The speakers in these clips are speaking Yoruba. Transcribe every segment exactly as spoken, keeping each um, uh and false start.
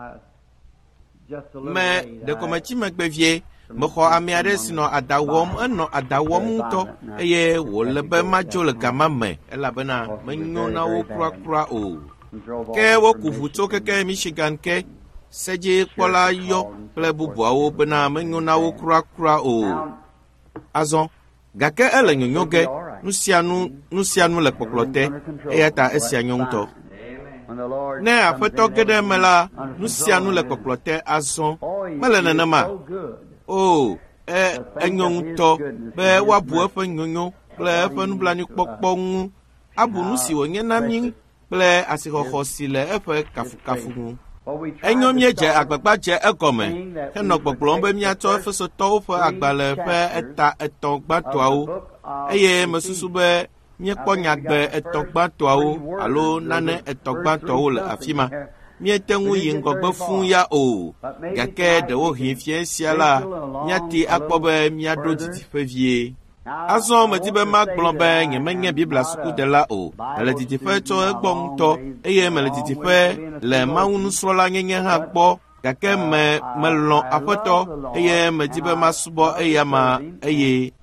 Mais de comme tu me bevier, me crois à mes adresses non à dawom, un non à dawom to, et ou le be majo le gamame, et la bena, mais non na ou croix croix ou. Que wo kufuto que que Michigan que, seje kola yo, ple buboa ou bena, mais non na ou croix croix ou. Azon, gake ele nyonyoge, nous sianu, nous sianu le poklote, et ata esianyon to. Ne afeto gede mela nusia nu le koklote azon mele nenema o e enyon to be wabu efe nyonyo ple efe nublani kpokponu abu nusi wonye nami ple asihokho si le efe kafu kafu enyon mieje agbagba je egome keno gbogbo be miato efe so to fe agbale fe eta eton gbatoawo eye mesusu be mie kpɔ nyagbe etɔgbãtɔawo alo nane etɔgbãtɔawo le afi ma miete ŋu yi ŋgɔgbe fũu ya o gake ɖewo hĩ fie sia la miate akpɔ be miaɖo didiƒe vie azɔ medi be magblɔ be nyemenye biblia sukudela o mele didiƒe tso egbɔ ŋutɔ eye mele didiƒe le mawu nusrɔ̃la nyenye hã gbɔ gake me melɔ̃ aƒetɔ eye medi be masubɔ eya ma eye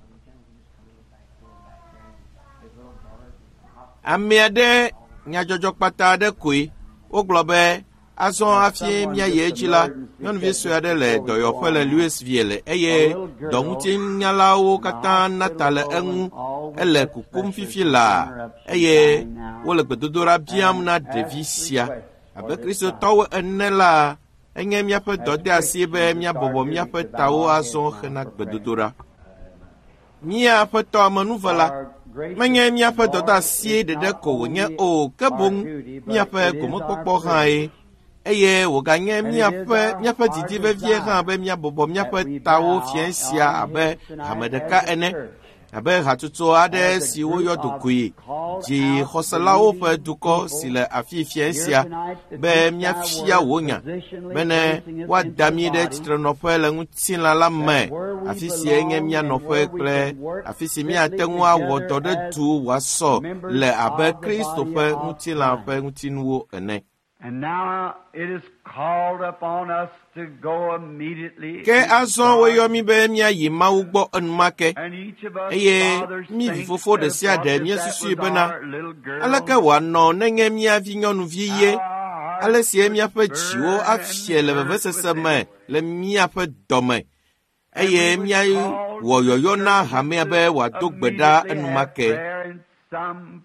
amea ɖe nyadzɔdzɔ kpata aɖe koe wogblɔ be azɔ hafi míayi edzi la nyɔnuvi sue aɖe le dɔyɔƒe le Louisville le eye dɔŋutinyalawo katã nata le eŋu ele kukum fifi la eye wole gbedodoɖa biam na ɖevi sia abe kristotɔwo ene la enye míaƒe dɔde asi be míabɔbɔ míaƒe tawo azɔ hena gbedodoɖa míaƒe tɔ amenuve la menye míaƒe dɔde asi ɖeɖe ko wònye o ke boŋ míaƒe gomekpɔkpɔ hã ye eye wòganye míaƒe míaƒe didi vevie hã be míabɔbɔ míaƒe tawo fia sia abe ame ɖeka ene abe hatsotso aɖe si woyɔ dokoe dzi xɔselawo ƒe dukɔ si le afi fia sia be míafia wò nya bene woada mí ɖe tsitrenɔƒe le ŋutilã la me afi sie nye mía nɔƒe kple afi si míate ŋu awɔ dɔ ɖe du wòasɔ le abe Kristo ƒe ŋutilã ƒe ŋutinuwo ene. And now it is called upon us to go immediately. Ke azɔ woyɔ mi be míayi Mawu gbɔ enumake And each of us eye fathers mi think vifofo ɖe that sia ɖe that míesusui was bena our little girl. aleke wòanɔ nenye míavi nyɔnuvi ye Our hearts ale sie would míaƒe burn dziwo and afie le hurt vevesese within me us. le míaƒe dɔme eye míawɔ yɔyɔ na hamea be wòado gbe ɖa Immediately have enumake. prayer, and some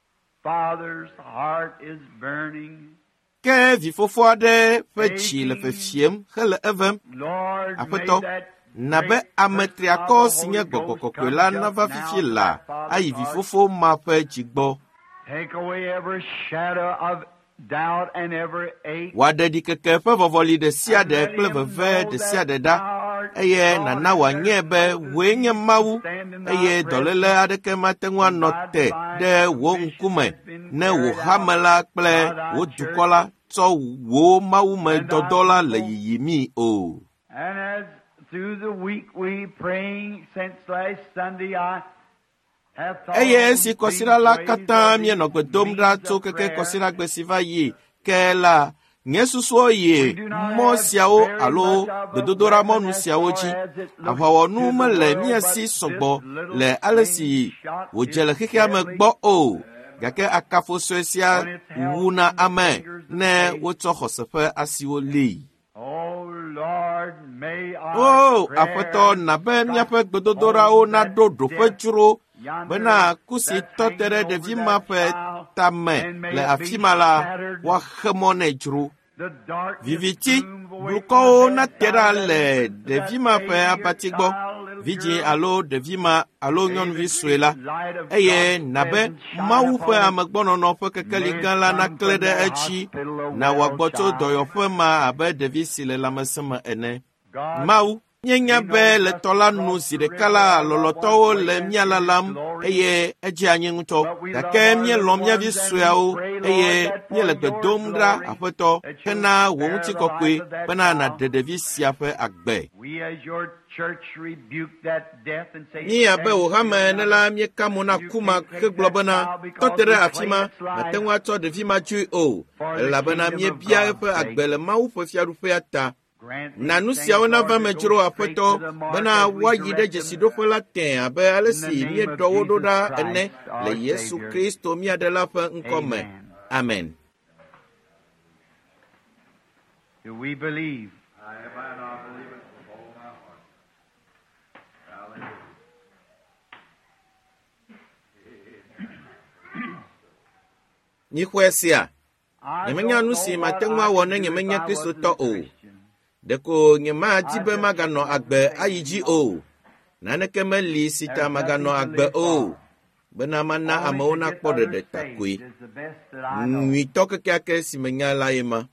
father's heart is burning. Ke vifofo aɖe ƒe dzi le fefiem hele evem Lord, aƒetɔ may that na be great ame person triakɔ of the si Holy nye gbɔgbɔ Ghost kɔkɔe la come nava just fifi now la to my ayi father's heart. vifofo ma ƒe dzi gbɔ Take away every shadow of doubt and every ache. wòaɖe ɖikeke ƒe vɔvɔli ɖe sia ɖe kple veve ɖe sia ɖe ɖa eye nana wòanyɛ be wòe nye Mawu eye dɔléle aɖeke mate ŋu anɔ te ɖe wò ŋkume ne wò hame la kple wò dukɔ la tsɔ wò Mawume dɔdɔ la le yiyimi o. And as through the week we praying since last Sunday, I have thought eye on esi these kɔsira la ways katã of mienɔ gbe dom ɖa means tso of keke prayer. kɔsira gbe si va yi ke la nye susuwo yi mɔ siawo alo gbedodoɖa mɔnu siawo dzi aʋawɔnu mele mia si sɔgbɔ le ale si wòdze le xexea me gbɔ o gake akafo sue sia wuna ame ne wotsɔ xɔse ƒe asiwo lée. Oh Lord, may our O prayer aƒetɔ na be míaƒe gbedodoɖawo naɖo ɖoƒe dzro bena ku si tɔ te ɖe ɖevi ma ƒe tame le afi ma la woaxe mɔ nɛ dzro. the darkness Viviti room away blukɔwo from the nate ɖa le bed ɖevi ma ƒe abati gbɔ vidzĩ alo ɖevi ma alo nyɔnuvi sue la eye na be Mawu ƒe amegbɔnɔnɔ ƒe kekeli gã la naklẽ ɖe edzi na wòagbɔ tso dɔyɔƒe ma abe ɖevi si le lãmesẽ me ene. Mawu Nyenya be le tola nu si ɖeka la lɔlɔtɔwo le mia lalam eye edze anyi ŋutɔ gake míelɔ̃ mía vi sueawo eye míele gbe dom ɖa Aƒetɔ hena wò ŋutikɔkɔe bena nàɖe ɖevi sia ƒe agbe. Mí abe wò hame ene la míeka mo na ku ma hegblɔ bena tɔte ɖe afi ma mate ŋu atsɔ ɖevi ma dzoe o elabena míebia eƒe agbe le Mawu ƒe fiaɖuƒea ta. Na nu siawo nava me dzro Aƒetɔ bena woayi ɖe dzesiɖoƒe la tẽ abe ale si míeɖɔ wo ɖo ɖa ene le Yesu Kristo mía Ɖela ƒe ŋkɔ me. Amen. Do we believe? Nyixɔe sia, nyemenya nu si mate ŋu awɔ ne nyemenye Kristotɔ o. Ɖeko nyemadi be maganɔ agbe ayi dzi o. Naneke meli si ta maganɔ agbe o. Bena mana amewo nakpɔ ɖeɖe ta koe. Nyuitɔ kekeake si menya la ye ma.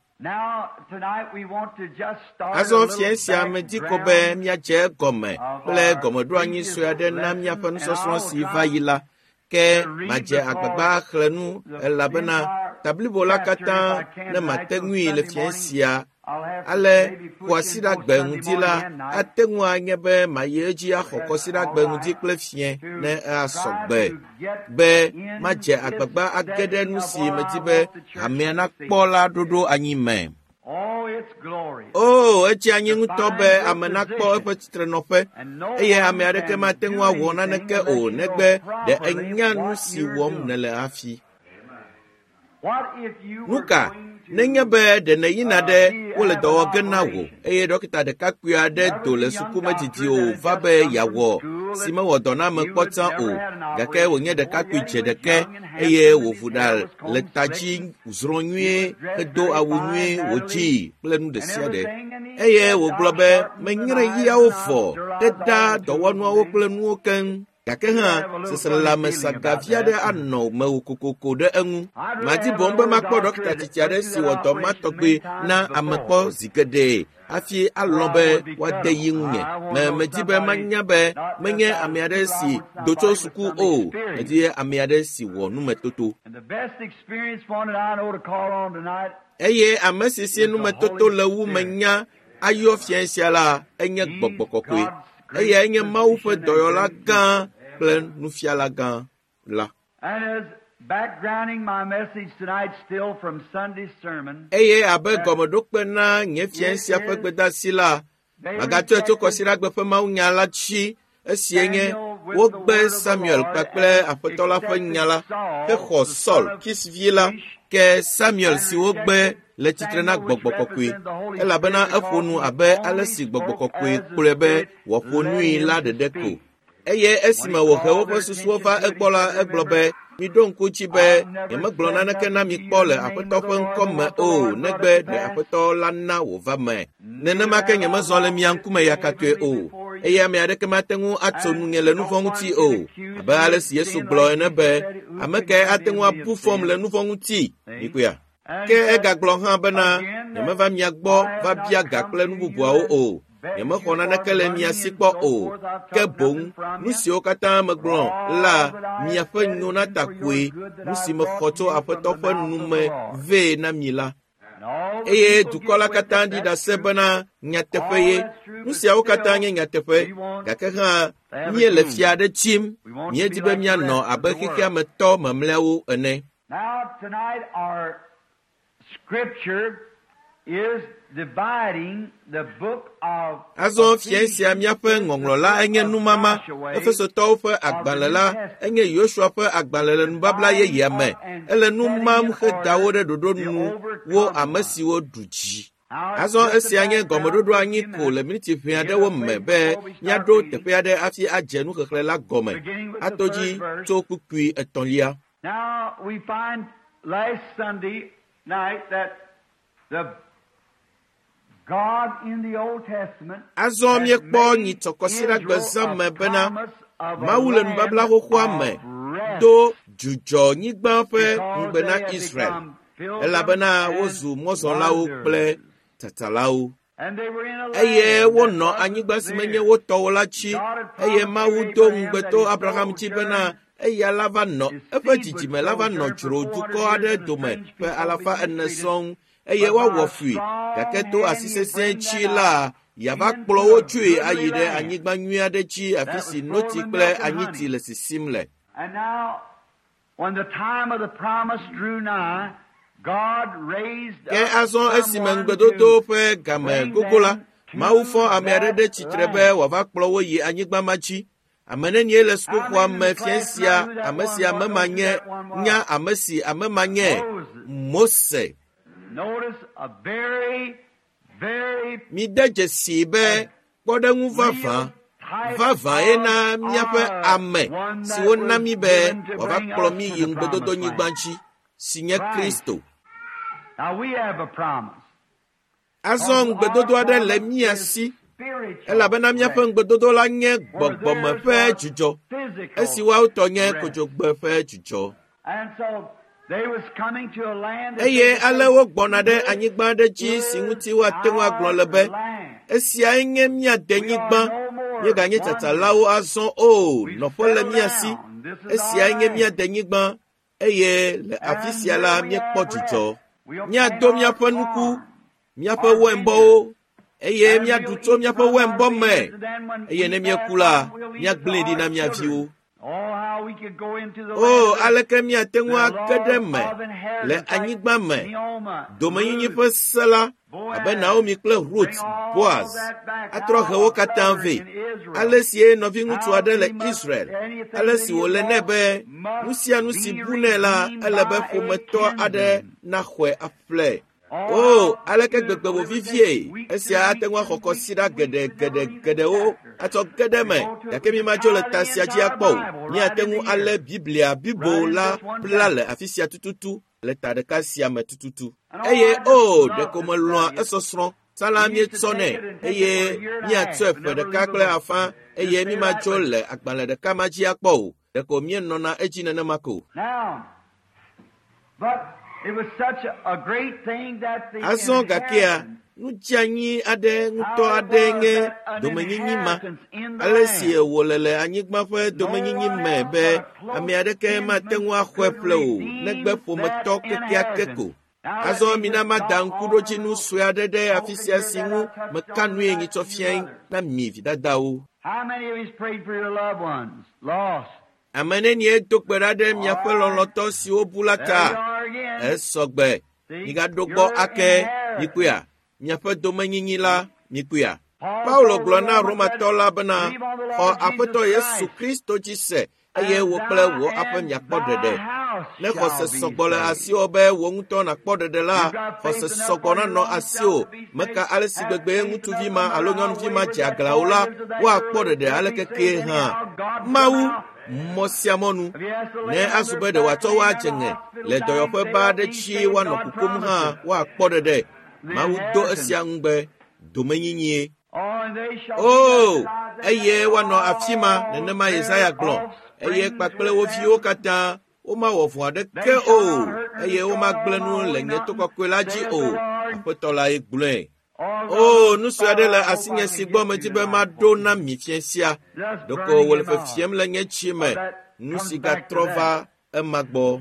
Azɔ fia sia medi ko be míadze egɔme kple gɔmeɖo anyi sue aɖe na míaƒe nusɔsrɔ̃ si va yi la. Ke madze agbagba xlẽ nu elabena tablibo la katã ne mate ŋui le fia sia. Ale xɔasiɖagbe ŋdi la ate ŋu anye be mayi edzi axɔ kɔsiɖagbe ŋdi kple fia ne asɔgbe be madze agbagba age ɖe nu si medi be hamea nakpɔ la ɖoɖo anyi me. O, edze anyi ŋutɔ be ame nakpɔ eƒe tsitrenɔƒe eye ame aɖeke mate ŋu awɔ naneke o negbe ɖe enya nu si wɔm nele afi. Nu ka? Nenye be ɖe neyina ɖe wole dɔ wɔ ge na wò eye ɖɔkita ɖekakpui aɖe do le sukumedidi o va be yeawɔ si mewɔ dɔ na ame kpɔtã o gake wònye ɖekakpui dze ɖeke eye wòvu ɖa le ta dzi zrɔ̃ nyuie hedo awu nyuie wòdzi kple nu ɖe sia ɖe eye wògblɔ be menyre yiawo vɔ heda dɔwɔnuawo kple nuwo keŋ. Gake hã seselelame sagavi aɖe anɔ mewò kokoko ɖe eŋu. Madi bom be makpɔ ɖɔkita tsitsi aɖe si wɔ dɔ ma tɔgbe na ame kpɔ zi geɖe hafi alɔ̃ be woade yi ŋunye. Me medi be manya be menye ame aɖe si do tso suku o, medi ame aɖe si wɔ numetoto. Eye ame si si numetoto le wu menya ayɔ fia sia la enye gbɔgbɔ kɔkɔe. Eye enye Mawu ƒe dɔyɔla gã kple nufiala gã la. Eye abe gɔmeɖokpe na nye fia sia ƒe gbedasi la, magatɔe tso kɔsiɖagbe ƒe mawunya la tsi esie nye wogbe Samuel kpakple Aƒetɔ la ƒe nya la hexɔ Saul Kisvi la ke Samuel si wogbe le tsitre na gbɔgbɔ kɔkɔe elabena eƒo nu abe ale si gbɔgbɔ kɔkɔe kplɔe be wòaƒo nui la ɖeɖe ko. Eye esime wòhe woƒe susuwo va egbɔ la egblɔ be miɖo ŋku dzi be nyemegblɔ naneke na mi kpɔ le Aƒetɔ ƒe ŋkɔ me o negbe ɖe Aƒetɔ la na wòva me. Nenema ke nyemezɔ le mia ŋkume ya katɔe o eye ame aɖeke mate ŋu atso nunye le nu vɔ̃ ŋuti o abe ale si Yesu gblɔ ene be ame kae ate ŋu abu fɔm le nu vɔ̃ ŋuti mikoea. Ke egagblɔ hã bena nyemeva mia gbɔ va bia ga kple nu bubuawo o, nyemexɔ naneke le mia si kpɔ o, ke boŋ nu siwo katã megblɔ la miaƒe nyo na ta koe, nu si mexɔ tso Aƒetɔ ƒe nu me vee na mi la. Eye dukɔ la katã ɖi ɖase bena nyateƒe ye, nu siawo katã nye nyateƒe, gake hã míele fia aɖe tsim, míedi be míanɔ abe xexea me tɔ mamlɛawo ene. Azɔ fia sia míaƒe ŋɔŋlɔ la enye numama, Efesotɔwo ƒe agbalẽ la enye Yosua ƒe agbalẽ le nubabla yeyea me, ele nu mam hedawo ɖe ɖoɖo nu wo ame siwo ɖu dzi. Azɔ esia nye gɔmeɖoɖo anyi ko le miniti ʋɛ aɖewo me be míaɖo teƒe aɖe hafi adze nuxexlẽ la gɔme, ato dzi tso kpukpui etɔ̃lia. Last Sunday night that the God in the Old Testament Azɔ miekpɔ nyitsɔkɔsiɖagbe zame bena Mawu le nubabla xoxoa me do dzudzɔ nyigba ƒe ŋugbe na Israel elabena wozu mɔzɔlawo kple tatalawo. eye wonɔ anyigba si menye wotɔwo la tsi eye Mawu do ŋugbeto Abraham tsi bena eya la va nɔ eƒe dzidzime la va nɔ dzro dukɔ aɖe dome ƒe alafa ene sɔŋ eye woawɔ fui gake to asi sesẽ tsi la yava kplɔ wo tsoe ayi ɖe anyigba nyui aɖe dzi afi si noti kple anyiti le sisim le. Ke azɔ esime ŋugbedodo ƒe game gogo la, Mawu fɔ ame aɖe ɖe tsitre be wòava kplɔ wo yi anyigba ma dzi. Ame nenie le sukuxɔa me fia sia, ame si ame ma nye nya ame si ame ma nye Mose. Mi de dzesi be kpɔɖeŋu vavã vavã ye na míaƒe ame si wona mi be wòava kplɔ mi yi ŋugbedodonyigba dzi si nye Kristo. Azɔ ŋugbedodo aɖe le mía si, elabena míaƒe ŋugbedodo la nye gbɔgbɔme ƒe dzudzɔ, esi woawo tɔ nye kodzogbe ƒe dzudzɔ. Eye ale wogbɔna ɖe anyigba aɖe dzi si ŋuti woate ŋu agblɔ le be esiae nye mía denyigba, míeganye tsatsalawo azɔ o nɔƒe le mía si, esiae nye mía denyigba eye le afi sia la míekpɔ dzudzɔ. Míado míaƒe nuku, míaƒe wɔenbɔwo, eye míaɖu tso míaƒe wɔenbɔ me, eye ne míeku la, míagblẽ ɖi na mía viwo. O, aleke míate ŋu age ɖe me le anyigba me, domenyinyi ƒe se la, abe Naomi kple Ruth, Boaz, atrɔ he wo katã vɛ, ale sie nɔvi ŋutsu aɖe le Israel, ale si wòle nɛ be nu sia nu si bu nɛ la, ele be ƒometɔ aɖe naxɔe aƒle. O, aleke gbegbe wòvivie, esia ate ŋu axɔ kɔsiɖa geɖe geɖe geɖewo atsɔ ge ɖe me, gake mi madzo le ta sia dzi akpɔ o. Míate ŋu alé Biblia Bibo la bla le afi sia tututu le ta ɖeka sia me tututu. Eye o, ɖeko melɔ̃a esɔsrɔ̃, tsala míetsɔnɛ, eye míatsɔe ƒe ɖeka kple afã, eye mi madzo le agbalẽ ɖeka ma dzi akpɔ o. Ɖeko míenɔna edzi nenema ko. Azɔ gakea, nu dzeanyi aɖe ŋutɔ aɖe nye domenyinyi ma, ale si wòle le anyigba ƒe domenyinyi me be ame aɖeke mate ŋu axɔe ƒle o, negbe ƒometɔ kekeake ko. Azɔ mina mada ŋkuɖodzinu sue aɖe ɖe afi sia si ŋu meka nue nyitsɔ fiae na mi vidadawo. Ame nenie do gbe ɖa ɖe miaƒe lɔlɔ̃tɔ siwo bu la ta? Esɔgbe, migaɖo gbɔ ake, mikuia, miaƒe domenyinyi la, mikuia. Paulo gblɔ na Romatɔ la bena, xɔ Aƒetɔ Yesu Kristo dzi se, eye wò kple wò aƒe miakpɔ ɖeɖe. Ne xɔse sɔgbɔ le asiwò be wò ŋutɔ nakpɔ ɖeɖe la, xɔse sɔgbɔ nanɔ asiwò, meka ale si gbegbe ŋutsuvi ma alo nyɔnuvi ma dze aglawo la, woakpɔ ɖeɖe alekeke hã. Mawu mɔ sia mɔnu, ne azu be ɖe wòatsɔ wo adze ŋe le dɔyɔƒe ba aɖe dzi woanɔ kukom hã woakpɔ ɖeɖe. Mawu do esia ŋugbe domenyinyie. O, eye woanɔ afi ma, nenema Yesaya gblɔ, eye kpakple wo viwo katã womawɔ vɔ̃ aɖeke o, eye womagblẽ nu le nye to kɔkɔe la dzi o. Aƒetɔ lae gblɔe. O, nu sue aɖe le asinye si gbɔ medi be maɖo na mi fia sia, ɖeko wòle fefiem le nye tsi me, nu si gatrɔ va ema gbɔ.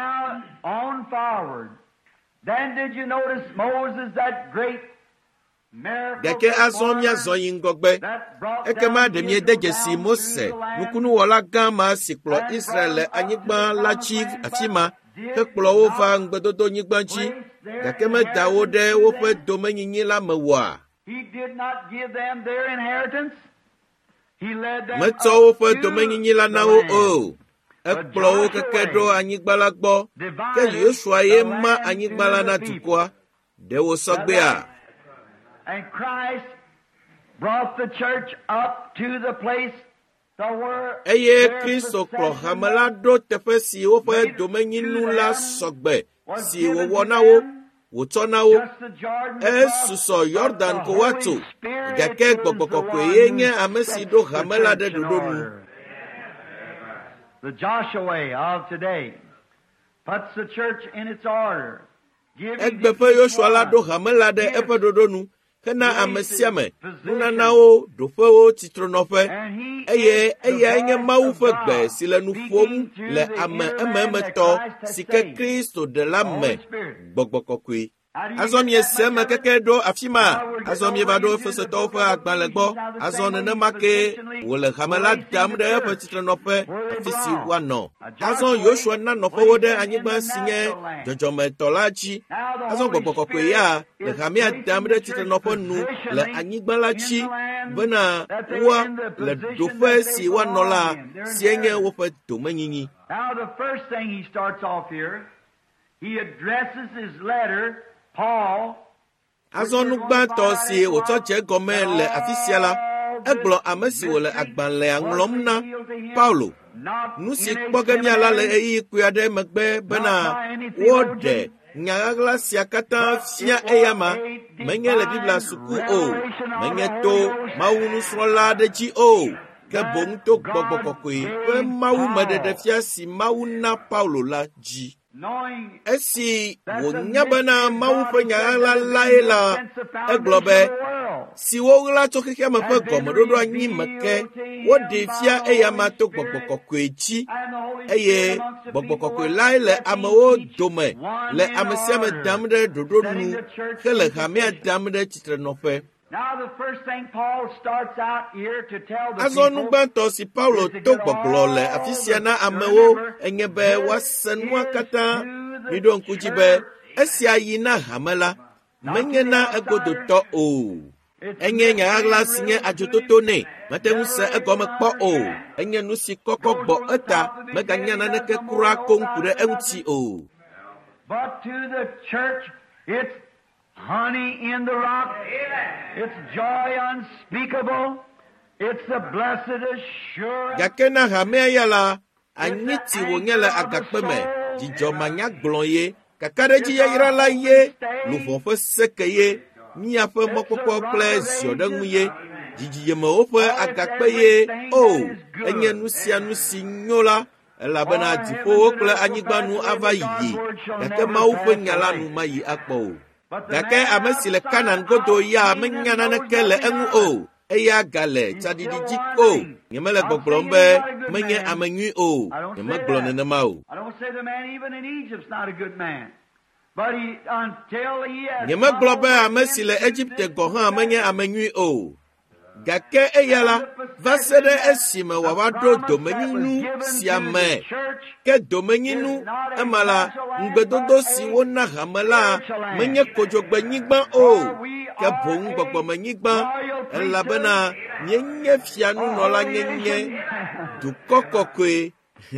Gake azɔ míazɔ yi ŋgɔgbe, ekema ɖe miede dzesi Mose, nukunuwɔla gã ma si kplɔ Israel le anyigba la dzi afi ma, hekplɔ wo va ŋugbedodonyigba dzi, gake meda wo ɖe woƒe domenyinyi la me wɔa. Metsɔ woƒe domenyinyi la na wo o, ekplɔ wo keke ɖo anyigba la gbɔ, ke Yosua ye ma anyigba la na dukɔa, ɖe wo sɔgbea. And Christ brought the church up to the place eye Kristo kplɔ hame la ɖo teƒe si woƒe domenyinu la sɔgbe, si wòwɔ na wo, wòtsɔ na wo. Esusɔ Yɔrdan ko woatso, gake Gbɔgbɔ Kɔkɔe ye nye ame si ɖo hame la ɖe ɖoɖo nu. The Joshua of today puts the church in its order. Egbe ƒe Yosua la ɖo hame la ɖe eƒe ɖoɖo nu, Kena ame sia ame nunanawo ɖoƒewo tsitrenoƒe eye eya nye Mawu ƒe gbe si le nu ƒom le ame ememetɔ si ke Kristo ɖe la me gbɔgbɔ kɔkɔe. Azɔ miese eme keke ɖo afi ma, azɔ mieva ɖo Efesetɔwo ƒe agbalẽ gbɔ, azɔ nenema ke wòle hame la dam ɖe eƒe tsitrenɔƒe afi si woanɔ. Azɔ Yosua na nɔƒewo ɖe anyigba si nye dzɔdzɔmetɔ la dzi. Azɔ gbɔgbɔ kɔkɔe ya le hamea dam ɖe tsitrenɔƒe nu le anyigba la dzi bena woa le ɖoƒe si woanɔ la sie nye woƒe domenyinyi. Now the first thing he starts off here, he addresses his letter, Paul. Azɔ nugbãtɔ si wòtsɔ dze gɔme le afi sia la, egblɔ ame si wòle agbalẽa ŋlɔm na Paulo. Nu si kpɔ ge míala le ɣeyiɣi kpui aɖe megbe bena woɖe nyaɣaɣla sia katã fia eyama, menye le Biblia suku o, menye to Mawu nusrɔ̃la aɖe dzi o, ke boŋ to Gbɔgbɔ Kɔkɔe ƒe Mawu meɖeɖe fia si Mawu na Paulo la dzi. Esi wònya bena Mawu ƒe nyaɣaɣla lae la, egblɔ be si woɣla tso xexea me ƒe gɔmeɖoɖo anyi me ke woɖe fia eyama to Gbɔgbɔ Kɔkɔe dzi, eye Gbɔgbɔ Kɔkɔe lae le amewo dome le ame sia ame dam ɖe ɖoɖo nu hele hamea dam ɖe tsitrenɔƒe. Azɔ nugbãtɔ si Paulo to gbɔgblɔ le afi sia na amewo enye be woase nua katã. Miɖo ŋku dzi be esia yi na hame la, menye na egodotɔ o. Enye nyaɣaɣla si nye adzototo nɛ, mete ŋu se egɔme kpɔ o. Enye nu si kɔkɔ gbɔ eta, meganya naneke kura ko ŋku ɖe eŋuti o. But to the church, it's honey in the rock. It's joy unspeakable. It's the blessed assurance. Gake na hamea ya la, anyiti wònye le agakpe me, dzidzɔ manyagblɔ ye, kakaɖedzi yayra la ye, luʋɔ ƒe seke ye, míaƒe mɔkpɔkpɔ kple ziɔɖeŋu ye, dzidziyemewo ƒe agakpe ye, o, enye nu sia nu si nyo la, elabena dziƒowo kple anyigba nu ava yi, gake Mawu ƒe nya la nu mayi akpɔ o. Gake ame si le Kanan godo ya menya naneke le eŋu o, eya gale tsaɖiɖi dzi o. Nyemele gbɔgblɔm be menye ame nyui o, nyemegblɔ nenema o. Nyemegblɔ be ame si le Egipte gɔ hã menye ame nyui o. Gake eya la, va se ɖe esime wòava ɖo domenyinu sia me. Ke domenyinu ema la, ŋugbedodo si wona hame la menye kodzogbenyigba o, ke boŋ gbɔgbɔmenyigba, elabena míenye fianunɔla nyenye dukɔ kɔkɔe.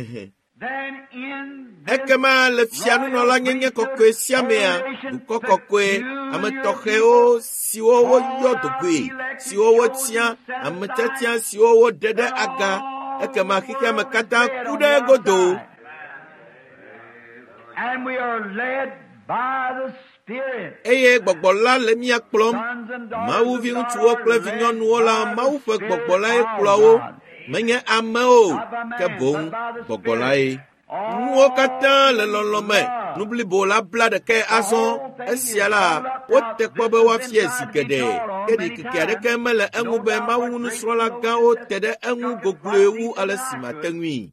Ekema le fianunɔla nyenye kɔkɔe sia mea, dukɔ kɔkɔe, ame tɔxɛwo siwo woyɔ dogoe, siwo wotia, ame tiatia siwo woɖe ɖe aga, ekema xexea me katã ku ɖe godo. Eye gbɔgbɔ la le mía kplɔm, Mawu viŋutsuwo kple vinyɔnuwo la, Mawu ƒe gbɔgbɔ lae kplɔa wo, menye ame o, ke boŋ gbɔgbɔ lae. Nuwo katã le lɔlɔ me, nublibo la bla ɖeke azɔ, esia la, wote kpɔ be woafia zi geɖe, ke ɖikeke aɖeke mele eŋu be Mawu nusrɔ̃la gãwo te ɖe eŋu gogloe wu ale si mate ŋui.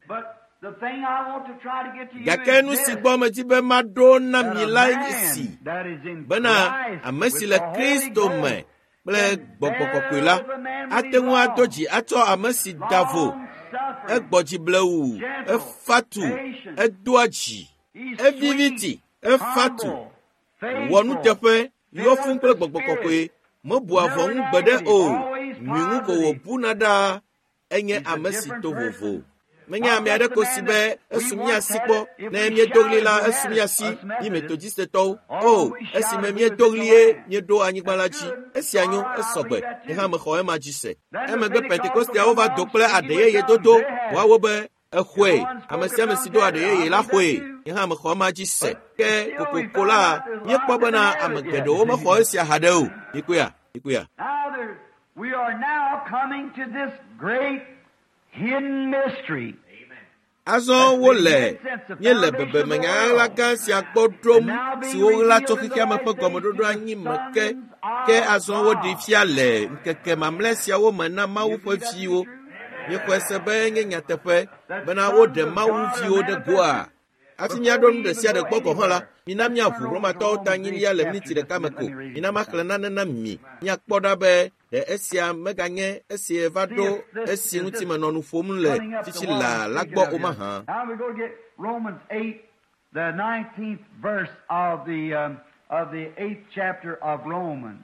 Gake nu si gbɔ medi be maɖo na mi la si, bena ame si le Kristo me kple Gbɔgbɔ Kɔkɔe la, ate ŋu ado dzi atsɔ ame si da vo, egbɔ dzi blewu, efatu, edoa dzi, eviviti, efatu, wɔ nuteƒe, yɔ fún kple Gbɔgbɔ Kɔkɔe, mebua vɔ ŋu gbe ɖe o, nyui ŋu ko wòbuna ɖaa, enye ame si to vovo. Menye ame aɖe ko si be esu míasi kpɔ, ne míedo ɣli la esu míasi, mi metodistetɔwo, o, esime míedo ɣlie, míeɖo anyigba la dzi, esia nyo, esɔgbe, nye hã mexɔ ema dzi se. Emegbe Pentekosteawo va do kple aɖe yeye dodo, woawo be exɔe, ame sia ame si do aɖe yeye la xɔe, nye hã mexɔ ema dzi se. Ke kokoko la, míekpɔ bena ame geɖewo mexɔ esia haɖe o, yikoya, yikoya. We are now coming to this great hidden mystery. Azon wole, nye le bebe menya la gan si akpodrom si wo la tokika me pe gomododo anyi meke ke azon wo di fia le nkeke mamle sia wo mena mawu pe fiwo nye kwese be nye nyatepe bena wo de mawu fiwo de goa ati nya don de sia de gboko hola mina mia fu roma to tanyi ya le miniti de kameko mina makle na na mi nya kpoda be de esia meganye esie vado esi nti menonu fom le titi la lagbo o ma ha. Now we go get Romans eight, the nineteenth verse of the um, of the eighth chapter of Romans.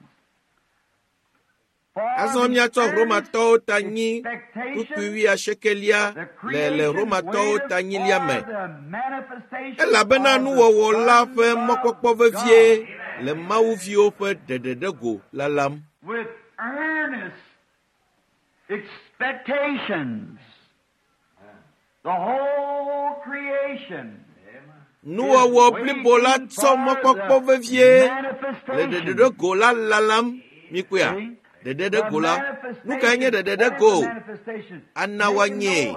Azon ya to Roma to tanyi upiwi a shekelia le le Roma to tanyi lia me ela bena nu wo wo la fe mokokpo vevie le mawu fio fe dededego lalam with earnest expectations the whole creation nu wo wo blibo la to mokokpo vevie le dededego la lalam mikuya dededego la nu kanye dededego anawanye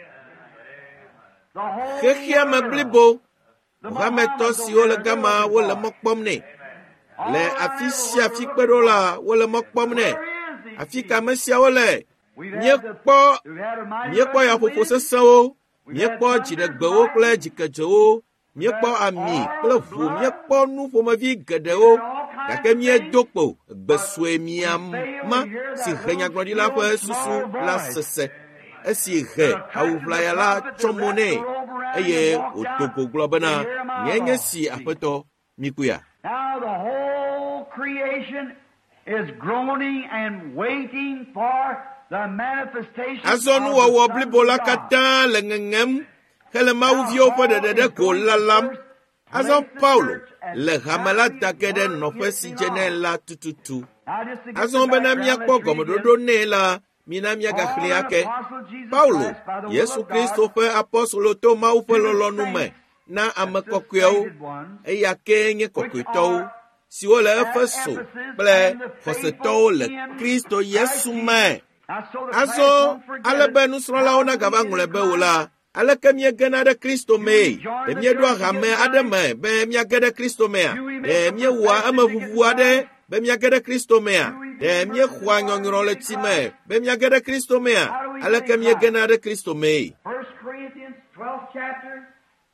Khekhia me blibo Rameto si o le gama wo le mokpomne le afisia fi kpedola wo le mokpomne afika mesia wo le nyekpo nyekpo ya fofo sesewo nyekpo jidegbewo kle jikejewo nyekpo ami kle vu nyekpo nu fomevi gedewo gake mie dokpo gbesue miam ma si henyagblodi la fe susu la sese esi he awuvlaya la chomone eye otogo globena nyenye si apeto mikuya. Now the whole creation is groaning and waiting for the manifestation Azonu wa wo blibola kata lengengem hele mawuvio fe de de ko lalam Azon Paulo le hamala takede no fe si jenela tututu Azon benamia ko gomododo ne la minamia gakliake Paulo Yesu Kristo fe apostolo to ma ufe lolonu me na amekokweo eya kenye kokwito si wo le efeso ple foseto le Kristo Yesu me aso alebe nusrola ona gaba ngulebe wola aleke mie gena de Kristo me e mie do hame ade me be mie gede Kristo me e mie wa amavuvu ade be mie gede Kristo me e mie khwa nyongro le time be mie gede Kristo me aleke mie gena de Kristo me. First Corinthians twelfth chapter.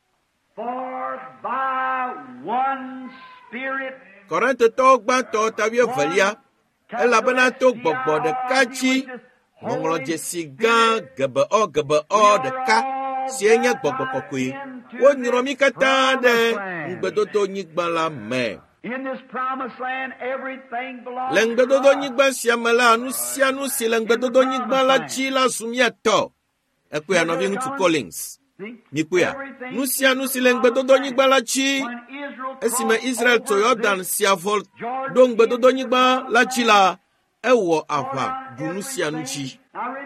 For by one Spirit Korante to gba to tawie velia elabena to gbogbo de kachi monglo jesi gan gebe o gebe o de ka sienya gbogbo kokui wo nyiromi kata de ngbedodo nyigba la me in this promised land everything belongs lengbedodo nyigba siamala anu sianu si lengbedodo nyigba la chi la sumia to ekwe anovi to Collins Mikuya, nusia nusi lengbedodo nyigba la chi esime Israel to Jordan siavol don gbedodo nyigba la chi la ewo ava dunusia nuchi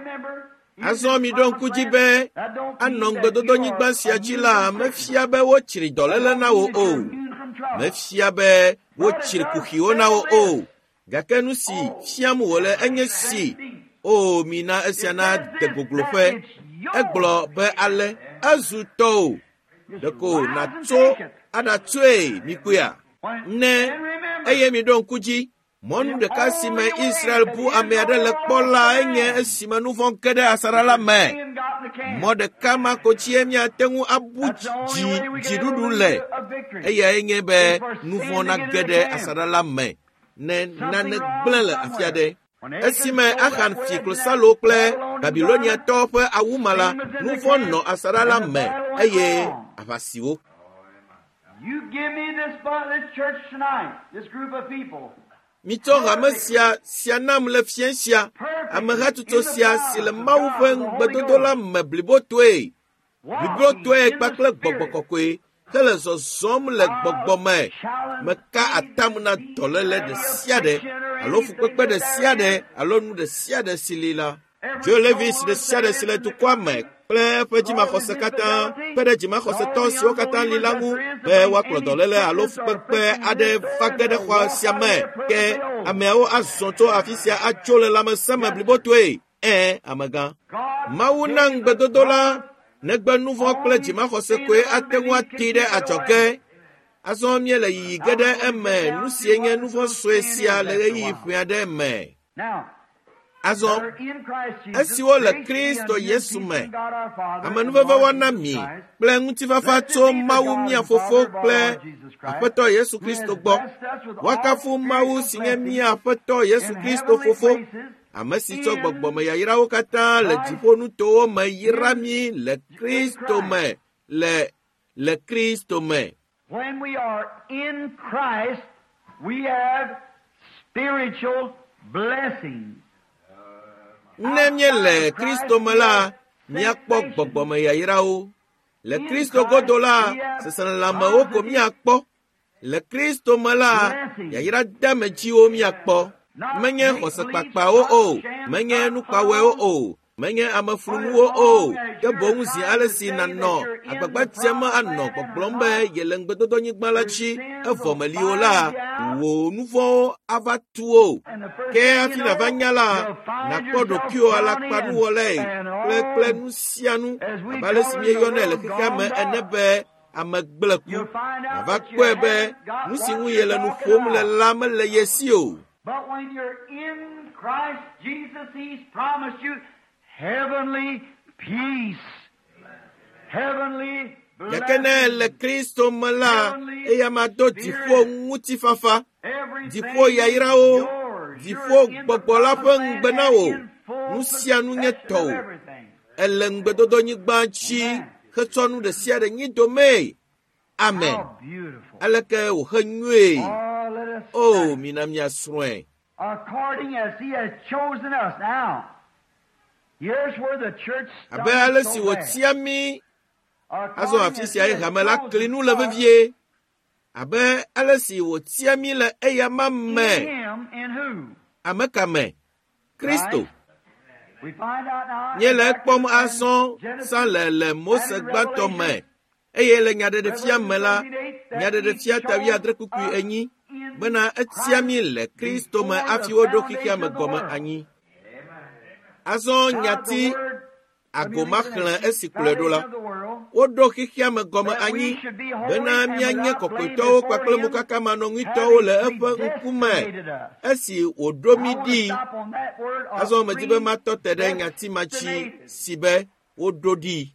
azo mi don kujibe anon gbedodo nyigba sia chi la mefia be wo chiri dolele na wo o mefia be wo chiri kuhio na wo o gake nusi fiamu wole enye si o mina esiana de goglofe eglo be ale azuto deko na to ada tue mikuya ne eye mi don kuji monu de kasime Israel bu ameade le pola enye esima nu von kede asarala me mode kama kochie mi atengu abuji jidudu le eye enye be nu von na gede asarala me ne na ne blele afiade esime akan fiklo salo ple Babylonia tope awumala nu von no asarala me eye avasiwo. You give me this this church tonight, this group of people. Mito ramesia sianam le fiensia amehatu to sia sile maufen gbedodola me blibotwe blibotwe pakle gbogbokokoe tele so som le gbogbome meka atamna tolele de siade alofu pepe de siade alonu de siade silila Dieu levis de siade sile tu kwame ple peji ma khosekata pede jima khoseto si okata lilangu be waklo dolele alofu pepe ade fakede kwa siame ke ameo azonto afisia achole la mesema blibotwe eh amaga maunang bedodola negbe nu vɔ̃ kple dzimaxɔse koe ate ŋu ati ɖe adzɔge. Azɔ míele yiyi ge ɖe eme nu sie nye nu vɔ̃ sue sia le ɣeyiɣi ƒe aɖe me. Azɔ esiwo le Kristo Yesu me, amenuveve wɔna mi kple ŋutifafa tso Mawu mía Fofo kple Aƒetɔ Yesu Kristo gbɔ. Woakafu Mawu si nye mía Aƒetɔ Yesu Kristo Fofo, ame si tsɔ gbɔgbɔme yayrawo katã le dziƒonutowo me yra mi le Kristo me, le le Kristo me. When we are in Christ, we have spiritual blessings. Ne míele Kristo me la, míakpɔ gbɔgbɔme yayrawo. Le Kristo godo la, seselelãmewo ko míakpɔ. Le Kristo me la, yayra demedziwo míakpɔ. Menye xɔsekpakpawo o, menye nukpawɔewo o, menye ameflunuwo o, ke boŋ zi ale si nanɔ agbagba tiame anɔ gbɔgblɔm be yele ŋgbedodonyigba la dzi evɔ meliwo la, wò nu vɔ̃wo ava tu o. Ke hafi nava nya la, nakpɔ ɖokuiwò alakpanuwɔlae kple kple nu sia nu abe ale si míeyɔnɛ le xexea me ene be ame gblẽ ku. Nava kpɔe be nu si ŋu yele nu ƒom le la mele ye si o. But when you're in Christ Jesus, He's promised you heavenly peace, heavenly blessing. Yake ne le Kristo me la, eya ma do dziƒo ŋutifafa, dziƒo yayrawo, dziƒo gbɔgbɔ la ƒe ŋugbe na wo. Nu sia nu nye tɔwò. Ele ŋgbedodonyigba dzi hetsɔ nu ɖe sia ɖe nyi domee. Amen. Aleke wòhe nyuie. Oh, mina miasrɔ̃e. According as He has chosen us. Now, here's where the church abe ale si wòtia mi, azɔ afi sia ye hame la kli nu le vevie. Abe ale si wòtia mi le eya ma me. Ame ka me? Kristo. Nye le ekpɔm azɔ sa le le Mose gbãtɔ me. Eye le nyaɖeɖefia me la, nyaɖeɖefia tawi adre kpukpui enyi. Bena etia mi le Kristo me afi woɖo xixea me gɔme anyi. Azɔ nyati agoma xlẽ esi kplɔe ɖo la. Woɖo xixea me gɔme anyi bena míanye kɔkɔetɔwo kpakple mokakamanɔŋuitɔwo le eƒe ŋkume esi wòɖo mi ɖi. Azɔ medi be matɔ te ɖe nyati matsi si be woɖo ɖi.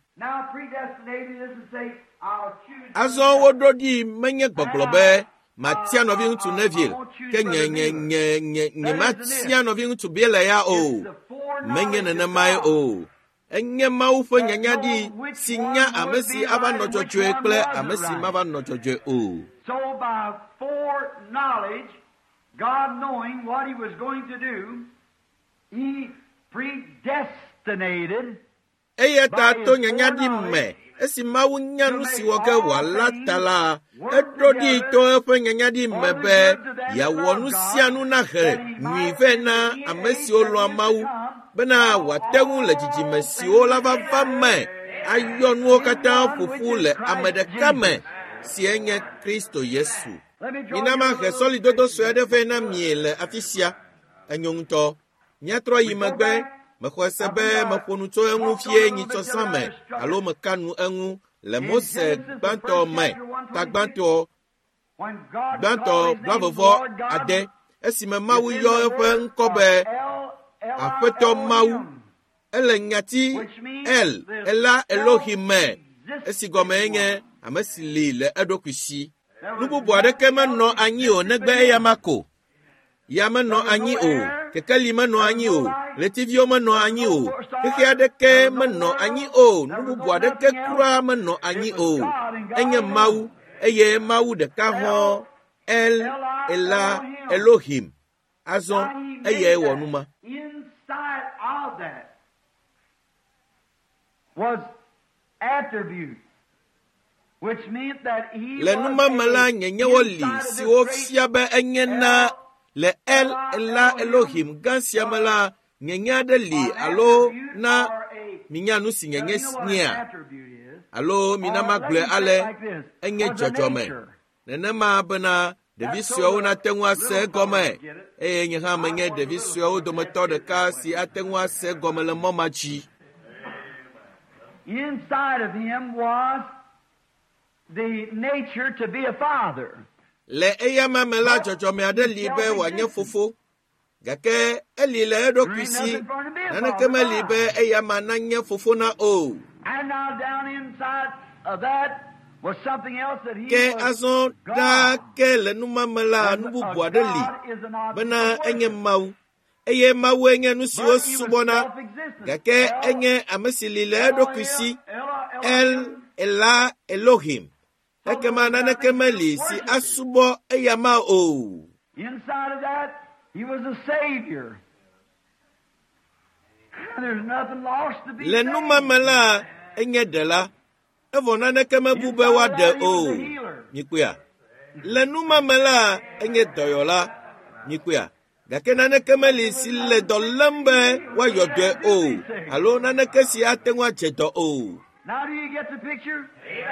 Azɔ woɖo ɖi menye gbɔgblɔ be matia nɔvi ŋutsu Neville, ke nye nye nye nye nye matia nɔvi ŋutsu Biela ya o. Menye nenemae o. Enye Mawu ƒe nyanyaɖi si nya ame si ava nɔ dzɔdzɔe kple ame si mava nɔ dzɔdzɔe o. So by foreknowledge, God knowing what He was going to do, He predestinated. Eya ta to nyanyaɖi me. Esi Mawu nya nu si wɔ ge wòala ta la, eɖo ɖi to eƒe nyanyaɖi me be yeawɔ nu sia nu nahe nyui vɛ na ame siwo lɔ̃a Mawu, bena wòate ŋu le dzidzime siwo la va va me ayɔ nuwo katã ƒoƒu le ame ɖeka me si nye Kristo Yesu. Mina mahe sɔlidodo sue aɖe vɛ na mie le afi sia. Enyo ŋutɔ. Míatrɔ yi megbe. Mexɔ se be meƒo nu tso eŋu fie nyitsɔ same alo meka nu eŋu le Mose gbãtɔ me ta gbãtɔ gbãtɔ blavevɔ ade esime Mawu yɔ eƒe ŋkɔ be Aƒetɔ Mawu. Ele nyati El ela Elohim me esi gɔme nye ame si li le eɖokui si. Nu bubu aɖeke menɔ anyi o negbe eya ma ko. Ya menɔ anyi o. Kekeli menɔ anyi o. Letiviwo menɔ anyi o. Xexe aɖeke menɔ anyi o. Nu bubu aɖeke kura menɔ anyi o. Enye Mawu, eye Mawu ɖeka hɔ̃ El Ela Elohim. Azɔ eye wɔ nu ma. Inside of that was attribute, which meant that He le numa me la nyenyewo li siwo fia be enye na le El Ela Elohim gã sia me la nyenye aɖe li alo na minya nu si nyenye nia alo mina magblɔe ale enye dzɔdzɔme nenema bena ɖevi suewo nate ŋu ase gɔme eye nye hã menye ɖevi suewo dometɔ ɖeka si ate ŋu ase gɔme le mɔ ma dzi. inside of him was the nature to be a father. Le eyama mela jojo me ade libe wanye fofo. Gake eli le edo kwisi. Nana keme libe eyama nanye fofo na o. And now down inside of that was something else that he Ke was azon da God. ke le numa mela nubu A buade li. God is an object Bena of enye worship. mau. Eye mau enye nusi But o he was subona. self-existent. Gake El- enye amesili le edo kwisi. El- El Elohim. Ela Elohim. Ekema nana keme li si asubo eyama o. Inside of that, he was a savior. There's nothing lost to be Le saved. numa mela enye de la. Evo nana keme bube wa de o. Nikuya. Le numa mela enye doyola. Nikuya. Gake nana keme li si le dolembe wa yodwe o. Alo nana kesi atengwa cheto o. Now do you get the picture?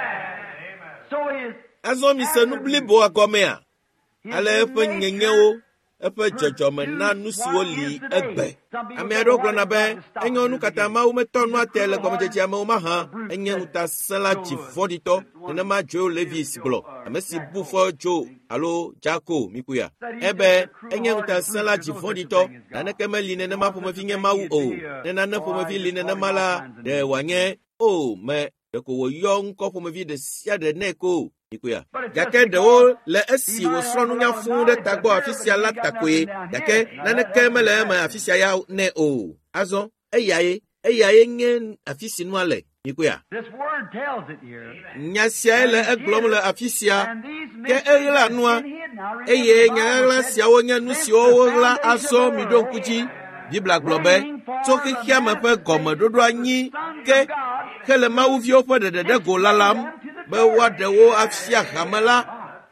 So his, Azo mi se nubli bo akomea. Ale efe nyenye o. Efe jojome na nusi o li egbe. Ame ado grona be. Enye onu kata ma ume tonu atele kome chechi ame uma ha. Enye uta sela jifodito. Nene ma Joe Levis blo. Ame si bufo Joe. Alo Jako mikuya. Ebe enye uta sela jifodito. Nane keme li nene ma pome finge ma u o. Nene ne pome fi li nene ma la. De wanye. O me. De ko wo yon ko pome fi de siya de neko. Nikuya. Gake de o le esi wo sronu nya fun de tagbo afisia la takwe. Gake nane keme le ma afisia ya ne o. Azo eyaye eyaye nye afisi nu ale. Nikuya. this word tells it here. Nyasia ele eglom le afisia. And these Ke egla mysteries nua. have been hid. Now remember, Eye the Bible nyala said, sia wo nya nusi o la aso mi don kuji. Bibla globe. To ke kia me pe gome dodo anyi ke kele ma uvi o pe de de de go lalam. Be wa de wo afisia hamala.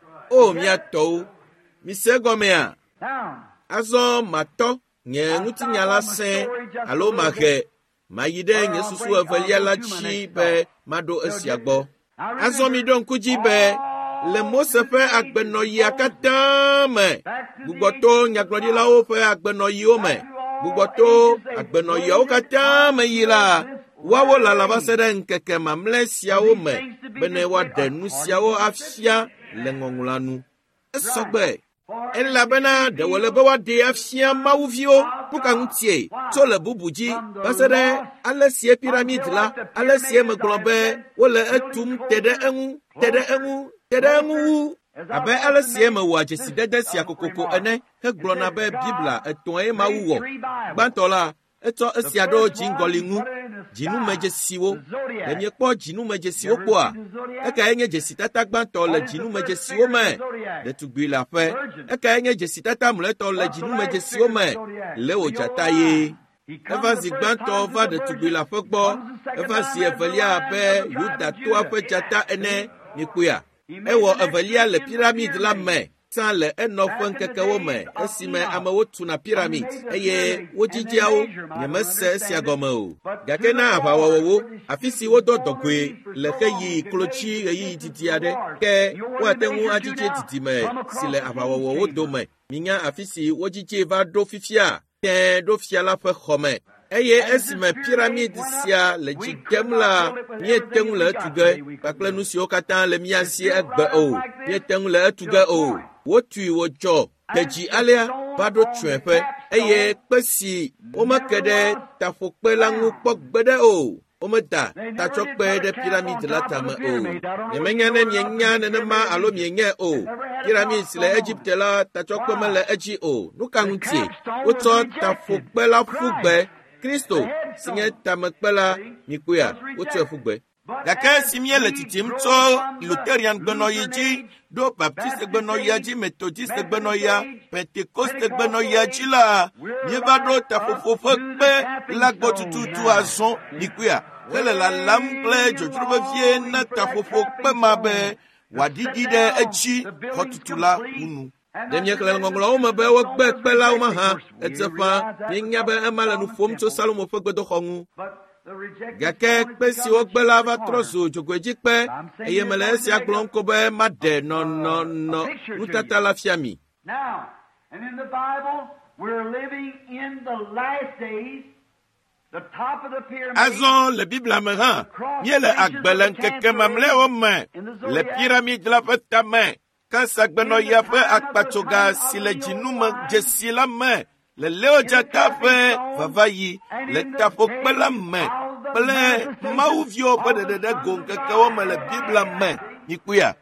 O mi ato. Mi se gome a. Now, Azo mato nye nguti nyala se alo make mayide nye susu evelia la chi be mado esiagbo. Azo mi don kuji be le mose fe agbeno yi akata me. Bugoto nyaglodi la o fe agbeno yi o me. Bugoto agbeno yi o kata me yi la. Wawo la la basede nkeke mamle sia o me. Bene wa denu sia o afia le ngongulanu. Esogbe. En la bena de wole be wa de afia mawuvio puka ntie to le bubuji basere ale sie pyramid la ale sie meglobe wole etum tede enu tede enu tede enu abe ale sie me wa jesi dede sia kokoko ene he glona be bibla eton e mawuwo gbantola eto esiado jingolingu jinu mejesiwo enye po jinu mejesiwo po a eka enye jesi tata gbanto le jinu mejesiwo me de tugbi la fe eka enye jesi tata muleto le jinu mejesiwo me le ojata ye eva zi gbanto va de tugbi la fe gbo eva zi evelia be yuda to afe jata ene nikuya ewo evelia le pyramide la me san le eno fun keke wo me esime amewo tuna pyramid eye wo jijiawo nyemese siagome o gake na abawo wo afisi wo dodogwe le keyi klochi eyi titiade ke wo tenwu ajije titime sile abawo wo do me minya afisi wo jije va do fifia te do fia la fe khome eye esime pyramid sia le jidemla nye tenwu le tuge pakle nusio katan le miasi egbe o nye tenwu le tuge o wotui wojo teji alia bado trepe eye pesi o makede tafokpe langu pokbede o o meda tachokpe de pyramid la tama o yemenya ne mienya ne ma alo mienya o pyramid le Egypte la tachokpe me le eji o nukanti woto tafokpe la fugbe Kristo sinye tamakpe la mikuya woto fugbe Daka simye le titim to Lutherian gbeno yiji do Baptiste gbeno yaji Methodiste gbeno ya Pentecoste gbeno yaji la yeba do tafofofo pe lagbo tututu azon nikuya hele la lample jojurube vie na tafofo pe mabe wadidi de echi hotutula unu demye kele ngongolo o mabe wo gbe pe la o ma ha etsefa yenya be amala nu fom to Salomo fe gbedo khongu Gake pesi ogbela va trozo jogweji pe eye mele si aglon ko be made no no no utata la fiami. Now, and in the Bible we're living in the last days Azon le Bible me ha. Ye le agbelen keke mamle o me. Le pyramide la feta me. Quand sa gbeno ya fe akpatoga si le jinuma jesi la me. Le leo jata fe vavayi. Le tapo kpela me. Ple mauvio pa de de gon keke o me le Bible me. Nikuya.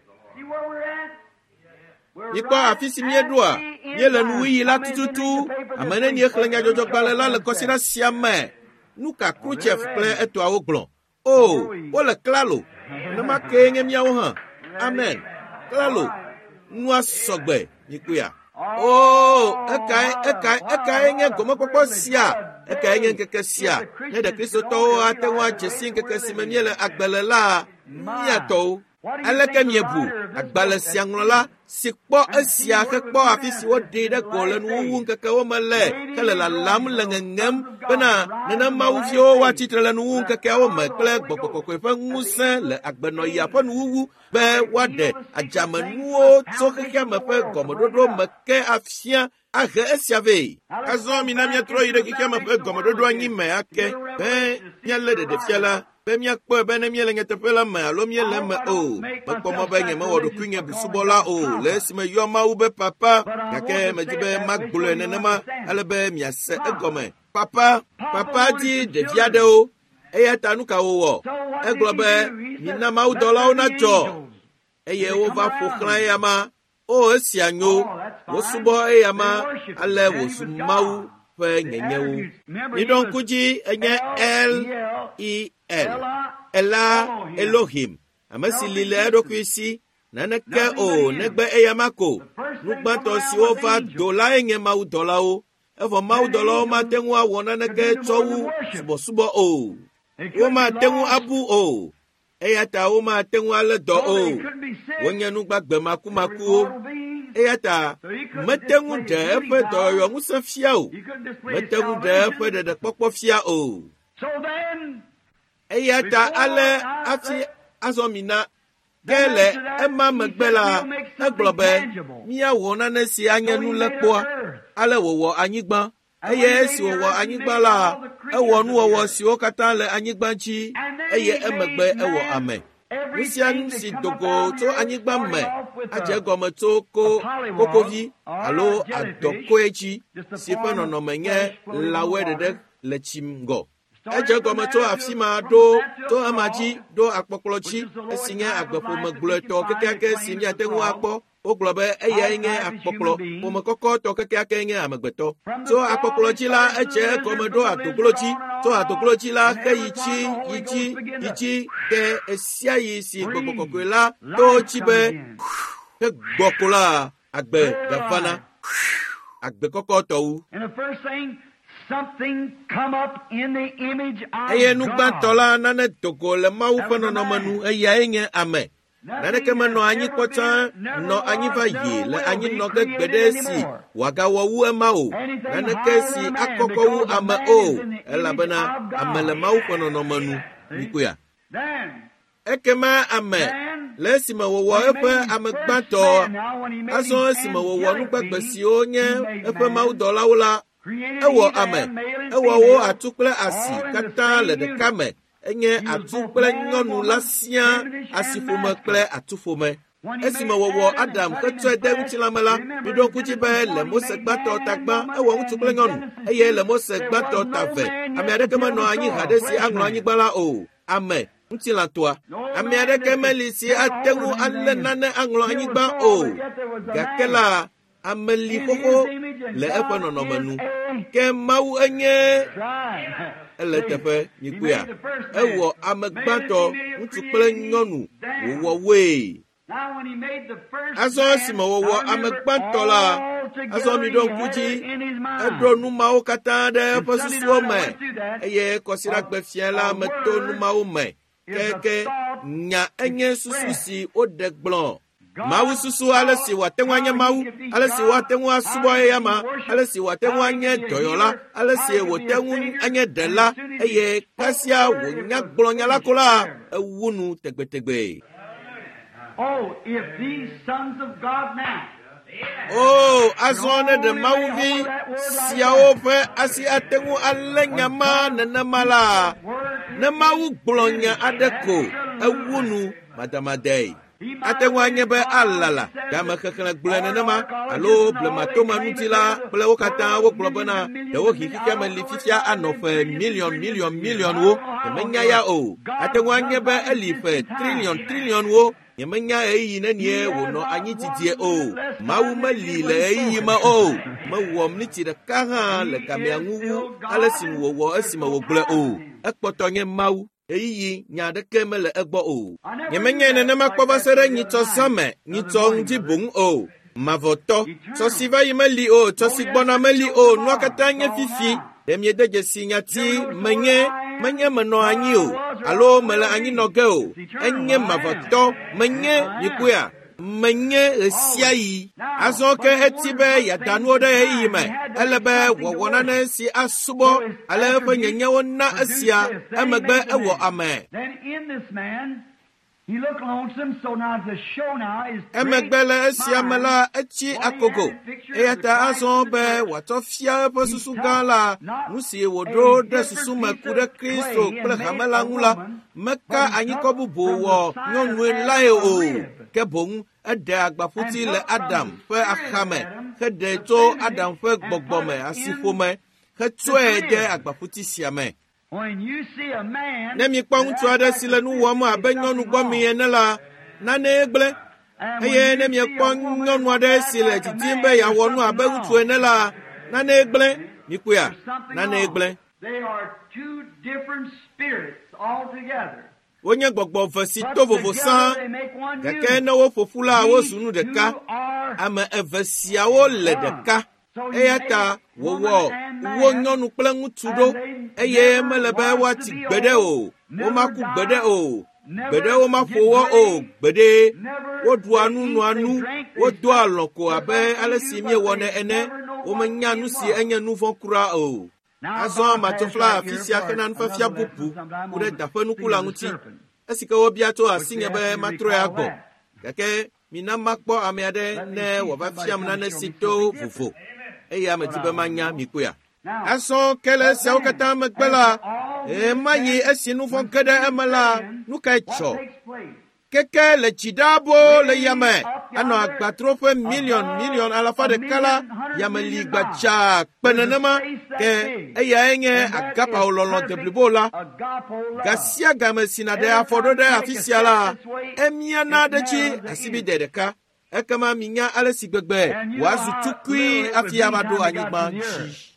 Nikwa afisi miedua. Ye le nuyi la tututu. Amene nye klenya jojo bale la le kosira siame. Nuka kruchef ple eto a oglon. Oh, o le klalo. Nema kenye miawo han. Amen. Klalo. Nua sogbe. Nikuya. Oh, ekai, ekai, ekai nye gomo popo sia. Ekai nye keke sia. Ne de Kristo to ate wa jesi keke simemye le agbele la. Nia to. Aleke miebu. Agbele sianglo la. Si kpo asia ke kpo afisi wo de de golen wu keke wo male. Kele la lam le ngem. Bena nena maufio wa titre le nu keke wo me kle gbokokoko fe nguse le agbeno ya po nu be wade ajamenuo to keke me fe gomododo me ke afia age esiave azo mi na mi tro ire keke me fe gomododo anyi me ake be nya le de de fiala be mi akpo be na mi le ngete fe la me alo mi le me o be po mo be nye me wodo kwinye busubola o le si me yo ma u be papa keke me dibe magbule nenema ale be mi ase egome. Papa, papa dit de viadeo, et tanuka wo, e globe, ni na mau dola o na jo, e ye o va fokran yama, o sianyo, wo subo e yama, ale wo sumau, fe ngenyewu. Ni don kuji, enye El, I, El, Ela, Elohim, amasi lile edo kwisi, naneke o, negbe e yamako, nukbanto si o va dola enye mau dola o, Evo mau dolo ma tengu a wona neke chowu subo subo o. O ma tengu abu o. Eyata o ma tengu ale do o. Wonya nu gbagbe maku maku o. Eyata me tengu de efe do yo ngusa fia o. Me tengu de efe de de pokpo fia o. Eyata ale afi azomina gele ema megbela eglobe mia wona na si anyanu lepo ale wowo anyigba eye si wowo anyigba la ewo nu wowo si o kata le anyigba chi eye emegbe ewo ame Usian si dogo to anyigba me aje gome to ko kokovi alo adoko echi si fe no no menye lawe de le chimgo Eje gome to afima do to amaji do akpokolochi esinye agbefo megble to kekeke sinya tengu akpo o globe eye nge akpokolo o mekoko to kekeke nge amegbeto to akpokolochi la eje gome do atokolochi to atokolochi la keyichi yichi yichi ke esia yisi gbokoko la to chibe ke gbokola agbe gafana agbe koko to And the first thing Something come up in the image of Eye nu God. bantola nane toko le mau fano no manu eye enye ame. Nane kema no anyi kota no anyi va ye le anyi no ke gbedesi waga wawu ema o. Nane kesi akoko wu ame o. Ela bena ame le mau fano no manu nikuya. Ekema ame le sima wowo efe ame gbanto. Aso sima wowo nu gbagbesi onye efe mau dola wula. Ewo ame, ewo wo atukple asi kata le deka me, enye atukple nyɔnu la sia asifome kple atufome. Esime wowo Adam ketɔe de ŋutilame la, miɖo ŋkuti be le Mose gbãtɔ tagba, ewɔ ŋutsu kple nyɔnu, eye le Mose gbãtɔ ta ve. Ame aɖeke menɔ anyi ha ɖe si aŋlɔ anyigba la o. Ame, ŋutilãtɔa. Ame aɖeke meli si ate ŋu alé nane aŋlɔ anyigba o. Gake la, ame li xoxo le eƒe nɔnɔme nu. Ke Mawu enye ele teƒe nyikuya. Ewɔ ame gbãtɔ ŋutsu kple nyɔnu wòwɔ woe. Azɔ esime wòwɔ ame gbãtɔ la, azɔ mi ɖo ŋku dzi, eɖo nu mawo katã ɖe eƒe susuwo me, eye kɔsiɖagbe fia la meto nu mawo me. Keke nya enye susu si woɖe gblɔ. Mawu susu ale si wate ŋu anye Mawu, ale si wate ŋu asubɔ eyama, ale si wate ŋu anye dɔyɔla, ale si wote ŋu anye ɖela, eye kasia wònya gblɔnya la ko la ewu nu tegbetegbe. Oh, if these sons of God now Oh, azone de mauvi siawo pe asi atengu alenyama nenamala ne mau gblɔnya adeko ewunu madamadei atengu anyebe alala dame xexle gblẽ nenema alo blematoma nutila kple wo katã wo gblɔ bena ɖewo hififia me li fifia anɔ ƒe milion milion milion wo yemenya ya o atengu anyebe eli ƒe trilion trilion wo yemenya eyi nenie wònɔ anyi titie o mawu meli le eyi me o mewɔm nitsi ɖeka hã le gamea ŋu wu ale si wòwɔ esime wògblẽ o ekpɔtɔ nye mawu eyi nya ɖeke mele egbɔ o nyemenyae nenema kpɔ va se ɖe nyitsɔ zame nyitsɔ ŋuti boŋ o mavɔtɔ tsɔ si va yi meli o tsɔ si gbɔna meli o nua katã nye fifi ɖe miede dzesi nyati menye menye menɔ anyi o alo mele anyi nɔge o enye mavɔtɔ menye nyikuya menye ɣesia yi azɔ ke eti be yada nuwo ɖe eyi me ele be wɔwɔ nane si asubɔ ale eƒe nyenyewo na esia emegbe ewɔ ame emegbe le esia me la etsi akogo eya ta azɔ be wòatsɔ fia eƒe susu gã la nu si wòɖo ɖe susu me ku ɖe Kristo kple hame la ŋu la meka anyikɔ bubu wɔ nyɔnue lae o ke boŋ eɖe agbaƒuti le Adam ƒe axame heɖe tso Adam ƒe gbɔgbɔ me asiƒome hetsɔe de agbaƒuti sia me. Ne mikpɔ ŋutsu aɖe si le nu wɔm abe nyɔnu gbɔmi ene la nane gblẽ eye ne miekpɔ nyɔnu aɖe si le didim be yeawɔ nu abe ŋutsu ene la nane gblẽ mikuya nane gblẽ wonye gbɔgbɔ ve si to vovo sã gake ne wo ƒoƒu la wozu nu ɖeka ame eve siawo le ɖeka eya ta wòwɔ wo nyɔnu kple ŋutsu ɖo eye mele be woati gbeɖe o womaku gbeɖe o gbeɖe womaƒo wɔ o gbeɖe woɖua nu nɔa nu wodoa alɔ ko abe ale si miewɔnɛ ene womenya nu si enye nu vɔ̃ kura o azɔ matsofla afi sia hena nufafia bubu ku ɖe daƒe nuku la ŋuti esi ke wobia tso asinye be matrɔe agbɔ gake mina makpɔ ame aɖe ne wòava fiam nane si to vovo eye ame di be manya mikoya azɔ ke le esiawo katã megbe la ema yi esi nu vɔ̃ ge ɖe eme la nu kae dzɔ keke le dziɖabo le yame anɔ agbatroƒe milion milion alafa ɖeka la yame li gbadza kpe nenema ke eyae nye agapawo lɔlɔ de blibo la gasia game sina ɖe afɔ ɖo ɖe afi sia la emiana ɖe tsi asibi de ɖeka ekema minya ale si gbegbe wòazu tukui afi ava ɖo anyigba dzi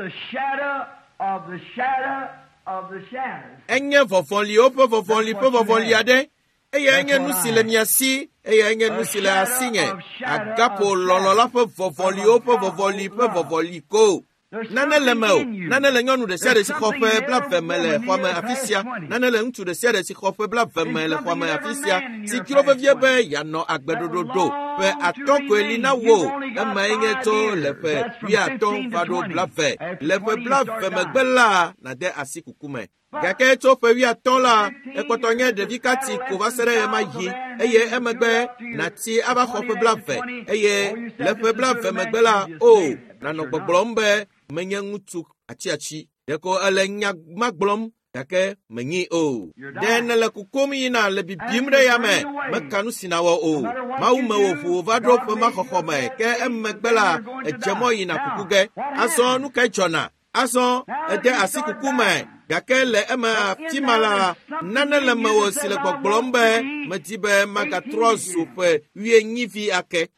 enye vɔvɔliwo ƒe vɔvɔli ƒe vɔvɔli aɖe eye nye nu si le mia si eye nye nu si le asi nye agapo lɔlɔ la ƒe vɔvɔliwo ƒe vɔvɔli ƒe vɔvɔli ko nane le me o nane le nyɔnu ɖe sia ɖe si xɔ ƒe blave me le xɔa me afi sia nane le ŋutsu ɖe sia ɖe si xɔ ƒe blave me le xɔa me afi sia si dzro vevie be yeanɔ agbeɖoɖoɖo ƒe atɔ koe li na wo emae nye tso le ƒe wuiatɔ va ɖo blave le ƒe blave megbe la nade asi kuku me gake tso ƒe wuiatɔ la ekpɔtɔ nye ɖevi kati ko va se ɖe ye ma yi eye emegbe nati ava xɔ ƒe blave eye le ƒe blave megbe la o nanɔ gbɔgblɔm be menye ŋutsu atsiatsi ɖeko ele nya ma gblɔm gake menyi o ɖe ne le kukom yina le bibim ɖe yame meka nu si nawɔ o mawu me wò ʋu va ɖo ƒe maxɔxɔ me ke emegbe la edze mɔ yina kuku ge azɔ nu kae dzɔna azɔ ede asi kuku me gake le eme afi ma la nane le mewò si le gbɔgblɔm be medi be magatrɔ zu ƒe wuienyivi ake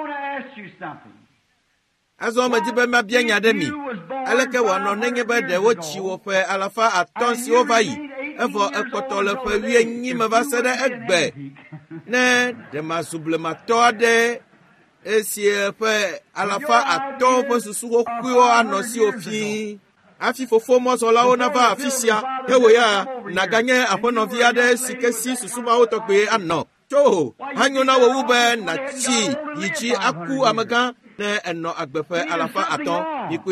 azɔ medi be mabia nya ɖe mi aleke wòanɔ nenye be ɖewo tsi wò ƒe alafa atɔ̃ siwo va yi evɔ ekpɔtɔ le ƒe wuienyi me va se ɖe egbe ne ɖemazu blematɔ aɖe esi ƒe alafa atɔ̃ ƒe susu xoxoewo anɔ si wo fii afi fofo mɔzɔlawo nava afi sia hewo ya naganye aƒenɔvi aɖe si ke si susu mawo tɔgbe anɔ tso hanyo na wo wu be natsi yi dzi aku amegã ne enɔ agbe ƒe alafa atɔ̃ yikuya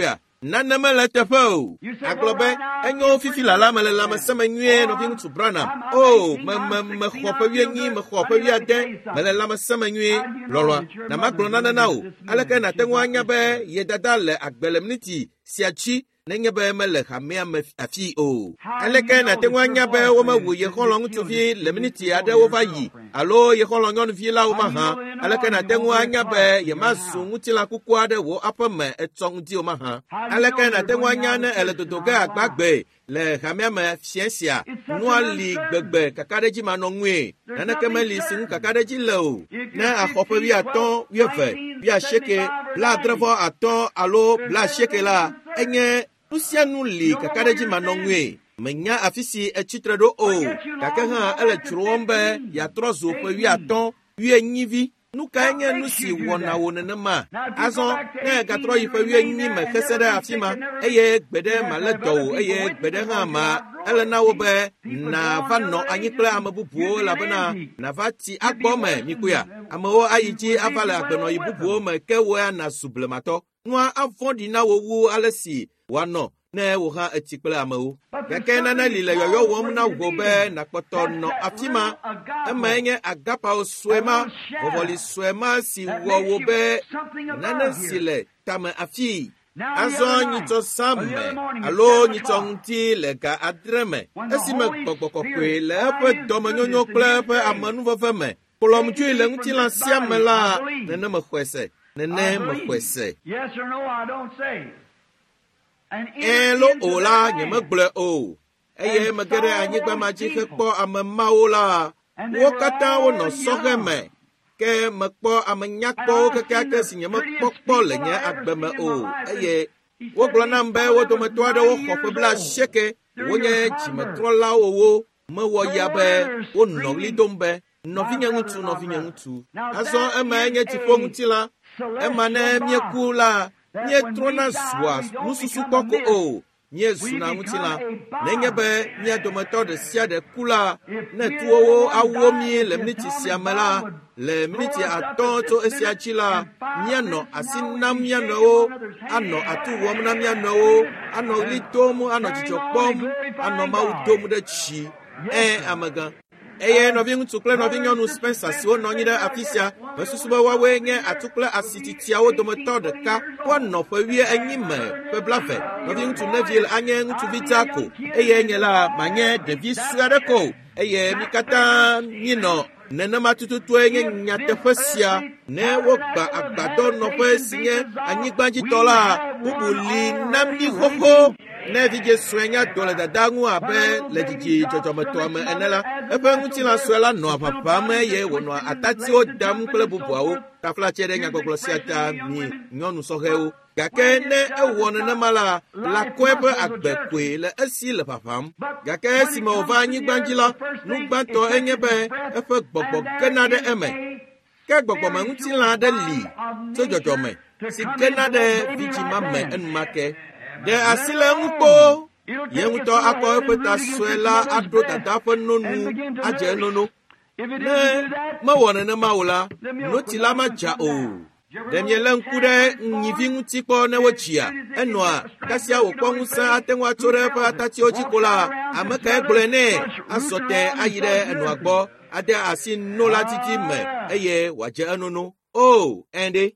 nana me le teƒe o agblɔ be enyo fifi lala me le lãmeseme nyuie nɔvi ŋutsu Branham o me me me xɔ ƒe wuienyi me xɔ ƒe wuiade me le lãmeseme nyuie lɔlɔa na magblɔ nane na o aleke nate ŋu anya be ye dada le agbe le miniti sia dzi nenye be mele hamea me afi o aleke nate ŋu anya be womewu ye xɔlɔ ŋutsuvi le miniti aɖewo va yi alo ye xɔlɔ nyɔnuvi la wo mahã aleke nate ŋu anya be ye mazu ŋutilã kuku aɖe wo aƒe me etsɔ ŋuti o mahã aleke nate ŋu anya ne ele dodo ge agbagbe le hamea me fia sia nua li gbegbe kaka ɖe dzi manɔ ŋue naneke meli si ŋu kaka ɖe dzi le o ne axɔ ƒe wuiatɔ̃ wuieve wuiasieke blaadre-vɔ atɔ̃ alo blaasieke la enye nu sia nu li kaka ɖe dzi manɔ ŋue menya afi si etsitre ɖo o gake hã ele tsro wɔm be yeatrɔ zu ƒe wuiatɔ̃ wuienyivi nu kae nye nu si wɔna wo nenema azɔ ne gatrɔ yi ƒe wuienyi me xese ɖe afi ma eye gbe ɖe malé dɔ wo eye gbe ɖe hã ma ele na wo be nava nɔ anyi kple ame bubuwo elabena nava ti agbɔ me mikuya amewo ayi dzi ava le agbenɔyi bubuwo me ke woa nazu blematɔ nua avɔ̃ɖi na wo wu ale si woanɔ ne wo hã eti kple amewo gake nane li le yɔyɔ wɔm na wo be nakpɔtɔ nɔ afi ma eme nye agapawo sue ma vɔvɔli sue ma si wɔ wo be nane si le tame afi azɔ nyitsɔ sam me alo nyitsɔ ŋuti le ga adre me esime gbɔgbɔ kɔkɔe le eƒe dɔmenyonyo kple eƒe amenuveve me kplɔm dzoe le ŋutilã sia me la nene mexɔe se nene mexɔe se elo o la nyemegblɔe o eye mege ɖe anyigba ma dzi hekpɔ ame mawo la wo katã wonɔ sɔhe me ke mekpɔ ame nyakpɔwo kekeake si nyemekpɔ kpɔ le nye agbe me o eye wogblɔ nam be wo dometɔ aɖewo xɔ ƒe blaasieke wonye dzimetrɔlawo wo mewɔ ya be wonɔ ɣli dom be nɔvinye ŋutsu nɔvinye ŋutsu azɔ ema nye dziƒoŋutilã ema ne mieku la míetrɔna zua nususu kpɔko o míezuna ŋutilã nenye be mía dometɔ ɖe sia ɖe ku la ne tuwowo awuo mí le miniti sia me la le miniti atɔ̃ tso esia dzi la míanɔ asi nam mía nɔewo anɔ atu wɔm na mía nɔewo anɔ ɣli dom anɔ dzidzɔ kpɔm anɔ mawu dom ɖe tsi ɛ amegã eye nɔvi ŋutsu kple nɔvi nyɔnu Spencer siwo nɔ anyi ɖe afi sia mesusu be woawoe nye atu kple asititiawo dometɔ ɖeka woanɔ ƒe wie enyi me ƒe blave nɔvi ŋutsu Neville anye ŋutsuvi dza ko eye nye la manye ɖevi sue aɖe ko eye mi katã minɔ nenema tututue nye nyateƒe sia ne wogba agbadɔ nɔƒe si nye anyigbadzitɔ la bubu li na mi xoxo ne vidze sue nya do le dada ŋu abe le dzidzi dzɔdzɔmetɔa me ene la eƒe ŋutilã sue la nɔ aʋaʋãme eye wònɔ atatiwo dam kple bubuawo taflatse ɖe nyagbɔgblɔ sia ta mi nyɔnu sɔhɛwo gake ne ewɔ nenema la lakɔe ƒe agbe koe le esi le ʋaʋãm gake esime wòva anyigba dzi la nu gbãtɔ enye be eƒe gbɔgbɔ gena ɖe eme ke gbɔgbɔme ŋutilã aɖe li tso dzɔdzɔme si gena ɖe vidzima me enumake ɖe asi le eŋu kpo ye ŋutɔ akɔ eƒe ta sue la aɖo dada ƒe nonu adze enono ne mewɔ nenema o la noti la madza o ɖe miele ŋku ɖe nyivi ŋuti kpɔ ne wodzia enɔa kasia wòkpɔ ŋusẽ ate ŋu atso ɖe eƒe atatiwo dzi ko la ame kae gblɔe nɛ azɔ te ayi ɖe enɔa gbɔ ade asi no la titi me eye wòadze enono o ɛnde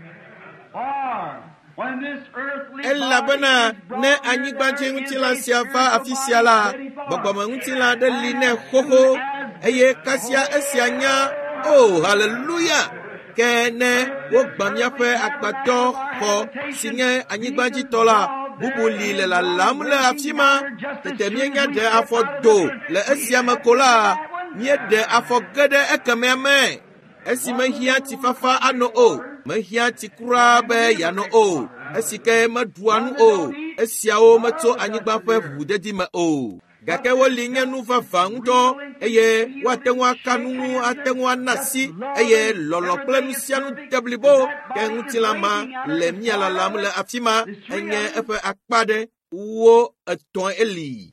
elabena ne anyigbadziŋutilã sia va afi sia la gbɔgbɔme ŋutilã aɖe li nɛ xoxo eye kasia esia nya o haleluya ke ne wogbã míaƒe agbadɔ xɔ si nye anyigbadzitɔ la bubu li le lalam le afi ma tete míenya ɖe afɔ do le esia me ko la míeɖe afɔ ge ɖe ekemea me esi mehiã tifafa anɔ o mehiã ti kura be yanɔ o esi ke meɖua nu o esiawo metso anyigba ƒe ʋuʋudedi me o gake woli nye nu vavã ŋutɔ eye woate ŋu aka nu ŋu ate ŋu ana si eye lɔlɔ kple nu sia nu de blibo ke ŋutilã ma le mía lalam le afi ma enye eƒe akpa ɖe wo etɔ̃ eli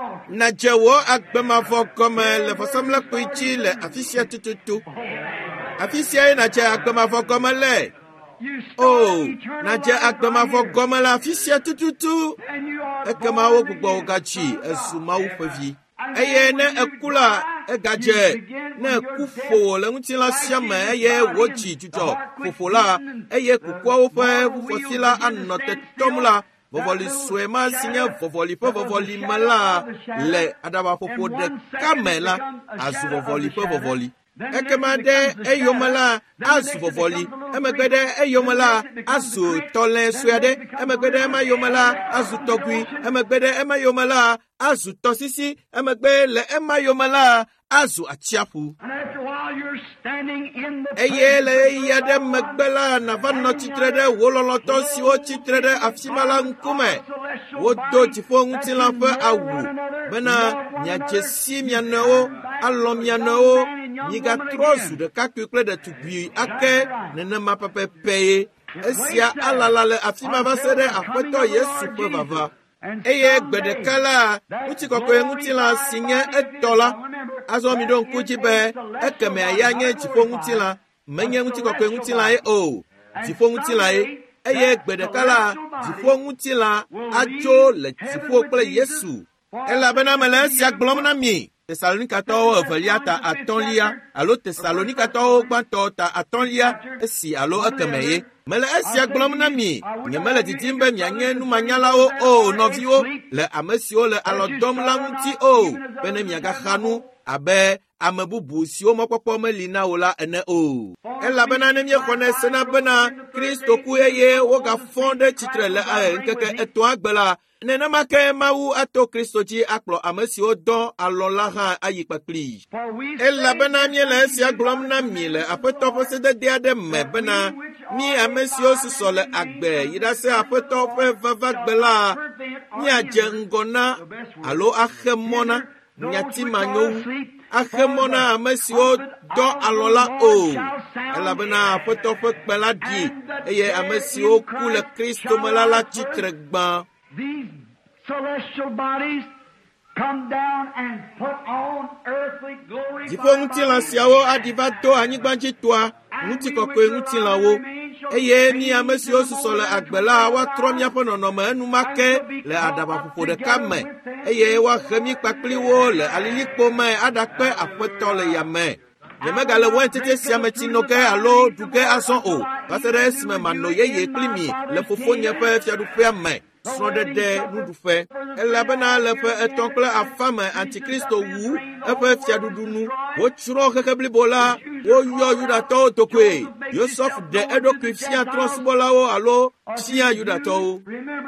nadze wò agbemavɔ gɔme le vɔsamlekpui dzi le afi sia tututu Afisia na che akpemafo gomele. Oh, na che akpemafo gomele afisia tututu. Ekema wo gbogbo gachi esuma wo fevi. Eye ne ekula egaje ne kufo le ntila siame eye wochi tuto fofola eye kukwa wo fe fofila anote tomla vovoli swema sinya vovoli po vovoli mala le adaba fofo de kamela azu vovoli po vovoli ekemade eyomala azu vovoli emegbede eyomala azu tolen swede emegbede emayomala azu togui emegbede emayomala azu tosisi emegbe le emayomala azu achiapu eye le yade megbela na vanno chitrede wololoto si o chitrede afimala nkume wodo tifo ngutila fe awu bena nyajesi mianeo alo mianeo niga trozu de kakukle de tubi ake nenema pepepe esia alala le afima vasede afeto yesu pe vava eye gbedekala uti kokwe ngutila sinye etola azo mi don kujibe ekeme ayanye tifo ngutila menye nguti kokwe ngutila e o tifo ngutila e eye gbedekala tifo ngutila ajo le tifo kple yesu ela bena mele sia glom na mi Thessalonica to veliata atolia alo Thessalonica to gbanto ta atolia esi alo ekemeye mele esia glom na mi nyemele titimbe mianye nu manyala o o novio le amesio le alodom la nti o bene miaga khanu abe amebubu si o mokpopo melina ola ene o ela bena ne mie kone na bena Kristo ku eye wo ga fonde titre le a nkeke eto agbela nena make mawu ato Kristo ji akplo amesi o don alola ha ayipakli ela bena mie le sia glom na mi le apeto fose de dia de me bena mi amesi o so le agbe yida se apeto fe vava gbela mi aje ngona alo ahemona nyati manyo ahemona amesi o don alola o ela bena apeto fe gbela di eye amesi o ku le Kristo malala chitregba. These celestial bodies come down and put on earthly glory. Jifo ngutila siawo adivato anyigbanji toa nguti kokwe ngutila wo eye ni amesi osuso le agbela wa tromia ponono ma enu make le adaba popo de kame eye wa khemi kpakpli wo le alilikpo me adakpe apeto le yame yemega le wentete siameti noke alo duke ason o pasere sime mano yeye klimi le fofo nyepe fiadu fe me sonde de nudufe elabena le fe etonkle afame antikristo wu efe fiadudunu wo churo kekebli bola wo yo yuda to tokwe Yosef de edo krifia transbola o alo sia yuda to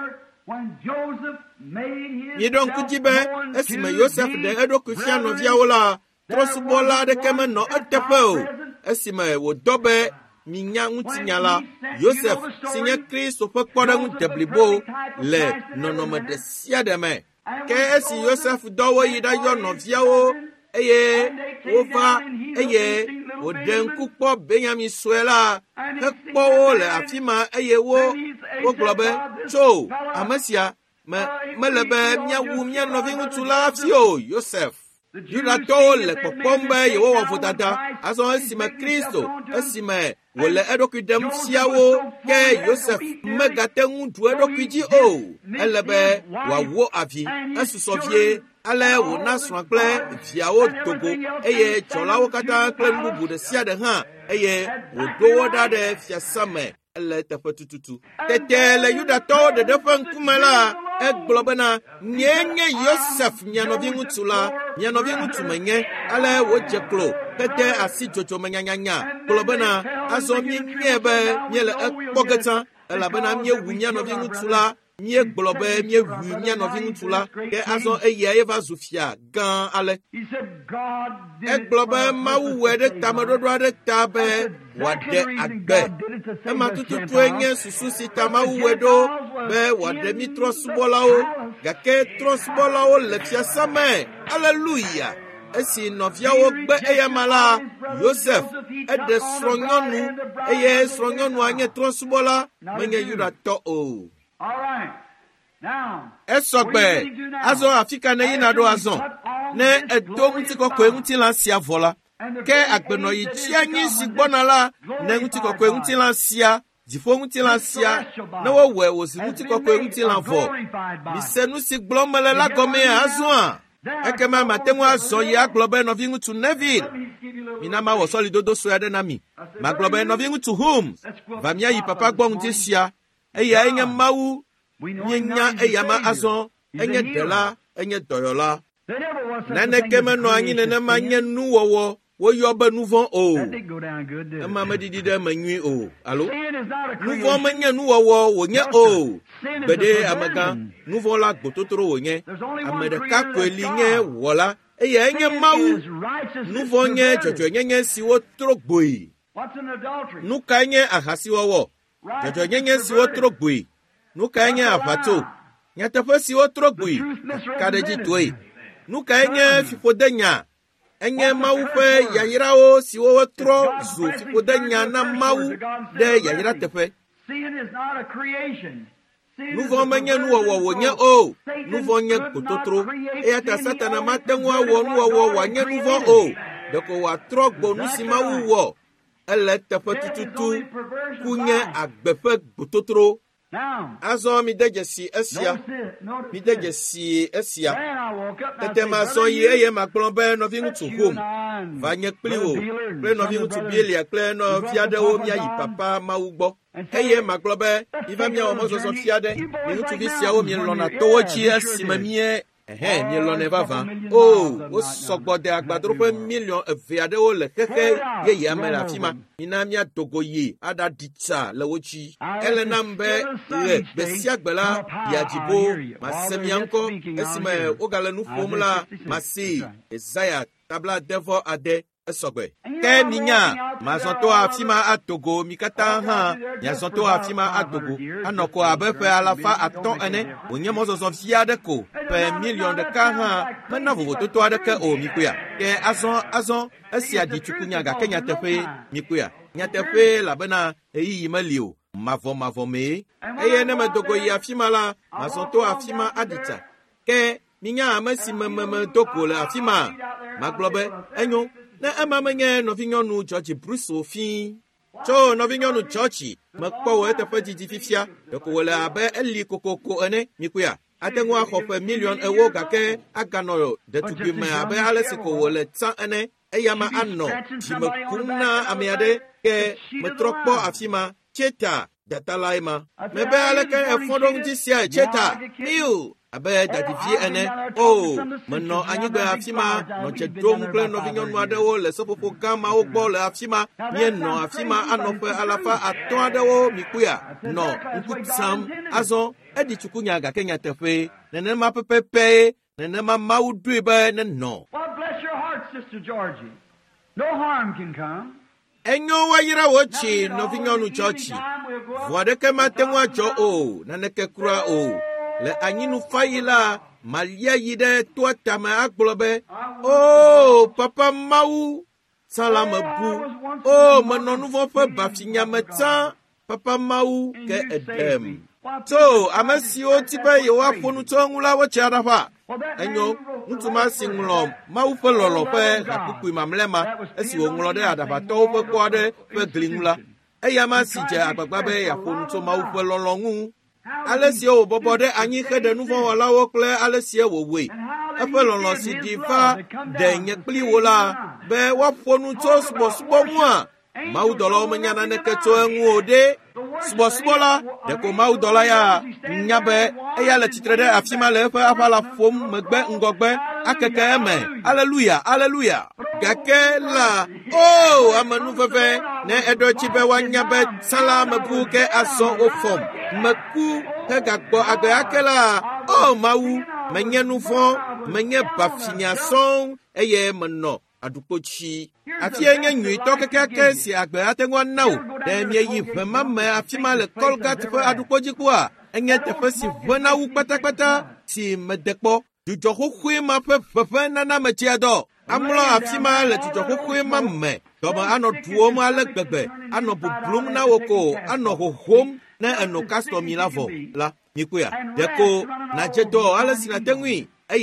yedon kujibe esime Yosef de edo krifia no via ola transbola de kemeno etepeo esime wo dobe minya ngutinyala Yosef sinye Kristo fe kpoda nguteblibo le nonome de sia de me ke esi Yosef dowo yida yo noviawo eye ova eye odenku kpo Benjamin suela ekpo le afima eye wo wo globe so amasia me melebe mia wu mia novi ngutula fio Yosef Yuda to le popombe yewo wo fotata aso esime Kristo esime wole edokidem siawo ke Yosef megatengu du edokiji o elebe wawo avi esusofie ale wo naswa kle fiawo togo eye cholawo kata kle mbubu de sia de ha eye wo dowo da de fiasame ele tepetututu tetele Yuda to de defen kumela eglobena nyenye Yosef nyanovi ngutula nyanovi ngutumenye ale wo jeklo tete asi jojo menyanyanya globena aso minyebe nyele ekpogeta elabena mie wu nyanovi ngutula mie globe mie wu nyanovi ngutula ke aso eye eva zufia gan ale eglobe mawu wede tamedodo de tabe wade agbe ema tututu enye susu si tamawu wedo be wade mitro subolao gake trosbolao le fiasame hallelujah esi novia wo gbe eyamala Yosef ede sronyonu eye sronyonu anye trosbola menye Yuda to o All right. Now, esogbe azo afika ne yinado azon ne edo muti kokwe muti la sia vola ke agbeno yi tia nyi si gbona la na nguti kokwe nguti la sia jifo nguti la sia na wo we wo si nguti kokwe nguti la vo mi se nu si glomele la gome azua ekema matengu azo ya globe no vingu tu Neville mina ma wo soli dodo so ya de na mi ma globe no vingu tu home va mia yi papa gbo nguti sia eya enye mawu nyenya eya ma azo enye dela enye doyola nane keme no anyi nene ma nye nu wowo wo yo ba nouveau o e ma ma didi de ma nwi o allo nouveau ma nye nu wowo wo nye o bede amaga nouveau la gbototoro wo nye amede ka kweli nye wola e ye nye mawu nouveau nye jojo nye nye si wo tro gboi nu ka nye ahasi wowo jojo nye nye si wo tro gboi nu ka nye afato nyata fa si wo tro gboi kadeji toy nu ka nye fifodenya enye mawu fe yayirawo si wo tro zu fifodenya na mawu de yayira tefe nu vo menye nu wo wo nye o nu vo nye kototro e ata satana matenwa wo nu wo wa nye nu vo o de ko wa tro gbo nu si mawu wo ele tefe tututu kunye agbefe kototro azo mi deje si esia mi deje si esia tete ma so ye ye ma plombe no vingu tu home va nye kliwo ple no vingu tu bielia ple no fiade o mi ayi papa ma ugbo eye ma globe iva mi o mo so so fiade mi tu visia o mi lona towochi asima mi eh mi lona va va oh o sogbo de agbadro pe million fiade o le keke ye ye amela fima ina mi adogoye ada ditsa lewochi elena mbe le besia gbela ya jibo masemianko esime ogala nu formula masi Isaiah tabla devo ade esogbe ke ninya mazonto afima atogo mikata ha ya zonto afima atogo anoko abefe alafa aton ene onye mozo so fiade ko pe million de ka ha mena vovo toto ade ke o mikuya ke azon azon esia di chukunya ga kenya tefe mikuya nya tefe la bena eyi malio mavo mavo me eye ne medogo ya afima la mazonto afima adita ke ninya amasi mememe doko la afima maglobe enyo na amamenye no vinyonu George Bruce ofin cho no vinyonu church makpo we te fajiji fifia de ko wala abe eli kokoko ene mikuya atengu akhofe million ewo gake agano de tubi me abe alese ko wala tsan ene eyama anno jimakuna amiade ke metrokpo afima cheta datalaima mebe aleke efodong jisia cheta iu abe dadivie ene o meno anyigbe afima no chedom ple no vinyon adewo le sopofo gama o gbo le afima ye no afima anope alafa aton adewo mikuya no nkutsam azon edi chukunya ga kenya tefe nene ma pepepe nene ma maudu ibe ne no. Well, bless your heart, Sister Georgie. No harm can come. Enyo wa yira wochi no vinyonu chochi wadeke matenwa cho o naneke kura o le anyinu fayila malia yide tuata ma aglobe oh papa mau salam bu oh manonu vo fe bafinya meta papa mau ke edem so amasi o tipe yo afonu to nwula wo chiara fa enyo ntuma singlo mau fe lolo fe akuku mamlema esi o nwlo de adaba to fe kwade fe glingula eyama sije agbagba be ya fonu to mau fe lolo ngu alesio bobode anyi khede nouveau wala wo kle alesio wo we ape lolo si diva de nyekpli wola be wa fonu to sbo sbo mwa mau dolo menyana ne keto enwu ode sbo sbo la de ko mau dola ya nyabe eya le titre de afima le fa afala fom megbe ngogbe akeke eme hallelujah hallelujah gake la oh amanu fefe ne edo chibe wa nyabe salam buke aso ofom meku te gagbo agbe akela oh mau menye nufo menye bafinya son eye meno adupochi ati enye nyi to kekeke si agbe atengwa nawo de mie yi vema me afima le kolgat fe adupoji kwa enye tefe si vena wu patapata si medekpo jujo khukhui ma fe fefe nana mechiado amlo afima le jujo khukhui ma me domo ano duo ma le gbegbe ano bublum na woko ano hohom na eno custom ilavo la mikuya deko na jedo ala sina tengwi eye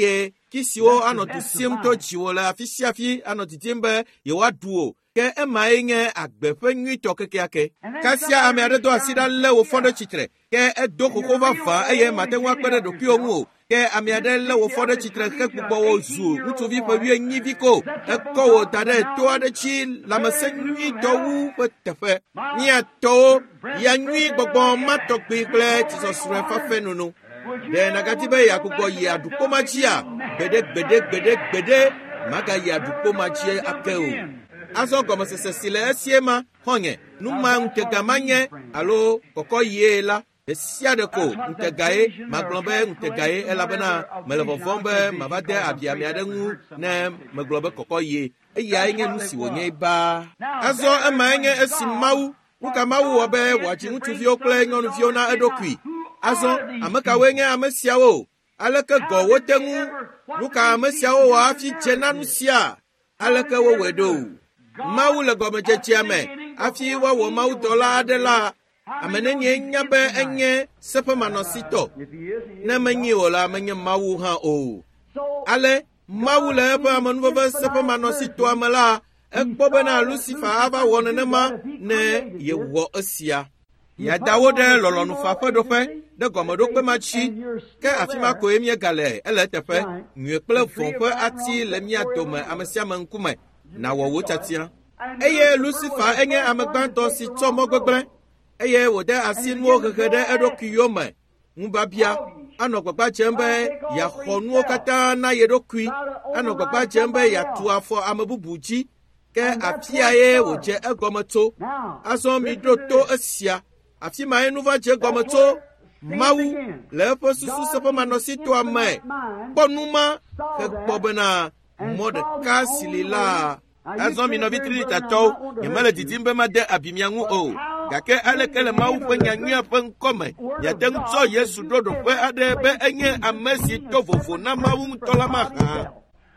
Kisio anɔtu sim to tsiwo le afi sia afi anɔtu dim be yewoaɖu o. Ke emae nye agbe ƒe nyuitɔ kekeake. Kasia ame aɖe do asi ɖa lé wo fɔ ɖe tsitre. Ke edo koko vavã eye mate ŋu akpe ɖe ɖokuiwo ŋu o. Ke ame aɖe lé wo fɔ ɖe tsitre hegbugbɔ wo zu ŋutsuvi ƒe wuienyivi ko. Ekɔ wo da ɖe to aɖe dzi lãmesẽ nyuitɔ wu ƒe teƒe. Míatɔwo ya nyui gbɔgbɔ ma tɔgbi kple tsisɔsrɔ̃ fafe nono. Ɖe nagadi be yeagbugbɔ yi aɖukpo ma dzia gbede gbede gbede gbede magayi aɖukpo ma dzi ake o. Azɔ gɔmesese si le esie ma xɔnye nu ma ŋutega ma nye alo kɔkɔ yie la ɖe sia ɖe ko ŋutegae magblɔ be ŋutegae elabena mele vɔvɔm be mava de abi ame aɖe ŋu ne megblɔ be kɔkɔ yie eyae nye nu si wònye baa. Azɔ emae nye esi Mawu nu ka Mawu wɔ be wòadzi ŋutsuviwo kple nyɔnuviwo na eɖokui. Azɔ ame kawoe nye ame siawo? Aleke gɔ wote ŋu? Nu ka ame siawo wɔ hafi dze na nu sia? Aleke wowɔe ɖo? Mawu le gɔmedzedzea me hafi woawɔ mawudɔla aɖe la, ame nenye nya be enye seƒemanɔsitɔ. Ne menyi o la, menye Mawu hã o. Ale Mawu le eƒe amenuveve seƒemanɔsitɔa me la, ekpɔ bena Lucifer ava wɔ nenema ne yewɔ esia. Yada wo ɖe lɔlɔ̃nufaƒe ɖoƒe ɖe gɔmeɖokpe ma tsi, ke afi ma koe míegale ele eteƒe. Nyui kple vɔ̃ ƒe ati le mía dome ame sia ame ŋkume. Nawɔ wo tiatia. Eye Lucifer enye ame gbãtɔ si tsɔ mɔ gbegblẽ, eye wòde asi nuwo hehe ɖe eɖokuiwo me. Ŋubabia anɔ gbagba dzem be yeaxɔ nuwo katã na ye ɖokui, anɔ gbagba dzem be yeatu afɔ ame bubu dzi, ke afia ye wòdze egɔme tso. Azɔ mi ɖo to esia, afi mae nu va dze gɔme tso. Mawu le eƒe susu seƒemanɔsitɔa me kpɔ nu ma hekpɔ bena mɔ ɖeka si li la. Azɔ mi nɔvi trilitatɔwo, nyemele didim be made abi mia ŋu o, gake aleke le Mawu ƒe nyanyuia ƒe ŋkɔme miate ŋu tsɔ Yesu ɖo ɖoƒe aɖe be enye ame si to vovo na Mawu ŋutɔ la mahã.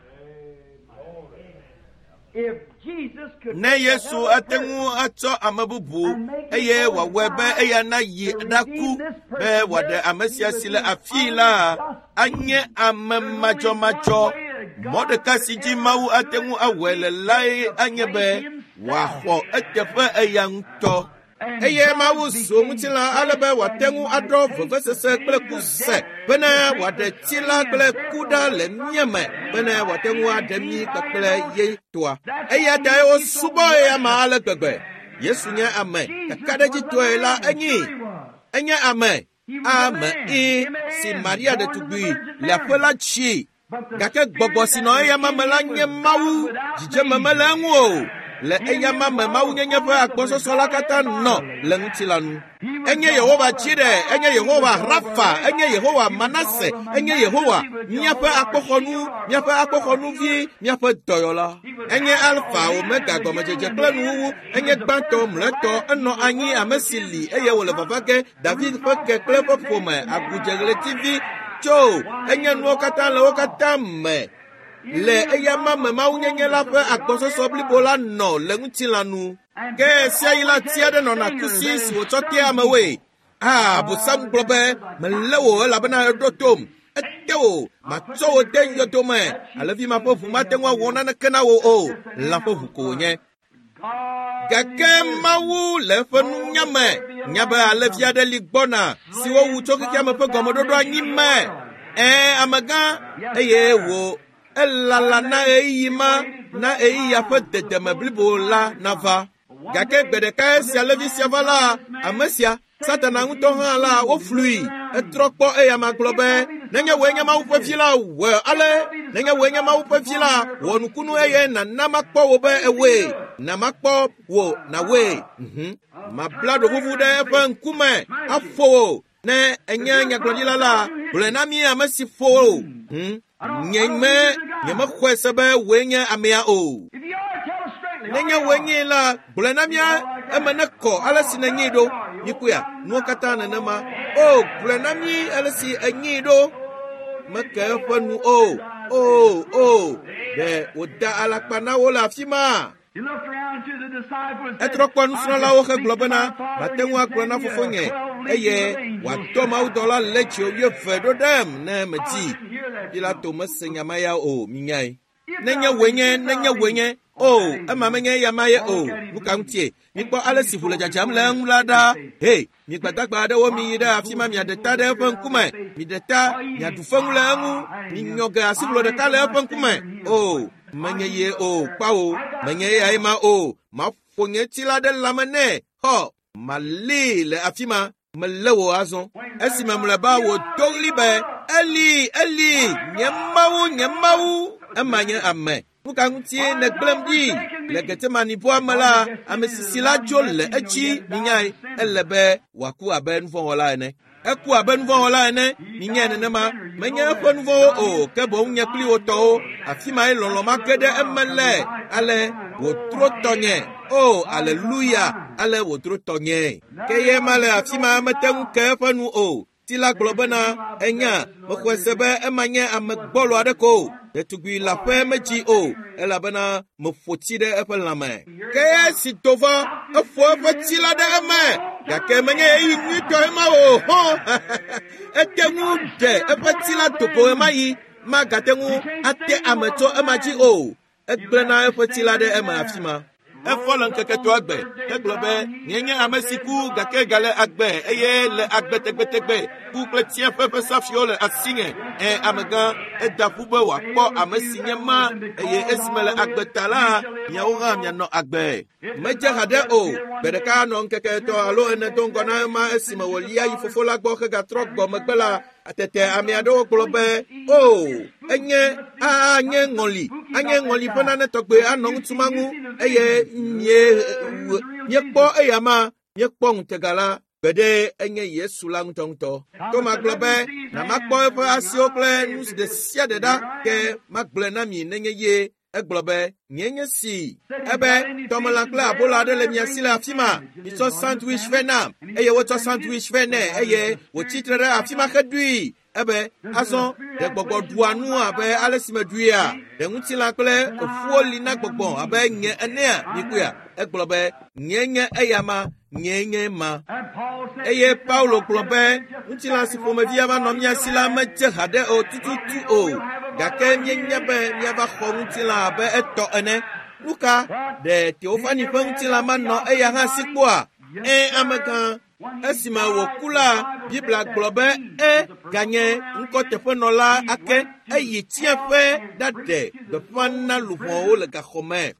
Ne Yesu ate ŋu atsɔ ame bubu eye wòawɔe be eya nayi ɖaku be wòaɖe ame sia si le afii la anye ame madzɔmadzɔ. Mɔ ɖeka si dzi Mawu ate ŋu awɔe le lae anye be wòaxɔ eteƒe eya ŋutɔ. Eye Mawu so ŋutilã ale be wòate ŋu aɖɔ vevesese kple kuse bena wòaɖe tila kple ku ɖa le mía me bena wòate ŋu aɖe mí kpakple ye tɔa. Eya tae wosubɔ eya ma ale gbegbe. Yesu nye ame kakaɖedzitɔe la enyi. Enye ame ame ĩ si Maria ɖetugbui le aƒe la tsi. Gake gbɔgbɔ si nɔ eya ma me la nye Mawu, dzidzeme mele eŋu o. Le eya ma me Mawu nyenye ƒe agbɔsɔsɔ la katã nɔ le ŋutilã nu. Enye Yehowa Tsire, enye Yehowa Rafa, enye Yehowa Manase, enye Yehowa míaƒe akpɔxɔnu, míaƒe akpɔxɔnuvi, míaƒe dɔyɔla. Enye Alpha, Omega, gɔmedzedze kple nuwuwu, enye gbãtɔ, mlɔetɔ, enɔ anyi ame si li eye wòle vava ge David ƒe ke kple ƒe ƒome, agudzeɣletivi tso, enye nuwo katã le wo katã me. Le eya ma me Mawu nyenye la ƒe agbɔsɔsɔ blibo la nɔ le ŋutilã nu. Ke sia yi la tia ɖe nɔna kusi si wòtsɔ tia amewoe. Ah, Abosam gblɔ be melé wò elabena eɖo tom. Ete wò, matsɔ wò de yɔdo me. Alevi ma ƒe ʋu mate ŋu awɔ naneke na wò o. Lã ƒe ʋu ko wònye. Gake Mawu le eƒe nunya me nya be alevi aɖe li gbɔna si wowu tso xexea me ƒe gɔmeɖoɖo anyi me. Ɛɛ amegã eye wò elala na ɣeyiɣi ma na ɣeyiɣia ƒe dedeme blibo la nava. Gake gbe ɖeka esia levi sia va la, ame sia Satana ŋutɔ hã la woflui. Etrɔ kpɔ eya ma gblɔ be nenye wòe nye Mawu ƒe vi la wɔ ale, nenye wòe nye Mawu ƒe vi la wɔ nukunu eye nana makpɔ wò be ewoe, na makpɔ wò na woe. Mhm. Mabla ɖovuvu ɖe eƒe ŋkume afɔ wò. Ne enye nyagblɔɖila la, gblɔe na mí ame si fɔ wò. Mhm. Nye me nyemexɔe se be wòe nye amea o. Nenye wòe nye la, gblɔe na mía eme nekɔ ale si nenyi ɖo. Mikuya, nuwo katã nenema. O, gblɔe na mí ale si enyi ɖo. Meke eƒe nu o. O, o. Ɖe wòda alakpa na wo le afi ma. Etrɔ kpɔ nusrɔ̃lawo hegblɔ bena mate ŋu agblɔ na fofonye eye wòatɔ mawudɔla le tsi wuieve ɖo ɖem ne medi. Pilato mesenya maya o minyai. Nenye wenye, nenye wenye, oh, ama menye yamaye o, mukamtie. Mikpo ale si hule jajam le ngulada. Hey, mikbatagba de wo mi da afima mi adeta de fen kume. Mi deta, mi adufeng le ngu, mi nyoga asibulo de kale fen kume. Oh, menye ye o, pa o, menye ye ma o, ma fonye tila de lamene. Ho, mali le afima. Melewo azon esi memleba wo toglibe eli eli nyemawu nyemawu amanye ame muka ngutie ne glemdi le getemani po amala amesisila jole echi minyai elebe waku aben fon wala ene eku aben fon wala ene minyai ne ma menye fon fo o kebo nya kli oto afima elolo makede emele ale wo tro tonye. Oh, alléluia, allez votre tonye. Keye male afima meteng ke fanu o. Tila globana enya, mokwe sebe emanye amegbolo adeko. De tugui la fe meji o. Elabana me fotide epelame. Keye sitova, efo fotila de eme. Yake menye inu to ema o. Etemu de epetila toko ema yi. Magatengu ate ameto emaji o. Ekblena efotila de ema afima. Efolon keke to agbe eglobe nyenye amesiku gake gale agbe eye le agbe tegbe tegbe ku kletien pepe safiole asinge e amega e dafube wa po amesinye ma eye esmele agbe tala yaura mia no agbe meje hade o bedeka no keke to alo ene dongo na ma esime wolia yifofola gbo ke gatrok gbo megbela atete amiado globe o enye anye ngoli anye ngoli pona ne togbe anong tumangu eye nye nye kpo eyama nye kpo ntegala bede enye Yesu la ngtonto to maglobe na makpo pe asiokle nus de sia de da ke magble na mi nenye ye eglobe nyenye si ebe to malakla abola de le miasila afima ito sandwich fena eye woto sandwich fene eye wo titre afima kadui ebe azon de gbogbo duanu abe alesimeduia de ngutila kle ofuoli na gbogbo abe nye enea nikuya eglobe nyenye eyama nyenye ma eye Paulo globe ngutila sifomevia ba no miasila meje hade o tututu o gake nyenye be nyaba khongutila abe eto ene luka de teofani ngutila manno eya ha sikwa e ameka esima wokula bibla globe e ganye nkote fenola ake eyi tiefe dade de fana lufon o le gahome.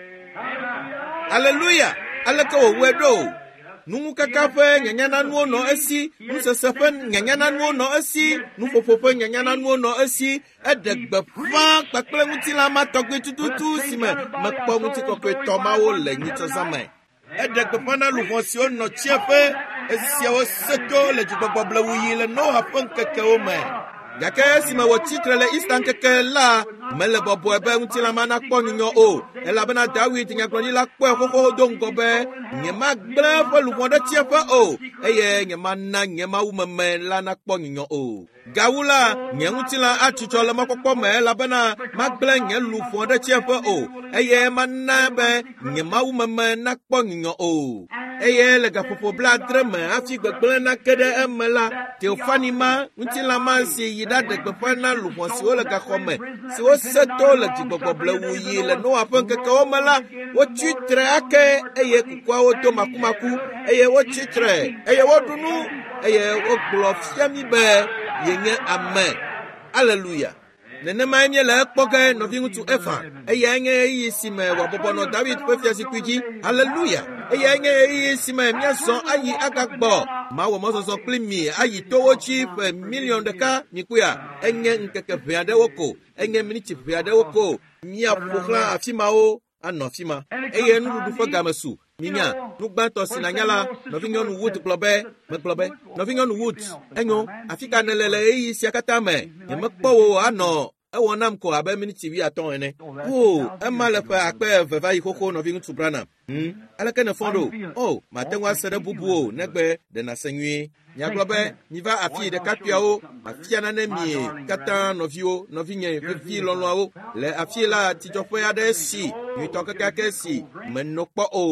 Hallelujah. Aleka wo wedo nungu kakafe nyanyana nuo no esi nusesefe nyanyana nuo no esi nufofofe nyanyana nuo no esi edegbe fa pakple ngutila matogbe tututu sime makpo ngutiko pe tomawo le nyito zame edegbe fana lufon si o no tiefe esi o seto le jibogbo blawuyi le no hafon keke o me gake sime wo titre le istan keke la mele bobo ebe ngutila mana kpo nyo o elabena David nyakloni la kpo koko dongo be nyema gble fo lufon de tiefe o eye nyema na nyema umeme la na kpo nyo o gawula nyengutila achucho le makoko me labena magble nye lufon de tiefe o eye manna be nyema umeme na kpo nyo o eye le gapopo bladre me afi gbegble na kede emela teofani ma ntila ma si yida de gbefana lufon si o le gakome si o seto le tigbogbo blawuyi le no afon keke o mala wo titre ake eye kukwa o to makumaku eye wo titre eye wo dunu eye wo glofiami be yenye amen. Hallelujah. Nene maimye le ekpoke no vingutu efa eye enge yi sime wa bobono David pefia sikwiji. Hallelujah. Eye enge yi sime miason ayi agagbo ma wo mososo plimi ayi towo chief million de ka nikuya enge nkeke fiade woko enge miniti fiade woko mia pokla afima o anofima eye nudu fo gamesu minya nugbanto sinanyala no vinyo nu wood globe me globe no vinyo nu wood enyo afika nelele yi siakata me yemekpo wo ano ewo nam ko abe miniti wi aton ene o emale fa akpe veva yi koko no vinyo tubrana hm alaka ne fondo oh matenwa sere bubu o negbe de na senwi nya globe ni va afi de kapia o afia na na mi kata no vio no vinye vi lonlo o le afi la ti jofo ya de si ni to kaka si menokpo o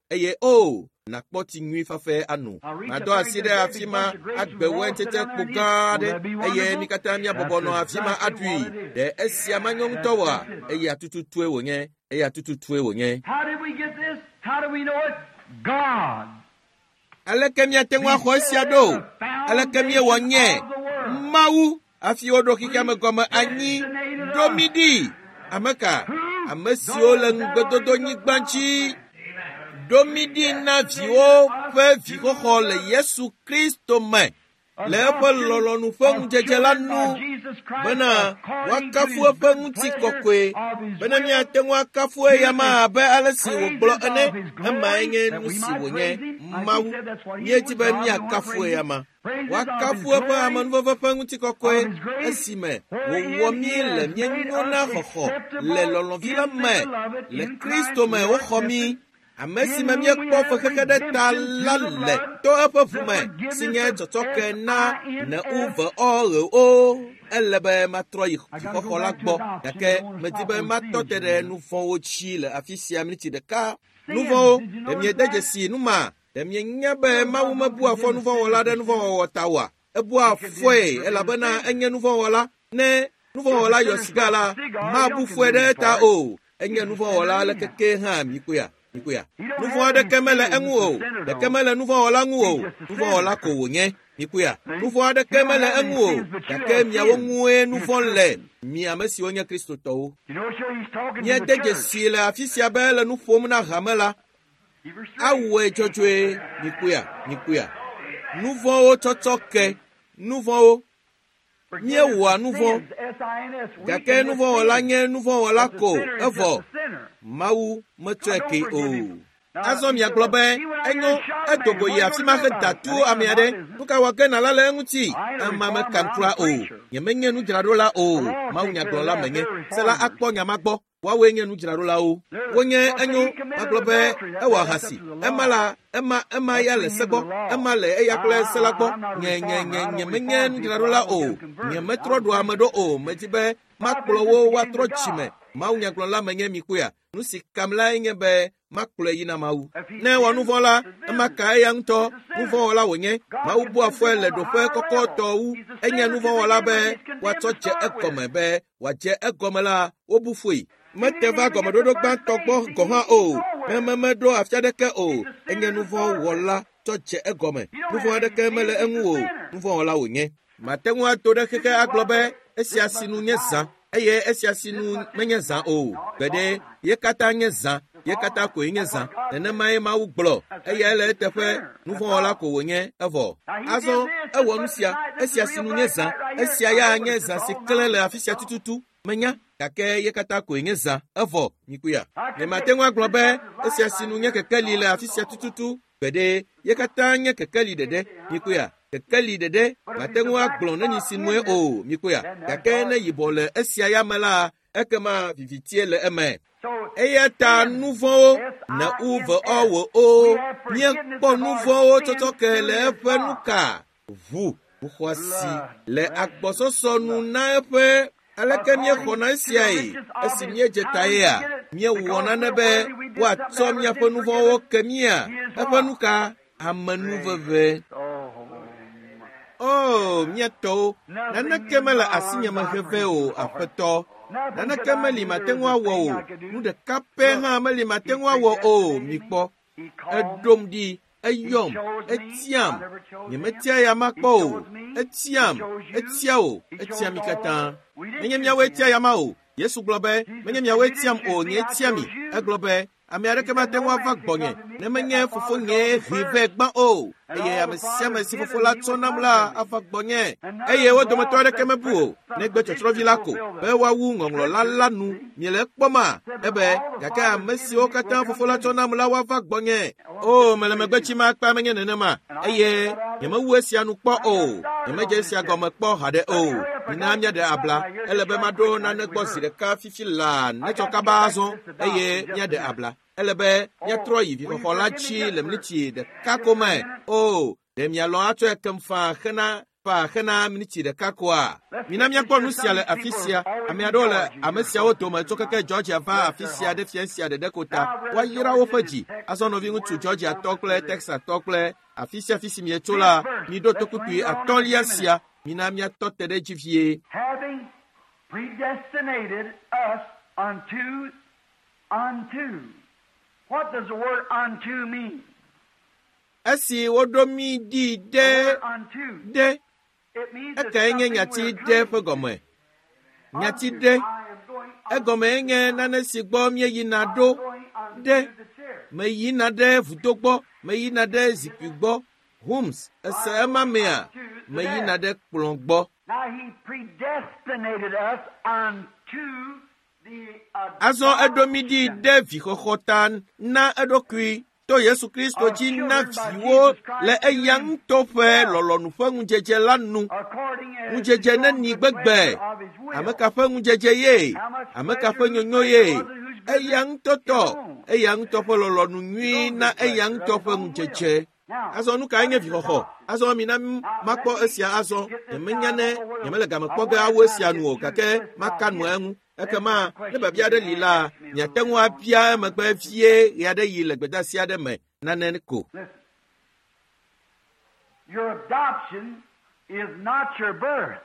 eye o na kpɔti nyui fafe anu madɔ asi ɖe afi ma agbewoe tete kpo gã aɖe eye mi katã miabɔbɔ nɔ afi ma aɖui ɖe esia manyɔ ŋutɔ wɔa eye atututue wònye eye atututue wònye. Aleke miate ŋu axɔ esia ɖo aleke miewɔ nye Mawu afi woɖo xixia me gɔme anyi ɖo mi ɖi ameka ame siwo le ŋugbedodo nyigba ŋuti ɖo mi ɖi na viwo ƒe vixɔxɔ le Yesu Kristo me le eƒe lɔlɔnu ƒe ŋudzedze la nu bena woakafu eƒe ŋutikɔkɔe bena miate ŋu akafu eyama abe ale si wògblɔ ene emae nye nu si wònye Mawu míedi be miakafu eyama woakafu eƒe amenuveve ƒe ŋutikɔkɔe esime wòwɔ mí le mienyo na xɔxɔ le lɔlɔ̃vi la me le Kristo me woxɔ mí ame si me miekpɔ fexexe ɖe ta la le to eƒe ʋu me si nye tsɔtsɔke na ne uve ɔɣe o ele be matrɔ yi xɔxɔ la gbɔ gake medi be matɔ te ɖe nu vɔ̃wo dzi le afi sia miniti ɖeka nu vɔ̃wo ɖe miede dzesi nu ma ɖe mienya be Mawu mebua fɔ nu vɔ̃ wɔla ɖe nu vɔ̃ wɔwɔ ta oa ebua fɔe elabena enye nu vɔ̃ wɔla ne nu vɔ̃ wɔla yɔ siga la mabu fɔe ɖe ta o enye nu vɔ̃ wɔla le keke hã mikoya mikoya nu vɔ̃ aɖeke mele eŋu o ɖeke mele nu vɔ̃ wɔla ŋu o nu vɔ̃ wɔla ko wònye mikoya nu vɔ̃ aɖeke mele eŋu o gake miawo ŋue nu vɔ̃ le mi ame siwo nye kristotɔwo miede dzesi le afi sia be le nu ƒom na hame la awɔe dzɔdzɔe mikoya mikoya nu vɔ̃wo tsɔtsɔ ke nu vɔ̃wo miewɔa nu vɔ̃ gake nu vɔ̃ wɔla nye nu vɔ̃ wɔla ko evɔ Mawu metsɔe ke o azɔ miagblɔ be enyo edogo yi afi ma he datu ame aɖe nu ka wɔ ge na la le eŋuti ama mekam kura o nyemenye nudzraɖola o Mawu nyagblɔla menye se la akpɔ nyama gbɔ woawoe nye nudzraɖolawo wonye enyo magblɔ be ewɔ ahasi ema la ema ema ya le se gbɔ ema le eya kple se la gbɔ nye nye nye nyemenye nudzraɖola o nyemetrɔ ɖo ame ɖo o medi be makplɔ wo woatrɔ dzi me Mawu nyagblɔla menye mi koya nu si kam lae nye be makplɔe yina Mawu ne wɔ nu vɔ̃ la ema ka eya ŋutɔ nu vɔ̃ wɔla wònye Mawu bua fɔe le ɖoƒe kɔkɔtɔ wu enye nu vɔ̃ wɔla be woatsɔ dze egɔme be wòadze egɔme la wobu foe mete va gɔmeɖoɖo gbãtɔ gbɔ gɔ hã o meme meɖo afi aɖeke o enye nu vɔ̃ wɔla tsɔ dze egɔme nu vɔ̃ aɖeke mele eŋu o nu vɔ̃ wɔla wònye mate ŋu ato ɖe xexe agblɔ be esia sinu nye zã eye esia sinu menye zã o gbeɖe ye katã nye zã ye katã koe nye zã nenemae Mawu gblɔ eya ele eteƒe nu vɔ̃ wɔla ko wònye evɔ azɔ ewɔ nu sia esia sinu nye zã esia ya nye zã si klẽ le afi sia tututu menya gake ye katã koe nye zã evɔ mikuya nyemate ŋu agblɔ be esia sinu nye kekeli le afi sia tututu gbeɖe ye katã nye kekeli ɖeɖe mikuya kekeli ɖeɖe mate ŋu agblɔ ne nyi sinue o mikoya gake ne yibɔ le esia ya me la ekema vivitie le eme eya ta nu vɔ̃wo ne uve ɔwɔ o miekpɔ nu vɔ̃wo tsɔtsɔke le eƒe nuka ʋu xɔasi le agbɔsɔsɔ nu na eƒe aleke miexɔna esiae esi miedze taea miewɔ nane be woatsɔ miaƒe nu vɔ̃wo ke mia eƒe nuka amenuveve oh mietɔwo naneke mele asinye me heve o aƒetɔ naneke meli mate ŋu awɔ o nu ɖeka pɛ hã meli mate ŋu awɔ o mikpɔ eɖom ɖi eyɔm etiam nyemetia ya makpɔ o etiam etia o etia mi katã menye miawo etia ya ma o Yesu gblɔ be menye miawo etiam o nye etia mi egblɔ be ame aɖeke mate ŋu ava gbɔnye ne menye fofo nye hĩ ve gbã o eye ame sia ame si fofo la tsɔ nam la ava gbɔnye eye wo dometɔ aɖeke mebu o negbe tsɔtsrɔ̃vi la ko be woawu ŋɔŋlɔ la la nu miele ekpɔma ebe gake ame siwo katã fofo la tsɔ nam la woava gbɔnye o mele megbetsi ma akpa menye nenema eye nyemewu esia nu kpɔ o nyemedze esia gɔme kpɔ haɖe o mina miaɖe abla ele be maɖo nane gbɔ zi ɖeka fifi laa netsɔ kaba azɔ eye miaɖe abla ele be miatrɔ yi vixɔxɔ la dzi le mliti ɖeka ko me o ɖe mialɔ atsɔe kem faa hena pa hena miniti de kakwa minamia kwa nusia le afisia amiado le amesia wo to ma to keke Georgia va afisia de fiancia de Dakota wa yira wo faji aso no vingu tu Georgia tokle Texas tokle afisia fisi mietola ni do tokupi atolia sia minamia tote de jivie having predestinated us unto unto. What does the word unto mean? Asi wodomi di de de eka enye nyati de fegome nyati de egome enye nane si gbo mi yi na do de me yi na de futogbo me yi na de zipigbo homes ese ema me a me yi na de kplongbo. Now he predestinated us unto the azo edomi di de vi khokhotan na edokui to Yesu Kristo ji na viwo le eyang to fe lolonu fe njeje lanu njeje na ni gbegbe ameka fe njeje ye ameka fe nyonyo ye eyang toto eyang to fe lolonu nwi na eyang to fe njeje aso nu ka nye vihoho aso mi na makpo esia aso yemenyane yemele ga makpo ga awesia nu o kake makanu enu ekema ne babia de lila nyatengu apia magba fie ya de yi legbeda sia de me nanenko. Your adoption is not your birth.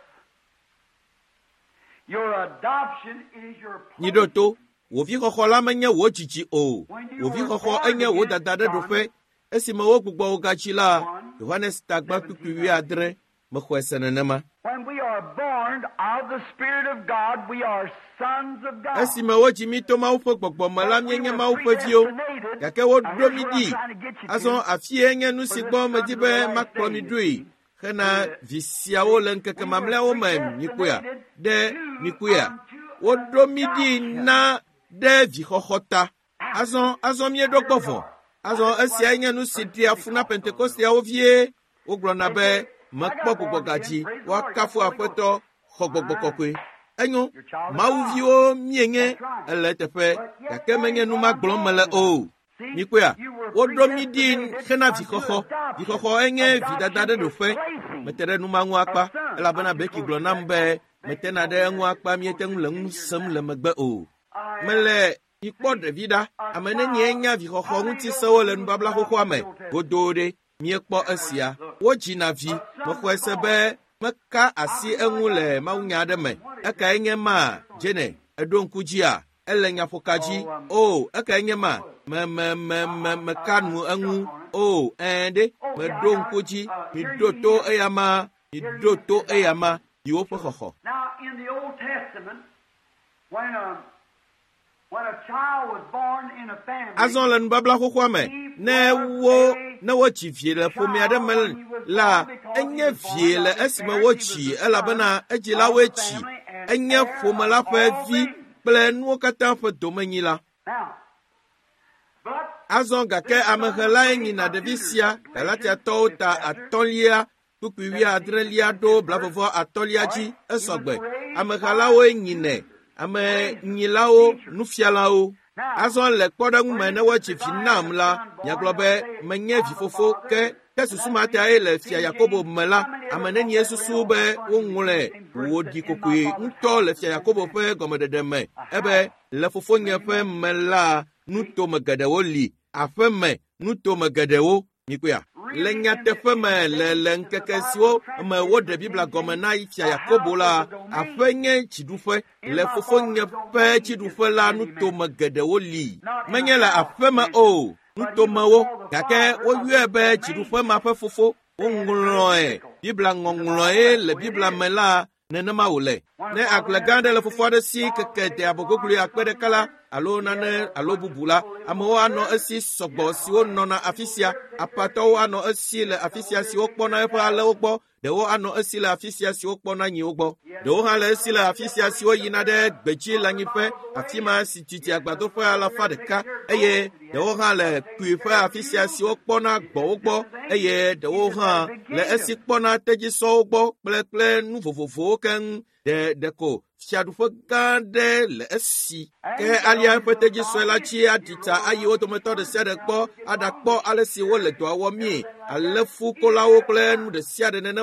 Your adoption is your nidoto wo vi khola manya wo jiji o wo vi kho anya wo dada de do fe esima wo gbugbo o gachila Johannes tagba pipi adre mo khwesenenema. When we are born of the Spirit of God, we are sons of God. Esima wo jimi to ma ufo gbogbo mala nyenye ma ufo fio kake wo domidi aso afie nye nu sigbo majibe makro mi dui khana visia wo lenkeke mamle wo mam nikuya de nikuya wo domidi na de vi khokhota aso aso mi dokpofo aso esia nye nu sidia funa Pentecoste wo vie wo grona be makpo gbogaji wa kafu apeto khogbogokwe enyo mauvio mienye eletefe kakemenye nu magbon mele o nikuya wodomidi khena vikokho vikokho enye vidadade do fe metere nu mangu akpa elabana beki glona mbe metena de ngu akpa mieteng leng sem le megbe o mele ikpo de vida amene nyenya vikokho nti sewo le nbabla kokho ame godode miekpo asia wojina vi mokwesebe maka asi enwule mawunya de me aka enye ma jene edonkujia elenya fokaji o aka enye ma me me me me kanu enwu o ende me donkuji midoto eyama midoto eyama yopo khokho. Now in the Old Testament when a when a child was born in a family azon le nbabla kokho me ne wo na wo chi vie le fomi ade mel la enye vie le esime wo chi elabana ejila we chi enye fomala fa vi plenu kata fa domenyi la azon gake amehela enyi na devisia Galatia tota atolia pupiwi adrelia do blavovo atolia ji esogbe amehela wo enyi ne ame nyilao nufialao azon le kpɔɖeŋu me ne wɔtsi finam la nyagblɔbe menye vifofo ke ke susuma ta ye le fia Yakobo me la ame ne nye susu be woŋlɔe wòɖi kokoe ŋutɔ le fia Yakobo ƒe gɔmedede me ebe le fofonye ƒe me la nutome geɖewo li aƒe me nutome geɖewo mikoya le nyateƒe me le le ŋkeke siwo me woɖe Biblia gɔme na fia Yakobo la aƒe nye tsiɖuƒe le fofonye ƒe tsiɖuƒe la nutome geɖewo li menye le aƒe me o nutomewo gake woyɔe be tsiɖuƒe ma ƒe fofo woŋlɔe Biblia ŋɔŋlɔe le Biblia me la nenema wòle ne agble gã aɖe le fofo aɖe si keke de abogogli akpe ɖeka la alo nane alo bubu la amewo anɔ esi sɔgbɔ siwo nɔna afi sia apatɔwo anɔ esi le afi sia siwo kpɔna eƒe alewo gbɔ ɖewo anɔ esi le afi sia siwo kpɔna nyiwo gbɔ ɖewo hã le esi le afi sia siwo yina ɖe gbedzi le anyiƒe afi ma si titi agbadoƒe alafa ɖeka eye ɖewo hã le kpui ƒe afi sia siwo kpɔna gbɔwo gbɔ eye ɖewo hã le esi kpɔna tedzisɔwo gbɔ kple kple nu vovovowo keŋ de deko fiaɖuƒe gã aɖe le esi ke alia ƒe tedzisɔe la tsi adita ayi wo dometɔ ɖe sia ɖe gbɔ aɖakpɔ ale si wole dɔa wɔ mie ale fu kolawo kple nu ɖe sia ɖe nenema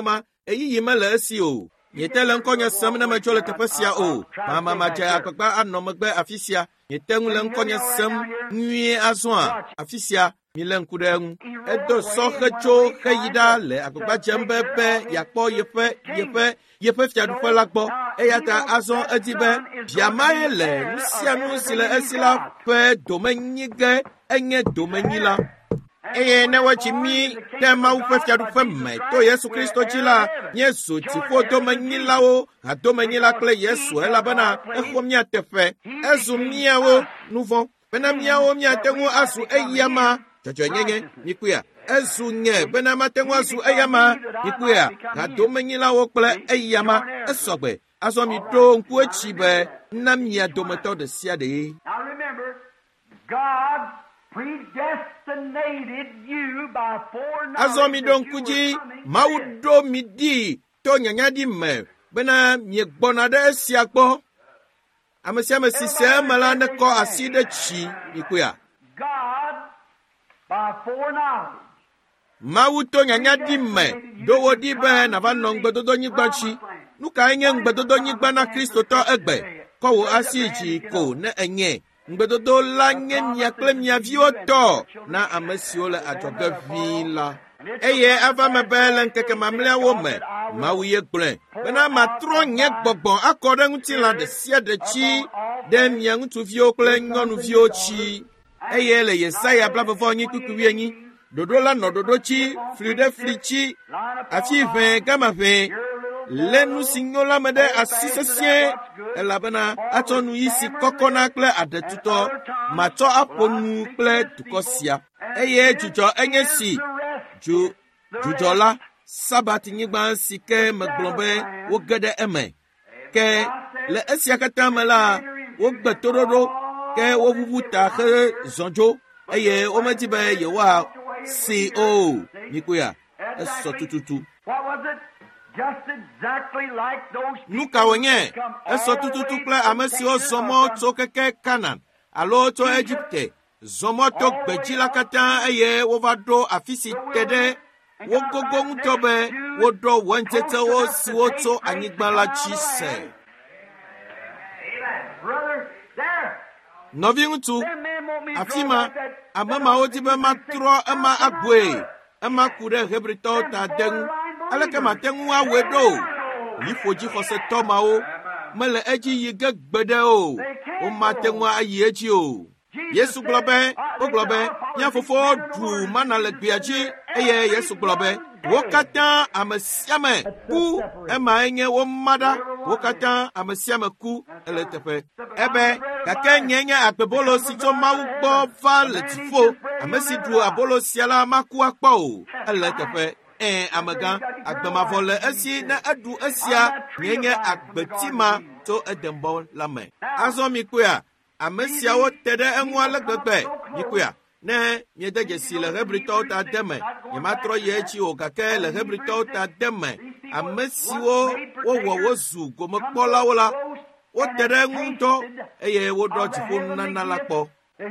eyi yi mele esi o nyete le nkɔnye sem ne metso le teƒe sia o mama madze agbagba anɔ megbe afi sia nyete ŋu le nkɔnye sem nyuie azɔa afi sia mi le ŋku ɖe eŋu edo sɔxe tso heyi ɖa le agbagba dzem be be yakpɔ yeƒe yeƒe yeƒe fiaɖuƒe la gbɔ eya ta azɔ edi be biamae le nu sia nu si le esi la ƒe domenyi ge enye domenyi la eye ne wɔtsi mi ɖe Mawu ƒe fiaɖuƒe me to Yesu Kristo dzi la míezu dziƒo domenyilawo hadomenyila kple Yesu elabena exɔ mía teƒe ezu míawo nu vɔ̃ bena míawo míate ŋu azu eyama dzɔdzɔenyenye mikuia ezu nye bena mate ŋu azu eyama mikuia hadomenyilawo kple eyama esɔgbe azɔ mi ɖo ŋku etsi be na mia dometɔ ɖe sia ɖe. Azɔ mi ɖo ŋku dzi Mawu ɖo mi ɖi to nyanyaɖi me bena miegbɔna ɖe esia gbɔ. Ame sia ame si se eme la nekɔ asi ɖe tsi mikuia. Mawu to nyanyaɖi me ɖo wò ɖi be nava nɔ ŋgbedodonyigba dzi. Nu kae nye ŋgbedodonyigba na kristotɔ egbe? Kɔ wò asi dzi ko ne enye. Ŋgbedodo la nye mia kple mia viwo tɔ na ame siwo le adzɔge ʋĩi la. Eye ava me be le ŋkeke mamlɛawo me, Mawu ye gblɔe bena matrɔ nye gbɔgbɔ akɔ ɖe ŋutilã ɖe sia ɖe dzi ɖe mia ŋutsuviwo kple nyɔnuviwo dzi. Eye le Yesaya blaeve-vɔ-enyi kpukpu wuienyi, ɖoɖo la nɔ ɖoɖo dzi, fli ɖe fli dzi, afi ʋẽ gama ʋẽ. Le nu si nyo la me ɖe asi sesĩe elabena atsɔ nu yi si kɔkɔna kple aɖetutɔ matsɔ aƒo nu kple dukɔ sia. Eye dzudzɔ enye si dzu dzudzɔ la sabatnyigba si ke megblɔ be woge ɖe eme. Ke le esia katã me la wogbe toɖoɖo ke woʋuʋu ta he zɔdzo eye womedi be yewoa si o mikuia esɔ tututu. Nu kawo nye esɔ tututu kple ame siwo zɔ mɔ tso keke Kanan alo tso Egipte zɔ mɔ to gbedzi la katã eye wova ɖo afi si te ɖe wogogo ŋutɔ be woɖɔ wɔntetsewo siwo tso anyigba la dzi se. Nɔvi ŋutsu afi ma ame mawo di be matrɔ ema agboe ema ku ɖe Hebritɔwo ta de ŋu. Aleke mate ŋu awɔe ɖo? Liƒodzixɔsetɔ mawo mele edzi yi ge gbeɖe o. Womate ŋu ayi edzi o. Yesu gblɔ be, wogblɔ be, mía fofowo ɖu mana le gbea dzi eye Yesu gblɔ be, wo katã ame sia ame ku emae nye wo ma ɖa. Wo katã ame sia ame ku ele teƒe. Ebe gake nye nye agbebolo si tso Mawu gbɔ va le dziƒo. Ame si ɖu abolo sia la maku akpɔ o. Ele teƒe. Eh, amegã agbemavɔ le esi ne eɖu esia nye nye agbetima tso Edembɔ la me. Azɔ mikuia ame siawo te ɖe eŋu ale gbegbe mikuia ne miede dzesi le Hebritɔwo ta de me nyematrɔ yi edzi o gake le Hebritɔwo ta de me ame siwo wowɔ wozu gomekpɔlawo la wote ɖe eŋu ŋutɔ eye woɖɔ dziƒo nunana la kpɔ.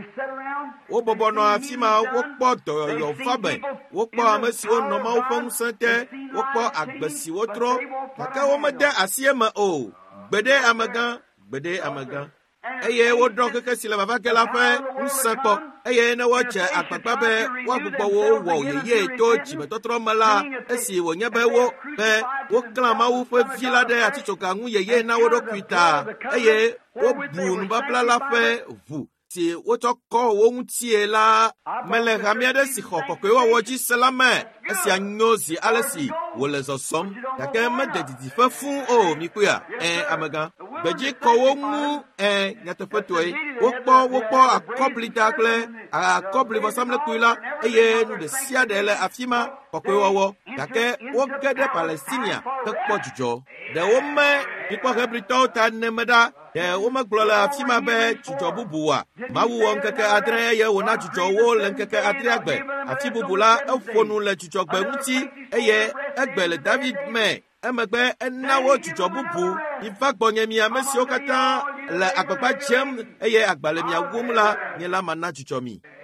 Wobɔbɔ nɔ afi ma wokpɔ dɔyɔyɔ va me, wokpɔ ame siwo nɔ Mawu ƒe ŋusẽ te, wokpɔ agbe si wotrɔ, gake womede asi eme o. Gbeɖe amegã, gbeɖe amegã. Eye woɖɔ keke si le vava ge la ƒe ŋusẽ kpɔ, eye ne woadze agbagba be woagbugbɔ wo wɔ yeye to dzimetɔtrɔ me la, esi wònye be wo be woklã Mawu ƒe vi la ɖe atitsoga ŋu yeye na wo ɖokui ta, eye wobu nubabla la ƒe ʋu si wotsɔ kɔ wo ŋutie la mele hamia ɖe si xɔ kɔkɔewɔwɔ dzi se la me. Esia nyo zi ale si wòle zɔzɔm gake mede didiƒe fũu o mikuia. Eh, amegã gbedzi kɔ wo ŋu eh, nyateƒetɔe. Wokpɔ wokpɔ akɔblida kple akɔbli vɔsamlekpui la eye nu ɖe sia ɖe le afi ma kɔkɔewɔwɔ gake woge ɖe Palestinia hekpɔ dzudzɔ. Ɖewo me mikpɔ Hebritɔwo ta neme ɖa. Ɖe womegblɔ le afi ma be dzudzɔ bubu wa. Mawu wɔ ŋkeke adre eye wòna dzudzɔ wo le ŋkeke adrea gbe. Afi bubu la eƒo nu le dzudzɔgbe ŋuti eye egbe le David me. Emegbe ena wo dzudzɔ bubu. Miva gbɔnye mi ame siwo katã le agbagba dzem eye agba le mia wum la nye la mana dzudzɔ mi.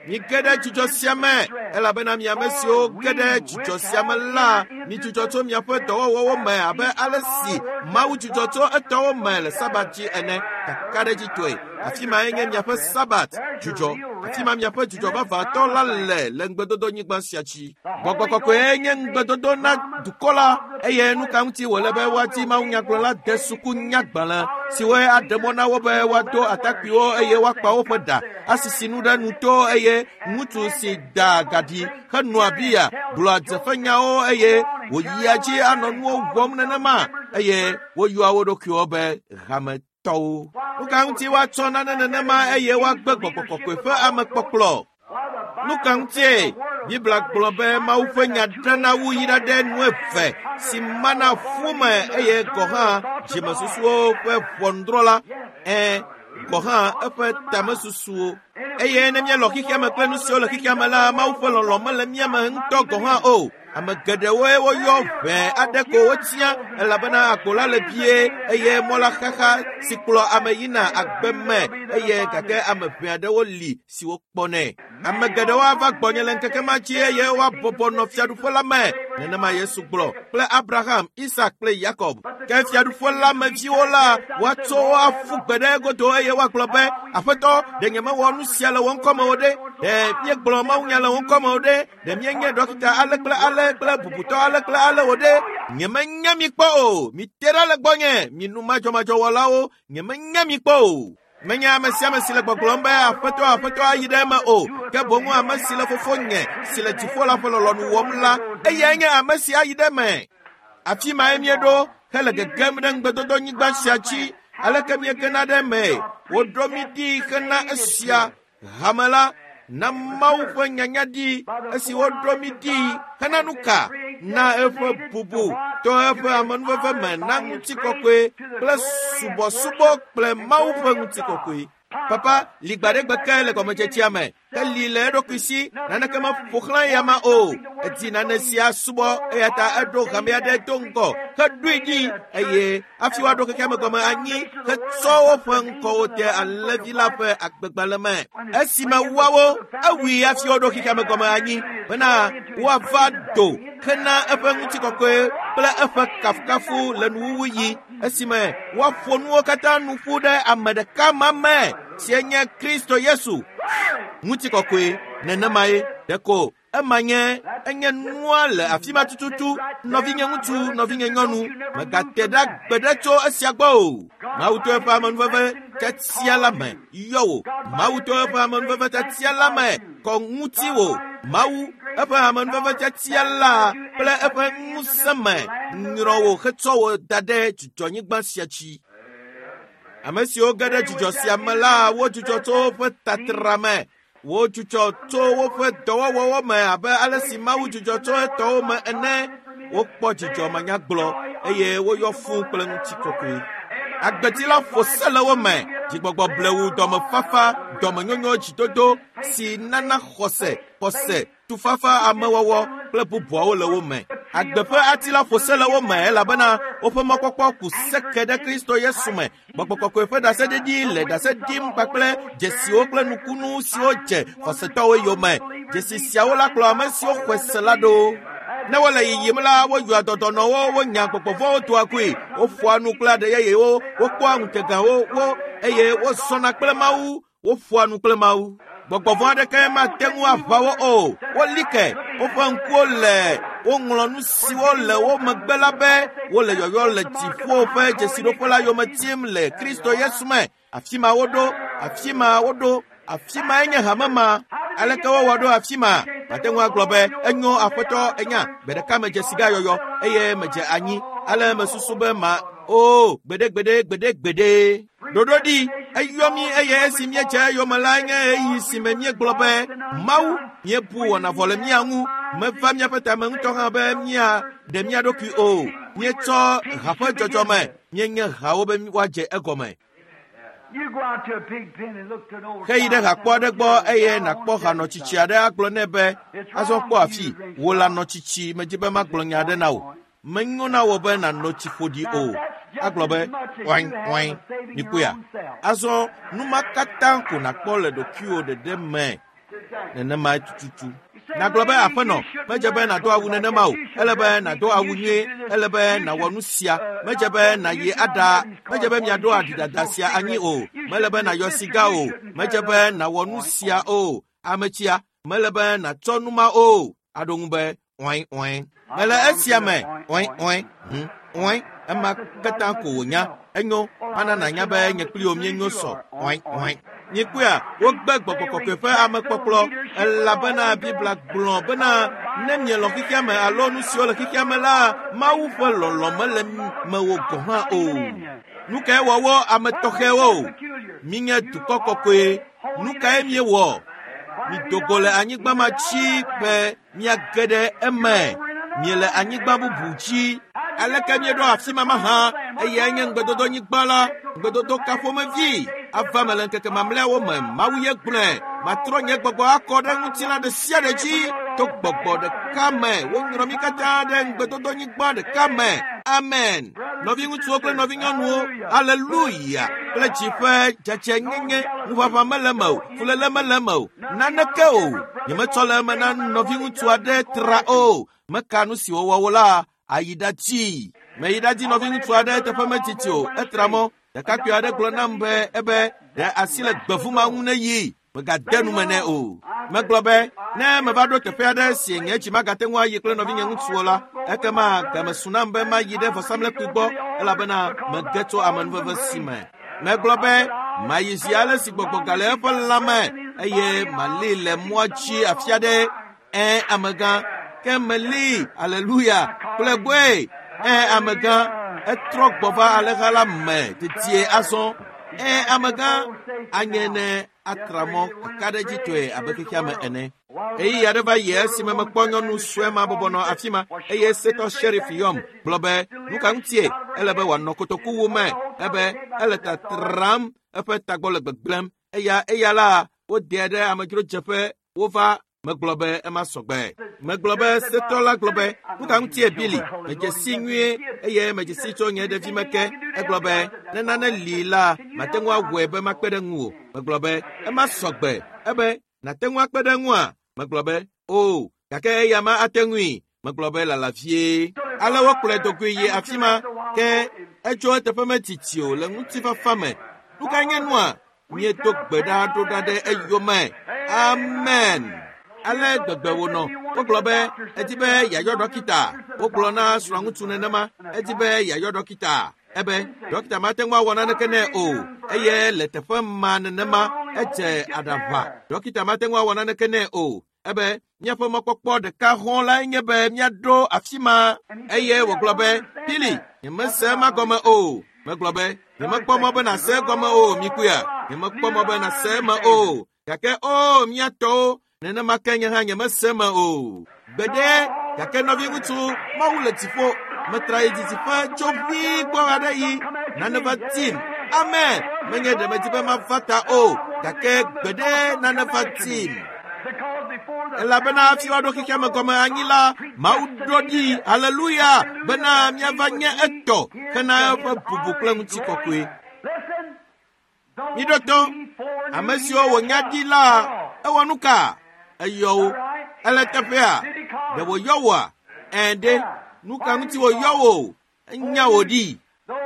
mi gede dzudzɔ sia me elabena mi ame siwo gede dzudzɔ sia me la mi dzudzɔ tso miaƒe dɔwɔwɔwo me abe ale si Mawu dzudzɔ tso etɔwo me le sabat dzi ene kaka ɖe dzi toe. Afi ma nye miaƒe sabat dzudzɔ. Afi ma miaƒe dzudzɔ vavãtɔ la le le ŋgbedodonyigba sia dzi. Gbɔgbɔ kɔkɔe nye ŋgbedodo na dukɔ la eye nu ka ŋuti wòle be woati mawunyagblɔla de suku nyagbalẽ siwoe aɖe mɔ na wo be woado atakpuiwo eye woakpa woƒe ɖa asisi nu ɖe nuto eye ŋutsu si da gaɖi henɔa bia gblɔa dzefenyawo eye wòyia dzi anɔ nuwo wɔm nenema eye woyɔa wo ɖokuiwo be hametɔwo. Nu ka ŋuti woatsɔ nane nenema eye woagbe Gbɔgbɔ Kɔkɔe ƒe amekpɔkplɔ? Nu ka ŋutie Biblia gblɔ be Mawu ƒe nya ɖena wu yi ɖa ɖe nu eve si mana fu me eye gɔ hã dzimesusuwo ƒe ʋɔnudrɔ̃la ɛ gɔ hã eƒe tamesusuwo. Eye ne míelɔ xixia me kple nu siwo le xixia me la, Mawu ƒe lɔlɔ mele mía me ŋutɔ gɔ hã o. Ame geɖewoe woyɔ ʋɛ aɖe ko wotia elabena agbo la le bie eye mɔ la xaxa si kplɔ ame yina agbe me eye gake ame ʋɛ aɖewo li si wokpɔnɛ. Ame geɖewo ava gbɔnye le ŋkeke ma dzi eye woabɔbɔ nɔ fiaɖuƒe la me nenema Yesu gblɔ kple Abraham, Isak kple Yakob. Ke fiaɖuƒe la me viwo la woatso afu gbe ɖe godo eye woagblɔ be Aƒetɔ, ɖe nyemewɔ nu sia le wò ŋkɔme o ɖe, ɖe míegblɔ mawunya le wò ŋkɔme o ɖe, ɖe míenye ɖɔkita ale kple ale kple bubutɔ ale kple ale o ɖe, nyemenya mi kpɔ o, mi te ɖa le gbɔnye, mi nu madzɔmadzɔwɔlawo, nyemenya mi kpɔ o. Menye ame sia ame si le gbɔgblɔm be Aƒetɔ Aƒetɔ ayi ɖe eme o, ke boŋ ame si le fofo nye si le dziƒo la ƒe lɔlɔnu wɔm la, eyae nye ame si ayi ɖe eme. Afi mae mieɖo hele gegem ɖe ŋgbedodonyigba sia dzi, aleke miegena ɖe eme, woɖo mi ɖi hena esia hame la, na Mawu ƒe nyanya ɖi esi woɖo mi ɖi hena nu ka? Na eƒe bubu to eƒe amenuveve me na ŋutikɔkɔe kple subɔsubɔ kple Mawu ƒe ŋutikɔkɔe. Papa, li gba ɖe gbeke le gɔmedzedzia me, ke li le eɖokui si, naneke meƒo xlã ya ma o. Edi nane sia subɔ eya ta eɖo hame aɖe do ŋgɔ heɖoe ɖi eye hafi woaɖo xexea me gɔme anyi hetsɔ woƒe ŋkɔwo de alẽvi la ƒe agbegbalẽ me. Esime woawo ewui hafi woɖo xexea me gɔme anyi bena woava do hena eƒe ŋutikɔkɔe kple eƒe kafukafu le nuwuwu yi, esime woaƒo nuwo katã nu ƒu ɖe ame ɖeka ma me sie nye Kristo Yesu. Ŋutikɔkɔe nenemae ɖeko ema nye enye nua le afi ma tututu. Nɔvinye ŋutsu, nɔvinye nyɔnu, megate ɖa gbe ɖe tso esia gbɔ o. Mawu to eƒe amenuveve tetia la me yɔ wò. Mawu to eƒe amenuveve tetia la me kɔ ŋuti wò. Mawu eƒe amenuveve tetia la kple eƒe ŋusẽ me nyrɔ wò hetsɔ wò da ɖe dzudzɔnyigba sia dzi. Ame siwo ge ɖe dzudzɔ sia me la, wo dzudzɔ tso woƒe tatra me, wo dzudzɔ tso woƒe dɔwɔwɔwɔ me abe ale si Mawu dzudzɔ tso etɔwo me ene. Wokpɔ dzidzɔ manyagblɔ eye woyɔ fũu kple ŋutikɔkɔe. Agbeti la ƒo se le wo me, dzigbɔgbɔ blewu, dɔmefafa, dɔmenyonyo, dzidodo si nana xɔse, xɔse, tufafa, amewɔwɔ kple bubuawo le wo me. Agbe ƒe ati la ƒo se le wo me elabena woƒe mɔkpɔkpɔ ku seke ɖe Kristo Yesu me. Gbɔgbɔ kɔkɔe ƒe ɖaseɖiɖi le ɖase ɖim kpakple dzesiwo kple nukunu siwo dze xɔsetɔwo yome. Dzesi siawo la kplɔ ame siwo xɔe se la ɖo. Ne wole yiyim la, woyɔa dɔdɔnɔwo, wonya gbɔgbɔvɔwo doa koe, woƒoa nu kple aɖe yeyewo, wokpɔa ŋutegawo wo eye wozɔna kple Mawu, woƒoa nu kple Mawu. Gbɔgbɔvɔ aɖeke mate ŋu aʋawo o. Woli ke, woƒe ŋkuwo le, woŋlɔ nu siwo le wo megbe la be wole yɔyɔ le dziƒo ƒe dzesiɖoƒe la yome tim le Kristo Yesu me. Afi ma woɖo, afi ma woɖo, afi ma enye hame ma. Aleke wowɔ ɖo afi ma? Mate ŋu agblɔ be enyo Aƒetɔ enya, gbe ɖeka medze siga yɔyɔ eye medze anyi. Ale mesusu be ma, o, gbede gbede gbede gbede. Ɖoɖo ɖi, eyɔ mi eye esi miedze eyɔme la nye eyi si me miegblɔ be Mawu miebu wɔna vɔ le mia ŋu, meva miaƒe tame ŋutɔ hã be mia ɖe mia ɖokui o. Mietsɔ ha ƒe dzɔdzɔme, mienye hawo be woadze egɔme. Heyi ɖe hakpɔ aɖe gbɔ eye nakpɔ hanɔtsitsi aɖe agblɔ nɛ be azɔ kpɔ afi, wò le anɔtsitsi medzi be magblɔ nya aɖe na wò. Menyo na wò be nanɔ tsi ƒoɖi o. Agblɔ be wain wain mikuya. Azɔ nu ma katã ko nakpɔ le ɖokuiwò ɖeɖe me. nenema tututu na glo be afeno meje be na do awu nenema o ele be na do awu nwe ele be na wonu sia meje be na ye ada meje be mia do adidada sia anyi o mele be na yosiga o meje be na wonu sia o amechia mele be na tonuma o adongu be oin oin mele esia me oin oin oin ema kata ko nya enyo ana na nya be nyekpli omie nyo so oin oin nyekua wo gbe gbogbo ke fe amekpoklo elabena bibla glon bena nemye lo kikia me alo nu si o lo kikia me la mawu fe lolo mele me wo gohan o nu ke wo wo ametoke wo minye tukokokwe nu ka emie wo mi dogole anyigba ma chi pe mi agede eme mi le anyigba bubuchi aleke mi do afima ma ha eye nye ngbedodo nyigba la ngbedodo kafo me vi ava me le keke mamle wo me mawuye gble matro nye gbogbo akode ngutina de sia de chi to gbogbo de kame wo nyro mi kata de ngbedodo nyigba de kame amen novi ngutu okle novi nyanu hallelujah ple chife chache nyenye ufafa melemo fulele melemo naneke o nyeme tole mena novi ngutu ade tra o mekanu si wo wo la ayidati me yidati novi ngutu ade te fama titi o etramo de kakyo ade glonambe ebe de asile gbefuma ngune yi mega denu mene o me globe ne me vado te fede si nyechi magate nwa yi kle novi ngutu la ekema kama sunambe ma yide fo samle kubo ela bena me geto amanveve sime me globe ma yisiale si gbogbo gale fo lame eye malile mochi afiade en amaga kemeli hallelujah plebwe en amaga etrok bova alegala me titie ason en amaga anyene akramo kadeji toe abekikia me ene eyi yadeva yes me mekponyo nu swema bobono afima eye seto sheriff yom blobe nuka ntie elebe wano kotoku wume ebe eleta tram efe tagbole gbeglem eya eya la o dede amejro jefe wova meglobe ema sogbe meglobe seto la globe nuka ntie bili meje sinwie eye meje sito nye devi meke eglobe nenane lila matengwa webe makpede ngu meglobe ema sogbe ebe natengwa kpede ngu meglobe o kake yama atengui meglobe la la vie ala wo kule to gwe afima ke ejo te peme titio le nguti fa fame luka nyenwa mie to gbeda do dade eyome amen ale gbegbe wo no meglobe etibe yayo dokita oglona srangutu nenema etibe yayo dokita ebe dokita matengwa wona nekene o eye letefa man nenema eche adava dokita matengwa wona nekene o ebe nyepo mokpokpo de ka hon la nyebe miado afima eye wo globe pili nyemese magome o me globe nyemekpo mo be na se gome o mikuya nyemekpo mo be na se ma o yake o miato nene makenya ha nyemese ma o bede yake novi ngutu mawule tifo metrayi tifa chobi kwa adai naneva team amen menye de metibe mafata o yake bede naneva team ela bena fi wado kikia megome anyila maudodi hallelujah bena miavanya eto kana fa bubukle mutsikokwe ni doto amesio wonyadila ewonuka ayo ele tafia de wo yowa ende nuka nti wo yowo nya wodi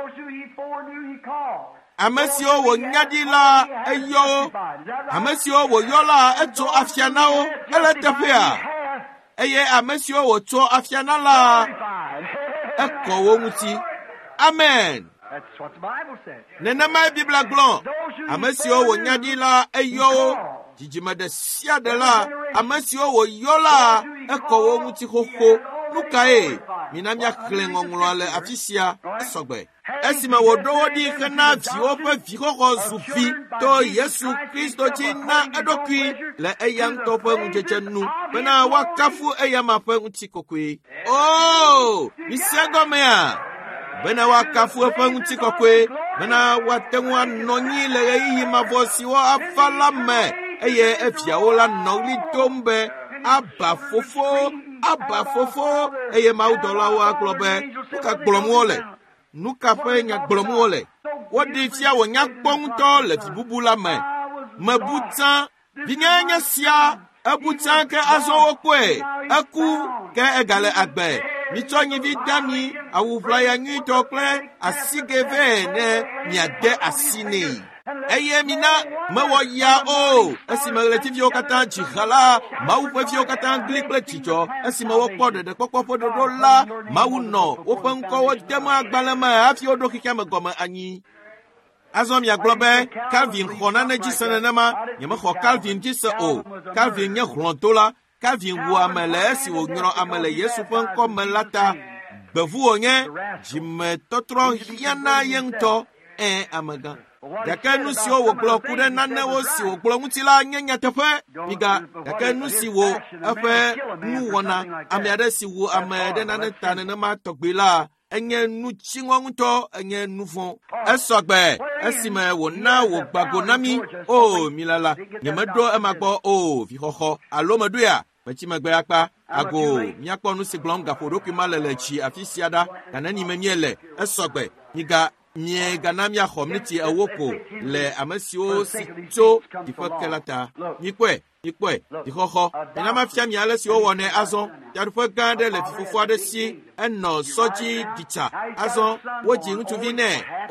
amesio wonyadila ayo amesio wo yola eto afianao ele tafia eye amesio wo to afianala ekowo muti amen. That's what the Bible says. Nena mai bibla glon amesio wonyadila ayo jijima de sia de la amesio wo yola ekowo muti koko nukae minamya klengo ngolale afisia esogbe esima wodowodi kana viwo pa vikoko zufi to Yesu Kristo china edokwi le eyang topo mujechenu bena wakafu eyama pa utikokwe oh misegomea bena wakafu pa utikokwe bena watenwa nonyi le yi mavosi wa afalame eye efiaola noli tombe aba fofo aba fofo eye maudola wa globe nuka gblomuole nuka fe nya gblomuole wodi fia wo nya gbonto le fibubula me mabutan binyanya sia ebutan ke azɔ wokɔe eku ke egale agbe mitsɔ nyivi dami awuʋlaya nyuitɔ kple asige vɛ ne miade asi nɛ eye mina mewɔ ya o esime ɣletiviwo katã dzi xa la mawu ƒe viwo katã gli kple dzidzɔ esime wokpɔ ɖeɖekpɔkpɔ ƒe ɖoɖo la mawu nɔ woƒe ŋkɔwo dem agbalẽ me hafi woɖo xexea me gɔme anyi. Azɔ miagblɔ be Calvin xɔ nane dzi se nenema nyemexɔ Calvin dzi se o. Calvin nye hlɔ̃dola. Calvin wu ame le esi wònyrɔ ame le Yesu ƒe ŋkɔ me la ta. Gbevu wònye dzimetɔtrɔ hiãna ye ŋutɔ ɛ amegã. Gake nu siwo wògblɔ ku ɖe nanewo si wògblɔ ŋuti la nye nyateƒe miga gake nu si wo eƒe nuwɔna ame aɖe si wu ame ɖe nane ta nenema tɔgbi la enye nu tsiŋɔ ŋutɔ enye nu vɔ̃ esɔgbe esime wòna wògbago na mi o milala nyemeɖo ema gbɔ o vixɔxɔ alo meɖoea metsi megbe akpa ago miakpɔ nu si gblɔm gaƒo ɖokui ma le le tsi afi sia ɖa gane nime miele esɔgbe miga mie gana miaxɔ mliti ewo ko le ame siwo si tso diƒe ke la ta mikpɔe mikpɔe dixɔxɔ nenama fia mi ale si wowɔnɛ azɔ taɖoƒe gã aɖe le fifofo aɖe si enɔ sɔ dzi ditsa azɔ wodzi ŋutsuvi nɛ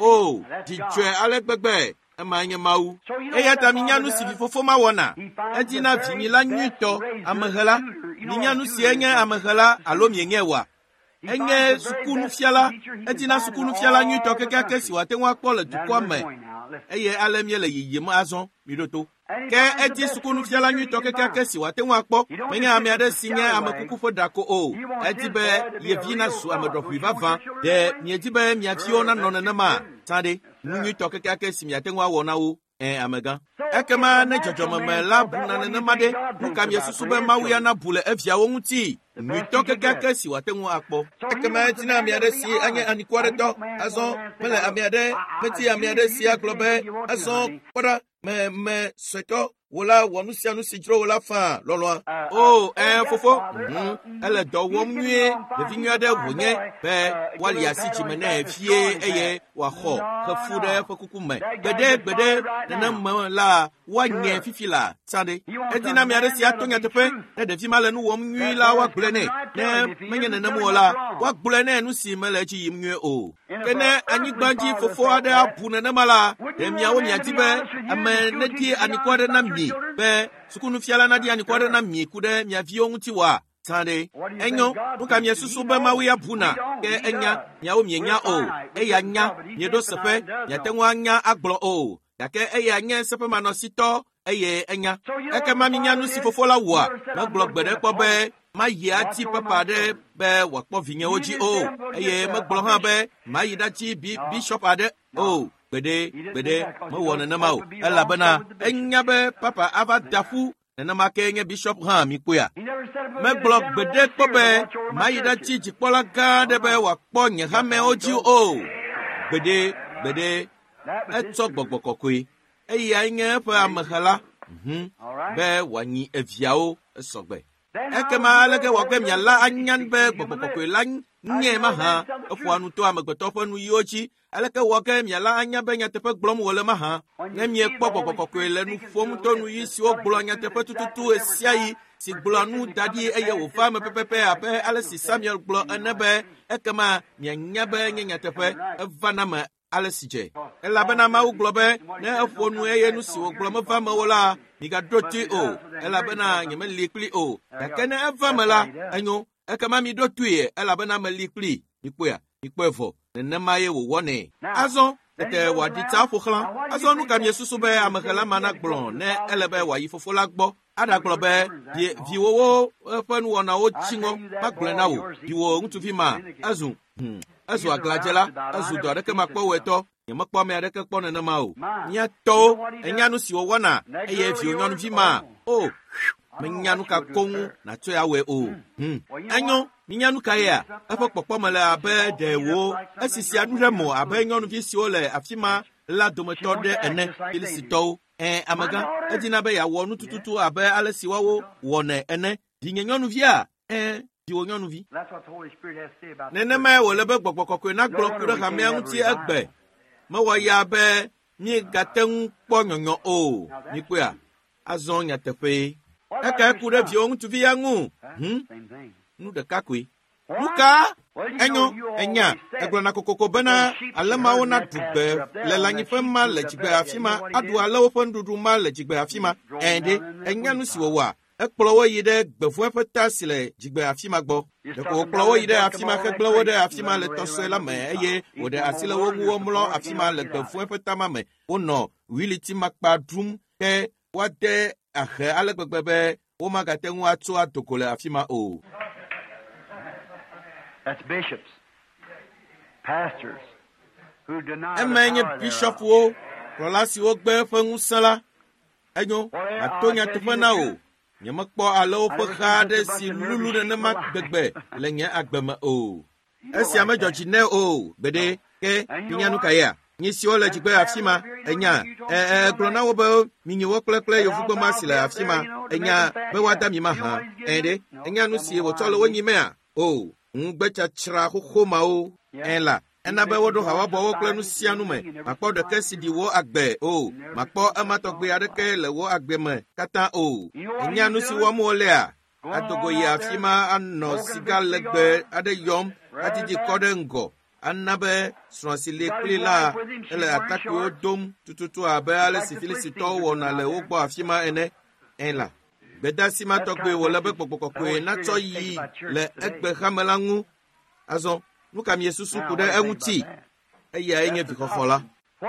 o dzidzɔe ale gbegbe ema nye mawu eya ta minya nu si fifofo ma wɔna edina vinyi la nyuitɔ amehela minya nu si enye amehela alo mienye wa enye sukunufiala edina sukunufiala nyuitɔ kekeke si wòate ŋu akpɔ le dukɔa me eye ale mie le yiyim azɔ miɖoto ke edi sukunufiala nyuitɔ kekeke si wòate ŋu akpɔ menye ame aɖe si nye ame kuku ƒe ɖako o edi be ye vi nazu ame ɖɔƒui vavã ɖe miedi be mia viwo nanɔ nenema tsã ɖe nu nyuitɔ kekeke si miate ŋu awɔ na wo ɛ amegã ekema ne dzɔdzɔmeme la buna nenema ɖe nu ka miesusu be mawu ya nabu le eviawo ŋuti nyuitɔ kekeke si wòate ŋu akpɔ ekema edina ame aɖe si anye aniku aɖe tɔ azɔ mele ame aɖe meti ame aɖe si agblɔ be azɔ kpɔɖa me me sɔetɔ wola wɔ nu sia nu si dzro wola faa lɔlɔa o ɛ fofo ele dɔ wɔm nyuie ɖevi nyui aɖe wònye be woali asi dzime nɛ fie eye wòaxɔ xefu ɖe eƒe kuku me gbede gbede neneme la woanye fifi la tsã ɖe edina ame aɖe si ato nyateƒe ne ɖevi ma le nu wɔm nyui la woagblɔe nɛ ne menye nenem o la woagblɔe nɛ nu si mele edzi yim nyuie o ke ne anyigba dzi fofo aɖe abu nenema la ɖe miawo miadi be ame nedi aniku aɖe na mi be sukunufiala nadi aniku aɖe na mi ku ɖe mia viwo ŋuti wa tsã ɖe enyo nu ka miesusu be mawu ya buna ke enya miawo mienya o eya nya mieɖo seƒe miate ŋu anya agblɔ o gake eya nye seƒemanɔsitɔ eye enya ekema minya nu si fofo la wɔa megblɔ gbe ɖe kpɔ be mayi ati papa ɖe be wòakpɔ vinyewo dzi o eye megblɔ hã be mayi ɖati bishɔp aɖe o gbede gbede mewɔ nenema o elabena enya be papa ava da ƒu nenema ke nye bishɔp hã mi kpoea megblɔ gbede kpɔ be mayi ɖati dzikpɔla gã aɖe be wòakpɔ nye hamewo dzi o gbede gbede etsɔ gbɔgbɔ kɔkɔe eya nye eƒe amehela be wòanyi eviawo esɔgbe ekema aleke wòagbe miala anya be gbɔgbɔ kɔkɔe la nye mahã eƒoa nu to amegbetɔ ƒe nu yiwo dzi aleke wòage miala anya be nyateƒe gblɔm wòle mahã ne miekpɔ gbɔgbɔ kɔkɔe le nu ƒom to nu yi siwo gblɔ nyateƒe tututu esia yi si gblɔ nu da ɖi eye wòva me pɛpɛpɛ abe ale si Samuel gblɔ ene be ekema mianya be nye nyateƒe eva na me ale si dze elabena mawu gblɔ be ne eƒo nu eye nu si wògblɔ meva me o la migaɖo toe o elabena nyemeli kpli o gake ne eva me la enyo ekema miɖo toe elabena meli kpli mikpɔea mikpɔe vɔ nenema ye wòwɔnɛ azɔ tete wòaɖi ta ƒo xlã azɔ nu ka miesusu be amehela ma nagblɔ ne ele be wòayi fofo la gbɔ aɖagblɔ be viwowo ƒe nuwɔnawo tsiŋɔ magblɔe na wo viwo ŋutsuvi ma ezu hm ezu aglãdze la ezu dɔ aɖeke makpɔ wòetɔ nyemekpɔ ame aɖeke kpɔ nenema o miatɔwo enya nu si wòwɔna eye viwo nyɔnuvi ma o menya nu ka koŋu natsɔe awɔe o hm enyo minya nu ka yea eƒe kpɔkpɔme le abe ɖe wo esisia nu ɖe mo abe nyɔnuvi siwo le afi ma la dometɔ ɖe ene filisitɔwo ɛ amegã edina be yeawɔ nutututu abe ale si woawo wɔnɛ ene vinye nyɔnuvia ɛ viwo nyɔnuvi nenema wòle be gbɔgbɔ kɔkɔe nagblɔ ku ɖe hamea ŋuti egbe mewɔ ya be miegate ŋu kpɔ nyɔnyɔ o mikpɔea azɔ nyateƒe eke ku ɖe viwo ŋutsuvi ya ŋu hm nu ɖeka koe nu ka enyo enya egblɔna kokoko bena ale mawo na ɖu gbe le lãnyiƒe ma le dzigbe afi ma aɖu ale woƒe nuɖuɖu ma le dzigbe afi ma ɛɖe enya nu si wòwɔa ekplɔ wo yi ɖe gbevue ƒe ta si le dzigbe afi ma gbɔ ɖeko wòkplɔ wo yi ɖe afi ma hegblẽ wo ɖe afi ma le tɔsɔe la me eye wòɖe asi le wo ŋu womlɔ afi ma le gbevue ƒe ta ma me wonɔ wiliti makpa ɖum ke woade ahe ale gbegbe be womagate ŋu atso adoko le afi ma o. That's bishops, pastors who deny the Eme nye power bishop thereof. wo kplɔla siwo gbe eƒe ŋusẽ la enyo mato nyateƒe na wo nyemekpɔ ale woƒe xa aɖe si lulu nenema gbegbe le nye agbe me o. Esia medzɔ dzi nɛ o gbeɖe ke minya nu ka ya nyi siwo le dzigbe afi ma enya egblɔ na wo be minyi wo kple kple yevugbema si le afi ma enya be woada mi ma hã ɛɖe enya nu si wòtsɔ le wo nyi mea o ŋugbetsatsra xoxo mawo ɛla ena be woɖo hawabɔwo kple nu sia nu me makpɔ ɖeke si ɖi wo agbe o makpɔ ema tɔgbe aɖeke le wo agbe me katã o enya nu si wɔm wolea adogo yi afi ma anɔ siga legbe aɖe yɔm adidi kɔ ɖe ŋgɔ ana be srɔ̃ si le kpli la ele atakpuiwo dom tututu abe ale si Filistitɔwo wɔna le wo gbɔ afi ma ene ɛla gbedasi ma tɔgbe wòle be gbɔgbɔ kɔkɔe natsɔ yi le egbe xame la ŋu azɔ nu ka miesusu ku ɖe eŋuti eyae nye vixɔxɔ la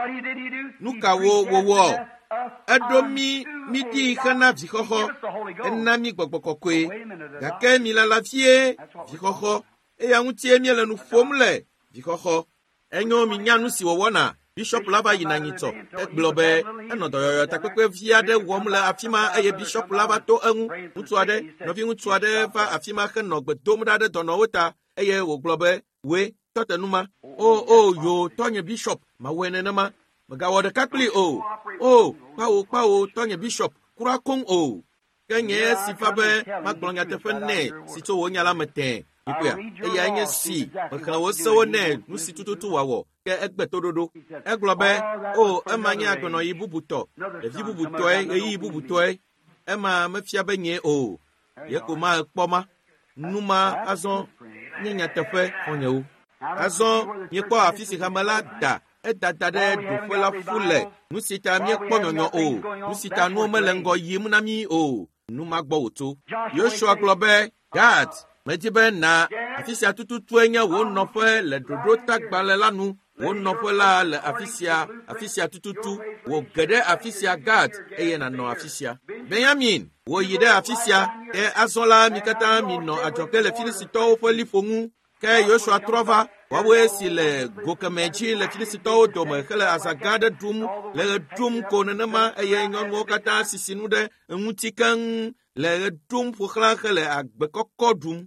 nu ka wo wowɔ eɖo mi mi ɖi hena vixɔxɔ ena mi gbɔgbɔ kɔkɔe gake mi lalavie vixɔxɔ eya ŋutie miele nu ƒom le vixɔxɔ enyo mi nya nu si wɔwɔna bishop la va yina nyitɔ egblɔ be enɔ dɔyɔyɔ takpekpe vi aɖe wɔm le afi ma eye bishop la va to eŋu ŋutsu aɖe nɔvi ŋutsu aɖe va afi ma henɔ gbe dom ɖa ɖe dɔnɔwo ta eye wògblɔ be we tɔte nu ma o o yo tɔnye bishop mawɔe nenema megawɔ ɖeka kpli o o kpawo kpawo tɔnye bishop kura koŋ o ke nye si fa be magblɔ nyateƒe nɛ si tso wo nya la me tẽ Ikuya, eya nye si, mekana wo sewo ne nu si tututu wawɔ ke egbe toɖoɖo. Egblɔ be, o, ema nye agbenɔ yi bubutɔ, ɖevi bubutɔe, ɣeyiɣi bubutɔe, ema mefia be nye o, ye ko ma ekpɔ ma, nu ma azɔ nye nyateƒe xɔnyewo. Azɔ miekpɔ afi si hame la da, edada ɖe ɖoƒe la ƒu le, nu si ta miekpɔ nyɔnyɔ o, nu si ta nuwo mele ŋgɔ yim na mi o, nu ma gbɔ wòtso. Yosua gblɔ be, Gad, medi be na afi sia tututue nye wo nɔƒe le ɖoɖo tagbalẽ la nu wo nɔƒe la le afi sia afi sia tututu wo ge ɖe afi sia Gad eye nanɔ afi sia Benyamin wo yi ɖe afi sia ke azɔ la mi katã minɔ adzɔge le Filistitɔwo ƒe liƒo ŋu ke Yosua trɔ va woawoe si le gokeme dzi le Filistitɔwo dome hele aza gã aɖe ɖum le ɣe ɖum ko nenema eye nyɔnuwo katã sisi nu ɖe eŋuti keŋ le ɣe ɖum ƒo xlã hele agbe kɔkɔ ɖum.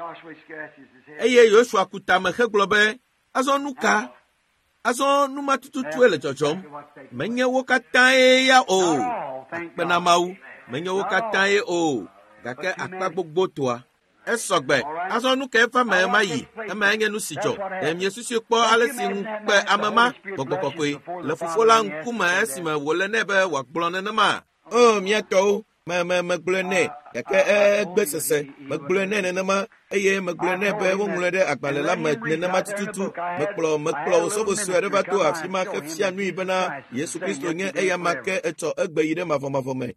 Eye Yosua ku tame hegblɔ be azɔ nu ka azɔ nu ma tututue le dzɔdzɔm menye wo katãe ya o akpena Mawu menye wo katãe o gake akpa gbogbo toa esɔgbe azɔ nu ka efa me ema yi ema nye nu si dzɔ ɖe miesusu kpɔ ale si ŋu kpe ame ma gbɔgbɔ kɔkɔe le fofo la ŋkume esime wòle nɛ be wòagblɔ nenema o miatɔwo me me megblɔe nɛ gake egbe sese megblɔe nɛ nenema eye megblɔe nɛ be woŋlɔe ɖe agbalẽ la me nenema tututu mekplɔ mekplɔ sɔbosue aɖe va to afi ma hefia nui bena Yesu Kristo nye eya ma ke etsɔ egbe yi ɖe mavɔmavɔ me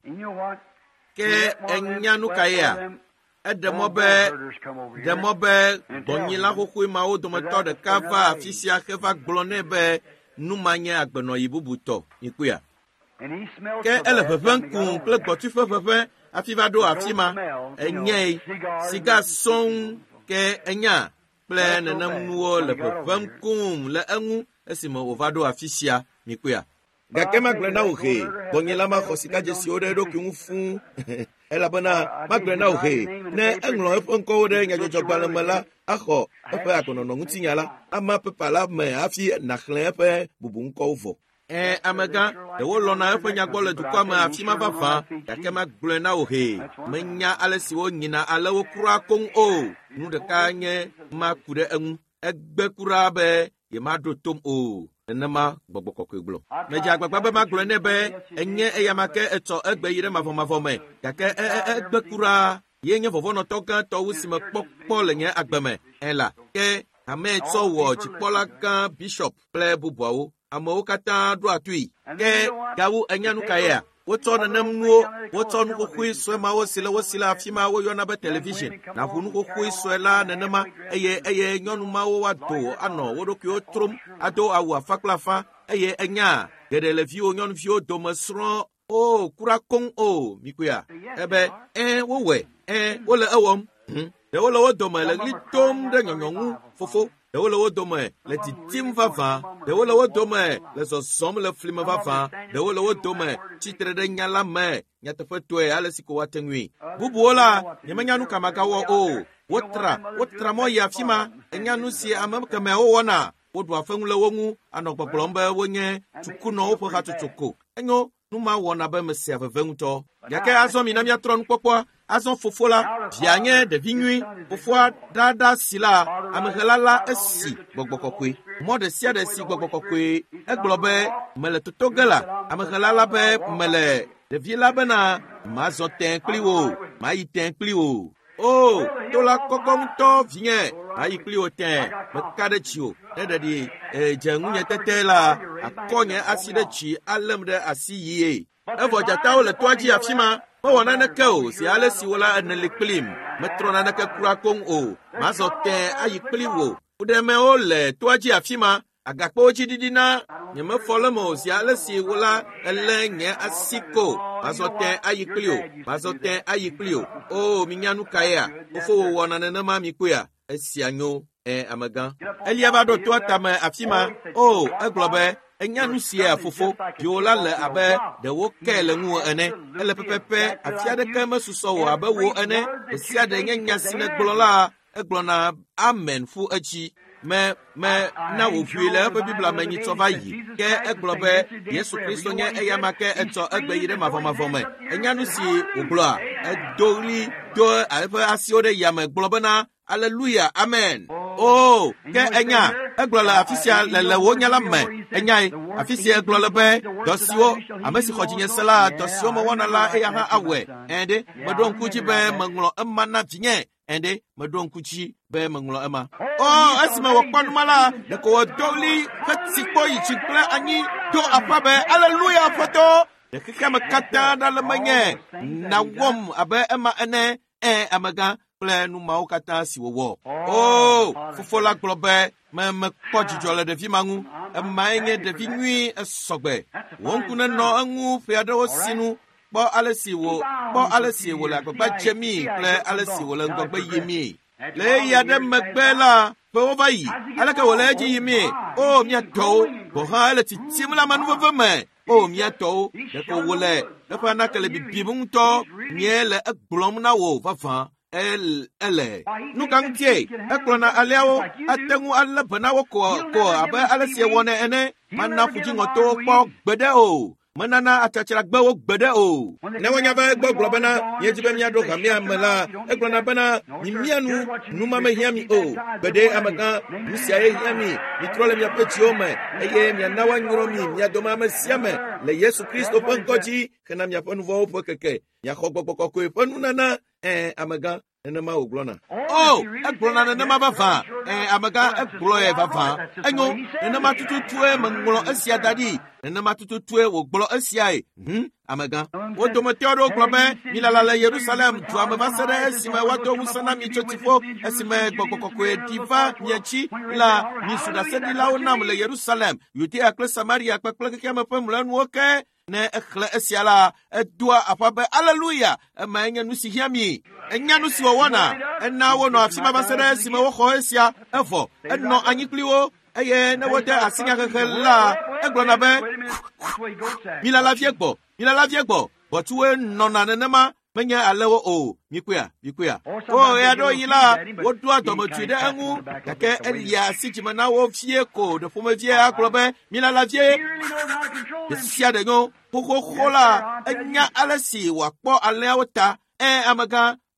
ke enya nu ka yea eɖe mɔ be ɖe mɔ be gbɔnyila xoxoe mawo dometɔ ɖeka va afi sia heva gblɔ nɛ be nu ma nye agbenɔyi bubutɔ nyikuya ke ele ʋeʋẽ kum kple gbɔtsuiƒe ʋeʋẽ afi va ɖo afi ma enye siga sɔŋ ke enya kple nenem nuwo le ʋeʋẽm kum le eŋu esime wòva ɖo afi sia mikuya gake magblɔ na wo he gbɔnyila ma xɔ sika dzesiwo ɖe eɖokui ŋu fũu elabena magblɔ na wo he ne eŋlɔ eƒe ŋkɔwo ɖe nyadzɔdzɔgbalẽ me la axɔ eƒe agbenɔnɔ ŋutinya la ama pepa la me hafi nàxlẽ eƒe bubu ŋkɔwo vɔ. Eh, amegã ɖewo lɔna eƒe nyagbɔ le dukɔa me afi ma vavã gake magblɔe na wo he menya ale si wonyina ale wo kura koŋ o nu ɖeka nye maku ɖe eŋu egbe kura be yemaɖo tom o nenema gbɔgbɔ kɔkɔe gblɔ. Medze agbagba be magblɔ nɛ be enye eyama ke etsɔ egbe yi ɖe mavɔmavɔ me gake egbe kura ye nye vɔvɔnɔtɔ gãtɔwo si me kpɔkpɔ le nye agbe me ela ke ame tsɔ wɔ dzikpɔla gã bishop kple bubuawo amewo katã ɖo atui ke gawu enya nu ka yea wotsɔ nenem nuwo wotsɔ nukokoe sue mawo si le wo si le afi ma woyɔna be television na ʋu nukokoe sue la nenema eye eye nyɔnu mawo woado anɔ wo ɖokuiwo trom ado awu afa kple afa eye enya geɖe le viwo nyɔnuviwo dome srɔ̃ o kura koŋ o mikoea ebe ɛ wowɔe ɛ wole ewɔm ɖewo le wo dome le ɣli tom ɖe nyɔnyɔŋu fofo ɖewo le wo dome le titim vavã ɖewo le wo dome le zɔzɔm le fli me vavã ɖewo le wo dome tsitre ɖe nya la me nyateƒe tɔe ale si ko woate ŋui bubuwo la nyemenya nu kama gawɔ o wotra wotra mɔ yi afi ma enya nu si ame kemeawo wɔna woɖu afeŋu le wo ŋu anɔ gbɔgblɔm be wonye tukunɔwo ƒe hatsotso ko enyo nu ma wɔna be mesia veve ŋutɔ gake azɔ mi na miatrɔ nukpɔkpɔa azɔ fofo la via nye ɖevi nyui fofoa ɖaɖa si la amehela la esi gbɔgbɔ kɔkɔe mɔ ɖe sia ɖe si gbɔgbɔ kɔkɔe egblɔ be mele toto ge la amehela la be mele ɖevi la bena mazɔ tẽ kpli wo mayi tẽ kpli wo o to la kɔkɔ ŋutɔ vinye mayi kpli wo tẽ meka ɖe tsi o ne ɖeɖi dze ŋunye tete la akɔ nye asi ɖe tsi além ɖe asi yie evɔ dzatawo le toa dzi afi ma mewɔ naneke o si ale si wo la ene li kplim metrɔ naneke kura koŋ o mazɔ tẽ ayi kpli wo woɖemewo le toa dzi afi ma agakpewo dzi ɖiɖina nyemefɔ le me o si ale si wo la elé nye asi ko mazɔ tẽ ayi kpli o mazɔ tẽ ayi kpli o o minya nu kaea fofo wo wɔna nenema mi koea esia nyo ɛ amegã elia va ɖo toa tame afi ma o egblɔ be enya nu sia fofo viwo la le abe ɖewo ke le ŋuwo ene ele pepepe afi aɖeke mesusɔ o abe wo ene esia ɖe nye nya si negblɔ la egblɔna amen fu edzi me me na wòʋui le eƒe biblia me nyitsɔ va yi ke egblɔ be Yesu Kristo nye eyama ke etsɔ egbe yi ɖe mavɔmavɔ me enya nu si wògblɔa edo ɣli do eƒe asiwo ɖe yame gblɔ bena aleluya amen o ke enya egblɔ le afi sia le le wo nya la me enyae afi sia egblɔ le be dɔ siwo ame si xɔ dzinye se la dɔ siwo mewɔna la eya hã awɔe ɛɖe meɖo ŋku dzi be meŋlɔ ema na vinye ɛɖe meɖo ŋku dzi be meŋlɔ ema o esime wòkpɔ numa la ɖeko wòdo ɣli heti kpɔ yi tsi kple anyi do aƒa be aleluya ƒetɔ ɖe xexea me katã ɖa le menye nawɔm abe ema ene ɛ amegã kple numawo katã si wòwɔ o fofo la gblɔ be me mekpɔ dzidzɔ le ɖevi ma ŋu emae nye ɖevi nyui esɔgbe wò ŋku nenɔ eŋu ƒe aɖewo sinu kpɔ ale si wò kpɔ ale si wòle agbagba dze mi kple ale si wòle ŋgɔgbe yi mi le eya ɖe megbe la ƒewo va yi aleke wòle edzi yi mi o miatɔwo gɔ hã ele titim le amenuveve me o miatɔwo ɖeko wòle eƒe anake le bibim ŋutɔ mie le egblɔm na wò vavã ele nu ka ŋutie ekplɔna aliawo ate ŋu alé be na wo ko ko abe ale si wɔnɛ ene mana ƒudziŋɔtowo kpɔ gbeɖe o menana atsatsragbewo gbeɖe o ne wonya be egbe gblɔ bena miedzi be miaɖo ha mia me la egblɔna bena mimia nu numa mehiã mi o gbeɖe amegã nu sia ye hiã mi mitrɔ le miaƒe dziwo me eye miana woanyrɔ mi mia dome ame sia me le Yesu Kristo ƒe ŋkɔ dzi hena miaƒe nu vɔ̃wo ƒe keke miaxɔ gbɔgbɔ kɔkɔe ƒe nunana ɛ amegã nenema wògblɔna o egblɔna nenema vavã ɛ amegã egblɔe vavã enyo nenema tututue meŋlɔ esia da ɖi nenema tututue wògblɔ esiae hm amegã wo dometɔ aɖewo gblɔ be milala le Yerusalem dua me va se ɖe esime woado ŋusẽ na mi tso dziƒo esime gbɔgbɔ kɔkɔe ɖi va mia dzi la mi su ɖaseɖilawo nam le Yerusalem Yudea kple Samaria kpekple xexea me ƒe mlɔenuwo ke ne exlẽ esia la edoa aƒa be aleluya ema enye nu si hiã mi enya nu si wòwɔna ena wonɔ afi ma va se ɖe esime woxɔ esia evɔ enɔ anyi kpli wo eye ne wode asinyahehe la egblɔna be milala vie gbɔ milala vie gbɔ bɔtuwoe nɔna nenema menye alewo o mikoea mikoea o ɣe aɖewo yi la wodoa dɔmetui ɖe eŋu gake elia asi dzime na wo vie ko ɖe ƒomevie agblɔ be milala vie ɖe sia ɖe nyo xoxoxo la enya ale si wòakpɔ alẽawo ta ɛ amegã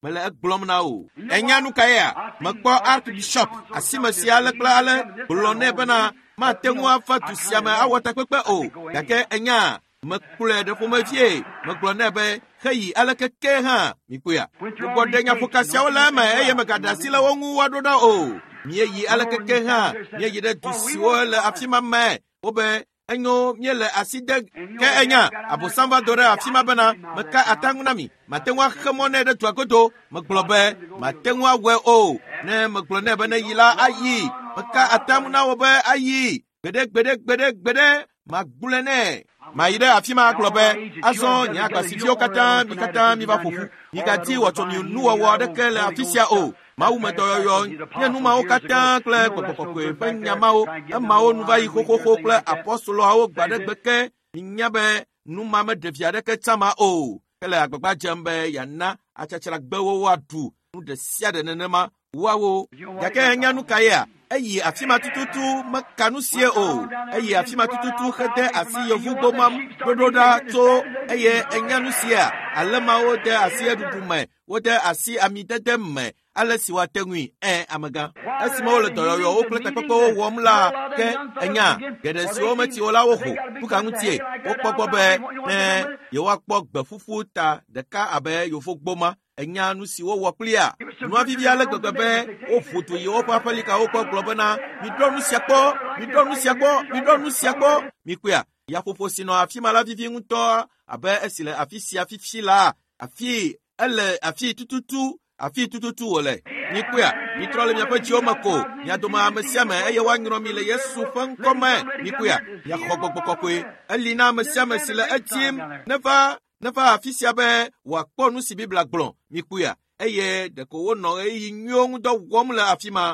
mele egblɔm na wo enya nu kae a mekpɔ archbishop asimesi ale kple ale gblɔ nɛ bena mate ŋu afa du sia me awɔ takpekpe o gake enya mekplɔe ɖe ƒomevie megblɔ nɛ be heyi aleke ke hã mikpoea gbɔ ɖe nyaƒoka siawo le eme eye megaɖe asi le wo ŋu woaɖo ɖa o míeyi aleke ke hã míeyi ɖe du siwo le afi ma me wobe enyo míele asi de ke enya abosam va do ɖe afi ma bena meka ataŋu na mi mate ŋu axe mɔ nɛ ɖe dua godo megblɔ be mate ŋu awɔe o ne megblɔ nɛ be ne yi la ayi meka ataŋu na wo be ayi gbeɖe gbeɖe gbeɖe gbeɖe magblɔe nɛ mayi ɖe afi ma gblɔ be azɔ nye agbasiviwo katã mi katã mi va ƒoƒu migadi wɔtsɔ mi nuwɔwɔ aɖeke le afi sia o mawu me dɔyɔyɔ nye numawo katã kple gbɔgbɔ kɔkɔe ƒe nyamawo emawo nu va yi xoxoxo kple apɔstoloawo gba ɖe gbe ke minya be numa me ɖevi aɖeke tsama o hele agbagba dzem be yana atsatsra gbewo woaɖu nu ɖe sia ɖe nenema woawo gake enya nu ka yea eyi afi ma tututu meka nu sie o eyi afi ma tututu hede asi yevu gbomam ɖoɖo ɖa tso eye enya nu sia alemawo de asi eɖuɖu me wode asi amidede me ale si woate ŋui ɛ amegã esime wole dɔyɔyɔwo kple takpekpewo wɔm la ke enya geɖe siwo meti wo la woho nuka ŋutie wokpɔ gbɔ be ne yewoakpɔ gbeƒuƒu ta ɖeka abe yevo gboma enya nu si wowɔ kplia nua vivi ale gbegbe be woƒo du yi woƒe aƒelikawo kpɔ gblɔ bena midrɔ nu sia kpɔ midrɔ nu sia kpɔ midrɔ nu sia kpɔ mikpea yaƒoƒo si nɔ afi ma la vivi ŋutɔ abe esi le afi sia fifi la afi ele afi tututu afi tututu wole mikpea mitrɔ le miaƒe dziwo me ko mia dome ame sia me eye woanyrɔ mi le Yesu ƒe ŋkɔ me mikpea miaxɔ gbɔgbɔ kɔkɔe eli na ame sia me si le etim neva neva afi sia be wòakpɔ nu si Biblia gblɔ mikpea eye ɖeko wonɔ ɣeyiɣi nyuiwo ŋu dɔ wɔm le afi ma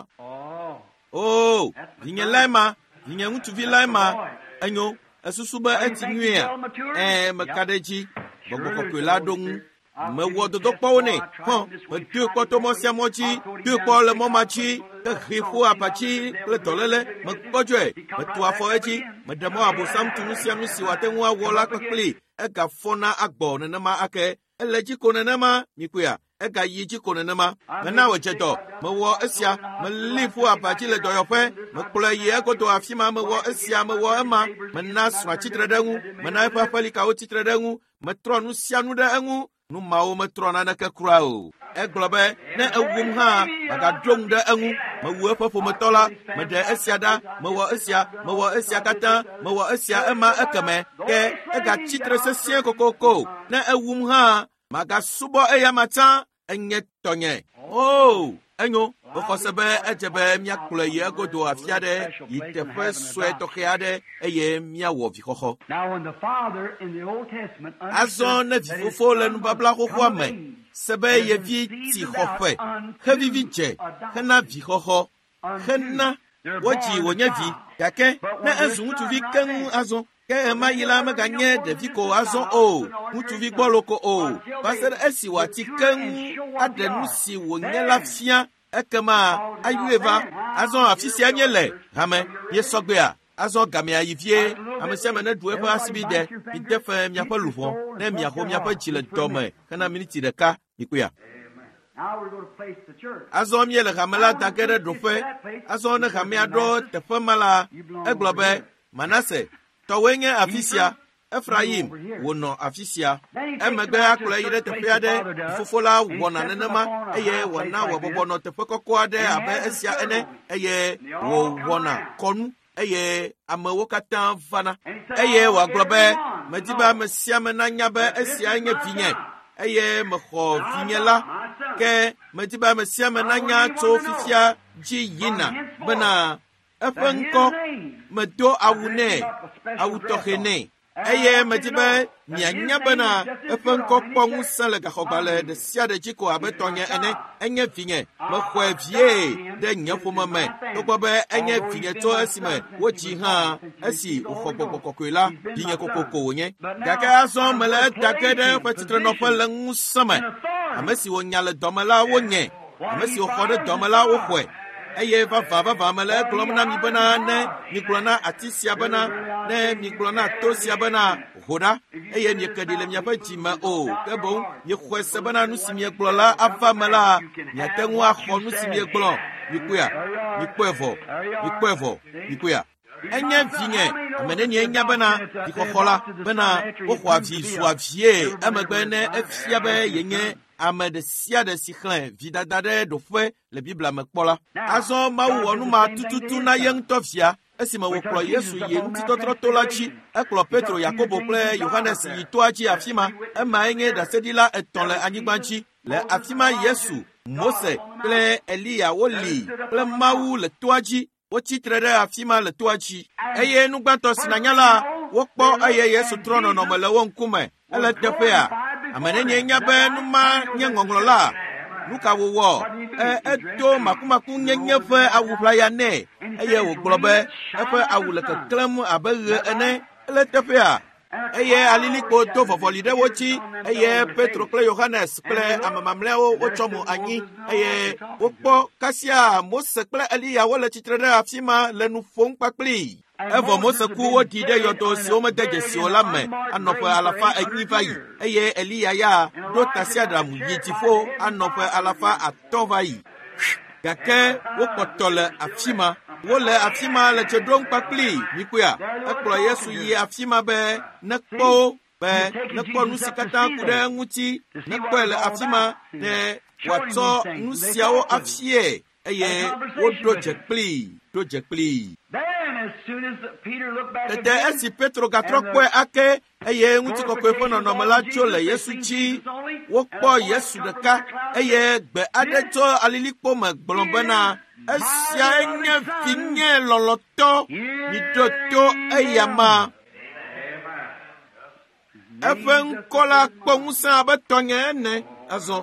o vinye lae ma vinye ŋutsuvi lae ma enyo esusu be eti nyuia ɛ meka ɖe dzi gbɔgbɔ kɔkɔe la ɖo ŋu mewɔ dodokpɔwo nɛ hɔ medoe kpɔ to mɔ sia mɔ dzi doe kpɔ le mɔ ma dzi ehe ƒo abatsi kple dɔléle mekpɔdzɔe metu afɔ edzi meɖe mɔ abosam tu nu sia nu si wòate ŋu awɔ la kpekpli egafɔna agbɔ nenema ake ele dzi ko nenema mikpea egayi dzi ko nenema mena wòdze dɔ mewɔ esia meli ƒo abatsi le dɔyɔƒe mekplɔe yi egodo afi ma mewɔ esia mewɔ ema mena srɔ̃a tsitre ɖe ŋu mena eƒe aƒelikawo tsitre ɖe ŋu metrɔ nu sia nu ɖe eŋu nu mawo metrɔ naneke kura o egblɔ be ne ewum hã magaɖo ŋu ɖe eŋu mewu eƒe ƒometɔ la meɖe esia ɖa mewɔ esia mewɔ esia katã mewɔ esia ema ekeme ke egatsitre sesĩe kokoko ne ewum hã magasubɔ eya matsã enye tɔnye o enyo wòxɔ se be edze be míakplɔe yi egodo afi aɖe yi teƒe sue tɔxɛ aɖe eye míawɔ vixɔxɔ azɔ ne vifofo le nubabla xoxoa me se be ye vi ti xɔƒe hevivi dze hena vixɔxɔ hena wodzi wònye vi gake ne ezu ŋutsuvi keŋ azɔ ke ema yi la meganye ɖevi ko azɔ o ŋutsuvi gbɔlo ko o va se ɖe esi wòati keŋ aɖe nu si wònye la fia ekema ayue va azɔ afi sia nye le hame yesɔgbea azɔ gamea yi vie ame sia me ne ɖu eƒe asibi de mide fe miaƒe luʋɔ ne miaxɔ miaƒe dzi le dɔ me hena miniti ɖeka mikpea azɔ miele hame la da ge ɖe ɖoƒe azɔ ne hamea ɖɔ teƒe ma la egblɔ be Manase tɔwoe nye afi sia Efraim wònɔ afi sia emegbe akplɔe yi ɖe teƒe aɖe fofo la wɔna nenema eye wòna wòbɔbɔ nɔ teƒe kɔkɔ aɖe abe esia ene eye wòwɔna kɔnu eye amewo katã vana eye wòagblɔ be medi be ame sia me nanya be esia nye vinye eye mexɔ vinye la ke medi be ame sia me nanya tso fifia dzi yina bena eƒe ŋkɔ medo awu nɛ awu tɔxɛ nɛ eye medi be mianya bena eƒe ŋkɔ kpɔ ŋusẽ le gaxɔgbalẽ ɖe sia ɖe dzi ko abe tɔnye ene enye vinye mexɔe vie ɖe nye ƒome me togbɔ be enye vinye tso esime wodzi hã esi wòxɔ gbɔgbɔ kɔkɔe la vinye kokoko wònye gake azɔ mele eda ge ɖe eƒe titrenɔƒe le ŋusẽ me ame si wònya le dɔme la wonye ame si wòxɔ ɖe dɔme la woxɔe eye vava vava mele klom na mi bena ne mi klona atisia bena ne mi klona tosia bena hoda eye mi kedi le mi apa jima o ke bon mi khwese bena nu si mi klola ava mela mi atengu akho nu si mi klo mi kuya mi kwevo mi kwevo mi kuya enye vinye amene ni enya bena dikokola bena wo kwa vi so avie amegbe ne afia be yenye amede sia de siklen vidadade do fwe le Bible me kpola azo ma wo nu ma tututu na yen tofia esima wo klo Yesu ye nti totro tolachi eklo Petro Yakobo kle Yohanes yi toachi afima ema enye da sedila eton le anyigbanchi le afima Yesu Mose kle Elia woli kle mawu le toachi wo titrede afima le toachi eye nu gbanto sinanyala wo kpo eye Yesu trono no mele wo nkume ele tefea amene nyenya be nu ma nyengonglola luka wo wo e eto makumaku nyenye fe awufla ya ne eye wo globe efe awule keklem abege ene ele tefea eye aliliko to fofolide wochi eye Petro kle Yohanes kle amamamle wo chomo anyi eye wo kpo kasia Mose kle Elia wo le titrede afima le nu fon papli evo Mose ku wo dide yoto si o medeje si o lame anope alafa enyivayi eye Elia ya do tasia dam yitifo anope alafa atovayi gake wo kotole afima wo le afima le chedom papli mikuya ekplo Yesu yi afima be nekpo be nekpo nusikata kude nguti nekpo le afima ne wato nusiawo afie eye wo doje pli doje pli tete esi Petro gatrokwe ake eye nguti kokwe fono no malacho le Yesu chi wo kpo Yesu deka eye gbe adeto alilikpo me gblombena esia enye finye loloto midoto eyama efen kola kpongusa abetonye ne azo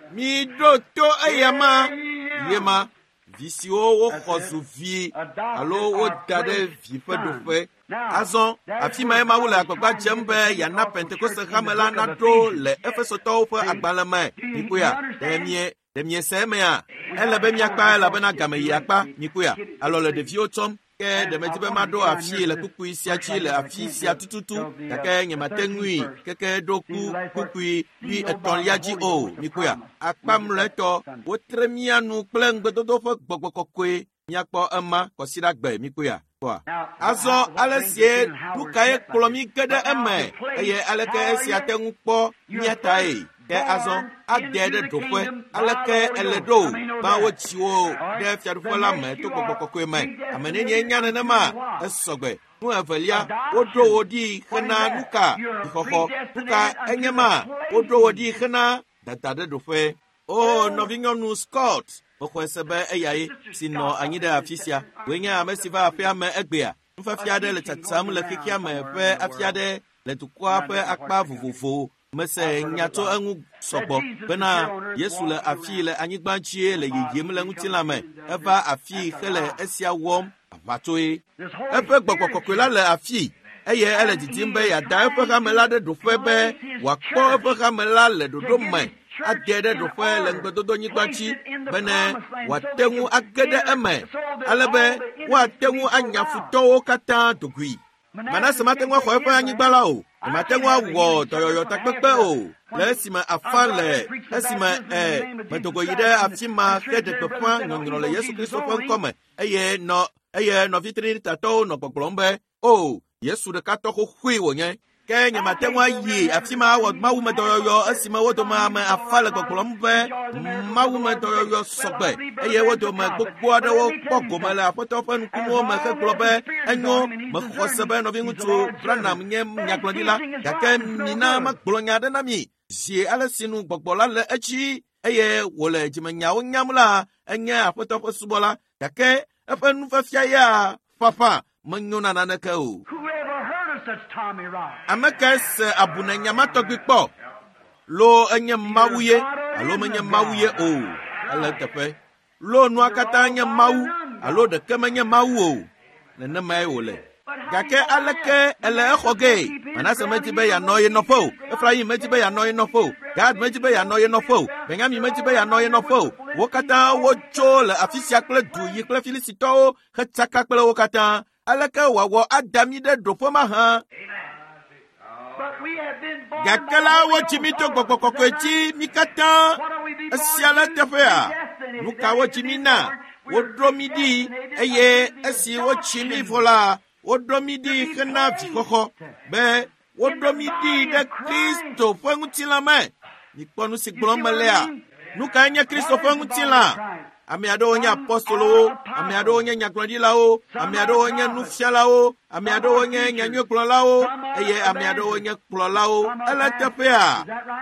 midoto eyama yema visio wo khosuvi alo wo dade vife do fe azo afima ema wula akpakpa jembe ya na Pentecost kamela na do le efesoto fe agbalama ikuya demie demie semea ele be miakpa ele be na game yakpa nikuya alo le devio tom ke de metibe mado afie le kuku isia chi le afie sia tututu kake nyematengui keke doku kuku wi etoliaji o nikuya akpam leto wotremianu plengbe dodo fo gbogbokokwe miakpo ema kosira gbe nikuya kwa azo alesie lukae kolomi gede eme eye aleke sia tengu po miatai ke azo adede dofwe aleke eledo ba wochiwo de fiadufo la me to kokokwe me amene nye nyane na ma esogbe nu evelia odo wodi khana nuka ikoko nuka enyema odo wodi khana datade dofwe o novinyo nu Scott okwesebe eyaye sino anyida afisia wenya amesiva afia me egbea mfa fiade le tatsam le kikia me fe afiade le tukwa fe akpa vuvuvu mese nyato angu sopo bena Yesu le afi le anyigbanchie le yiyem le ngutilame eva afi khele esia wom avatoe epe gbokokokwela le afi eye ele titimbe ya da epe kamela de dofebe wakpo epe kamela le dodome agede dofwe le ngbedodo nyigbanchi bene watengu agede eme alebe watengu anyafuto kata dogui manase matengu akho epe anyigbala o matengu awo toyoyo takpepe o le sima afale esima eh metogo yide afima kede pepa nyongro le Yesu Kristo fon come eye no eye no vitri tato no poglombe o Yesu de kato ko hui wonye kenya matengu ayi afima wa mawu medoyo esima wodo ma ma afale poglombe mawu medoyo sogbe eye wodo ma gbogbo adawo pogomele apoto fun kuno ma ke globe enyo ma khosebe no vingutu branam nyem nyaglodila kake mina ma gbolonya de nami zie alesinu gbogbola le echi eye wole jimenyawo nyamla enya apoto fosubola kake efenu fafia ya papa manyona nanaka o amekes abuna nyamato gbipo lo enye mawuye alo menye mawuye o ala tepe lo nu akata enye mawu alo de kemenye mawu o nene mai wole gake aleke ele exɔge Manase meti be yanɔ ye nɔƒe o Efraim meti be yanɔ ye nɔƒe o Gad meti be yanɔ ye nɔƒe o Benyamin meti be yanɔ ye nɔƒe o wo katã wotso le afi sia kple du yi kple Filistitɔwo hetsaka kple wo katã aleke wòawɔ adami ɖe ɖoƒe ma hã gake la wotsi mi to gbɔgbɔ kɔkɔe dzi mi katã esia le teƒea nu ka wotsi mi na wodro mi ɖi eye esi wotsi mi vɔ la wodro mi ɖi hena vixɔxɔ be wodro mi ɖi ɖe Kristo ƒe ŋutilã me mikpɔ nu si gblɔm melea nu kae nye Kristo ƒe ŋutilã ame aɖewo nye apɔstolowo ame aɖewo nye nyagblɔɖilawo ame aɖewo nye nufialawo ame aɖewo nye nyanyuikplɔlawo eye ame aɖewo nye kplɔlawo ele teƒea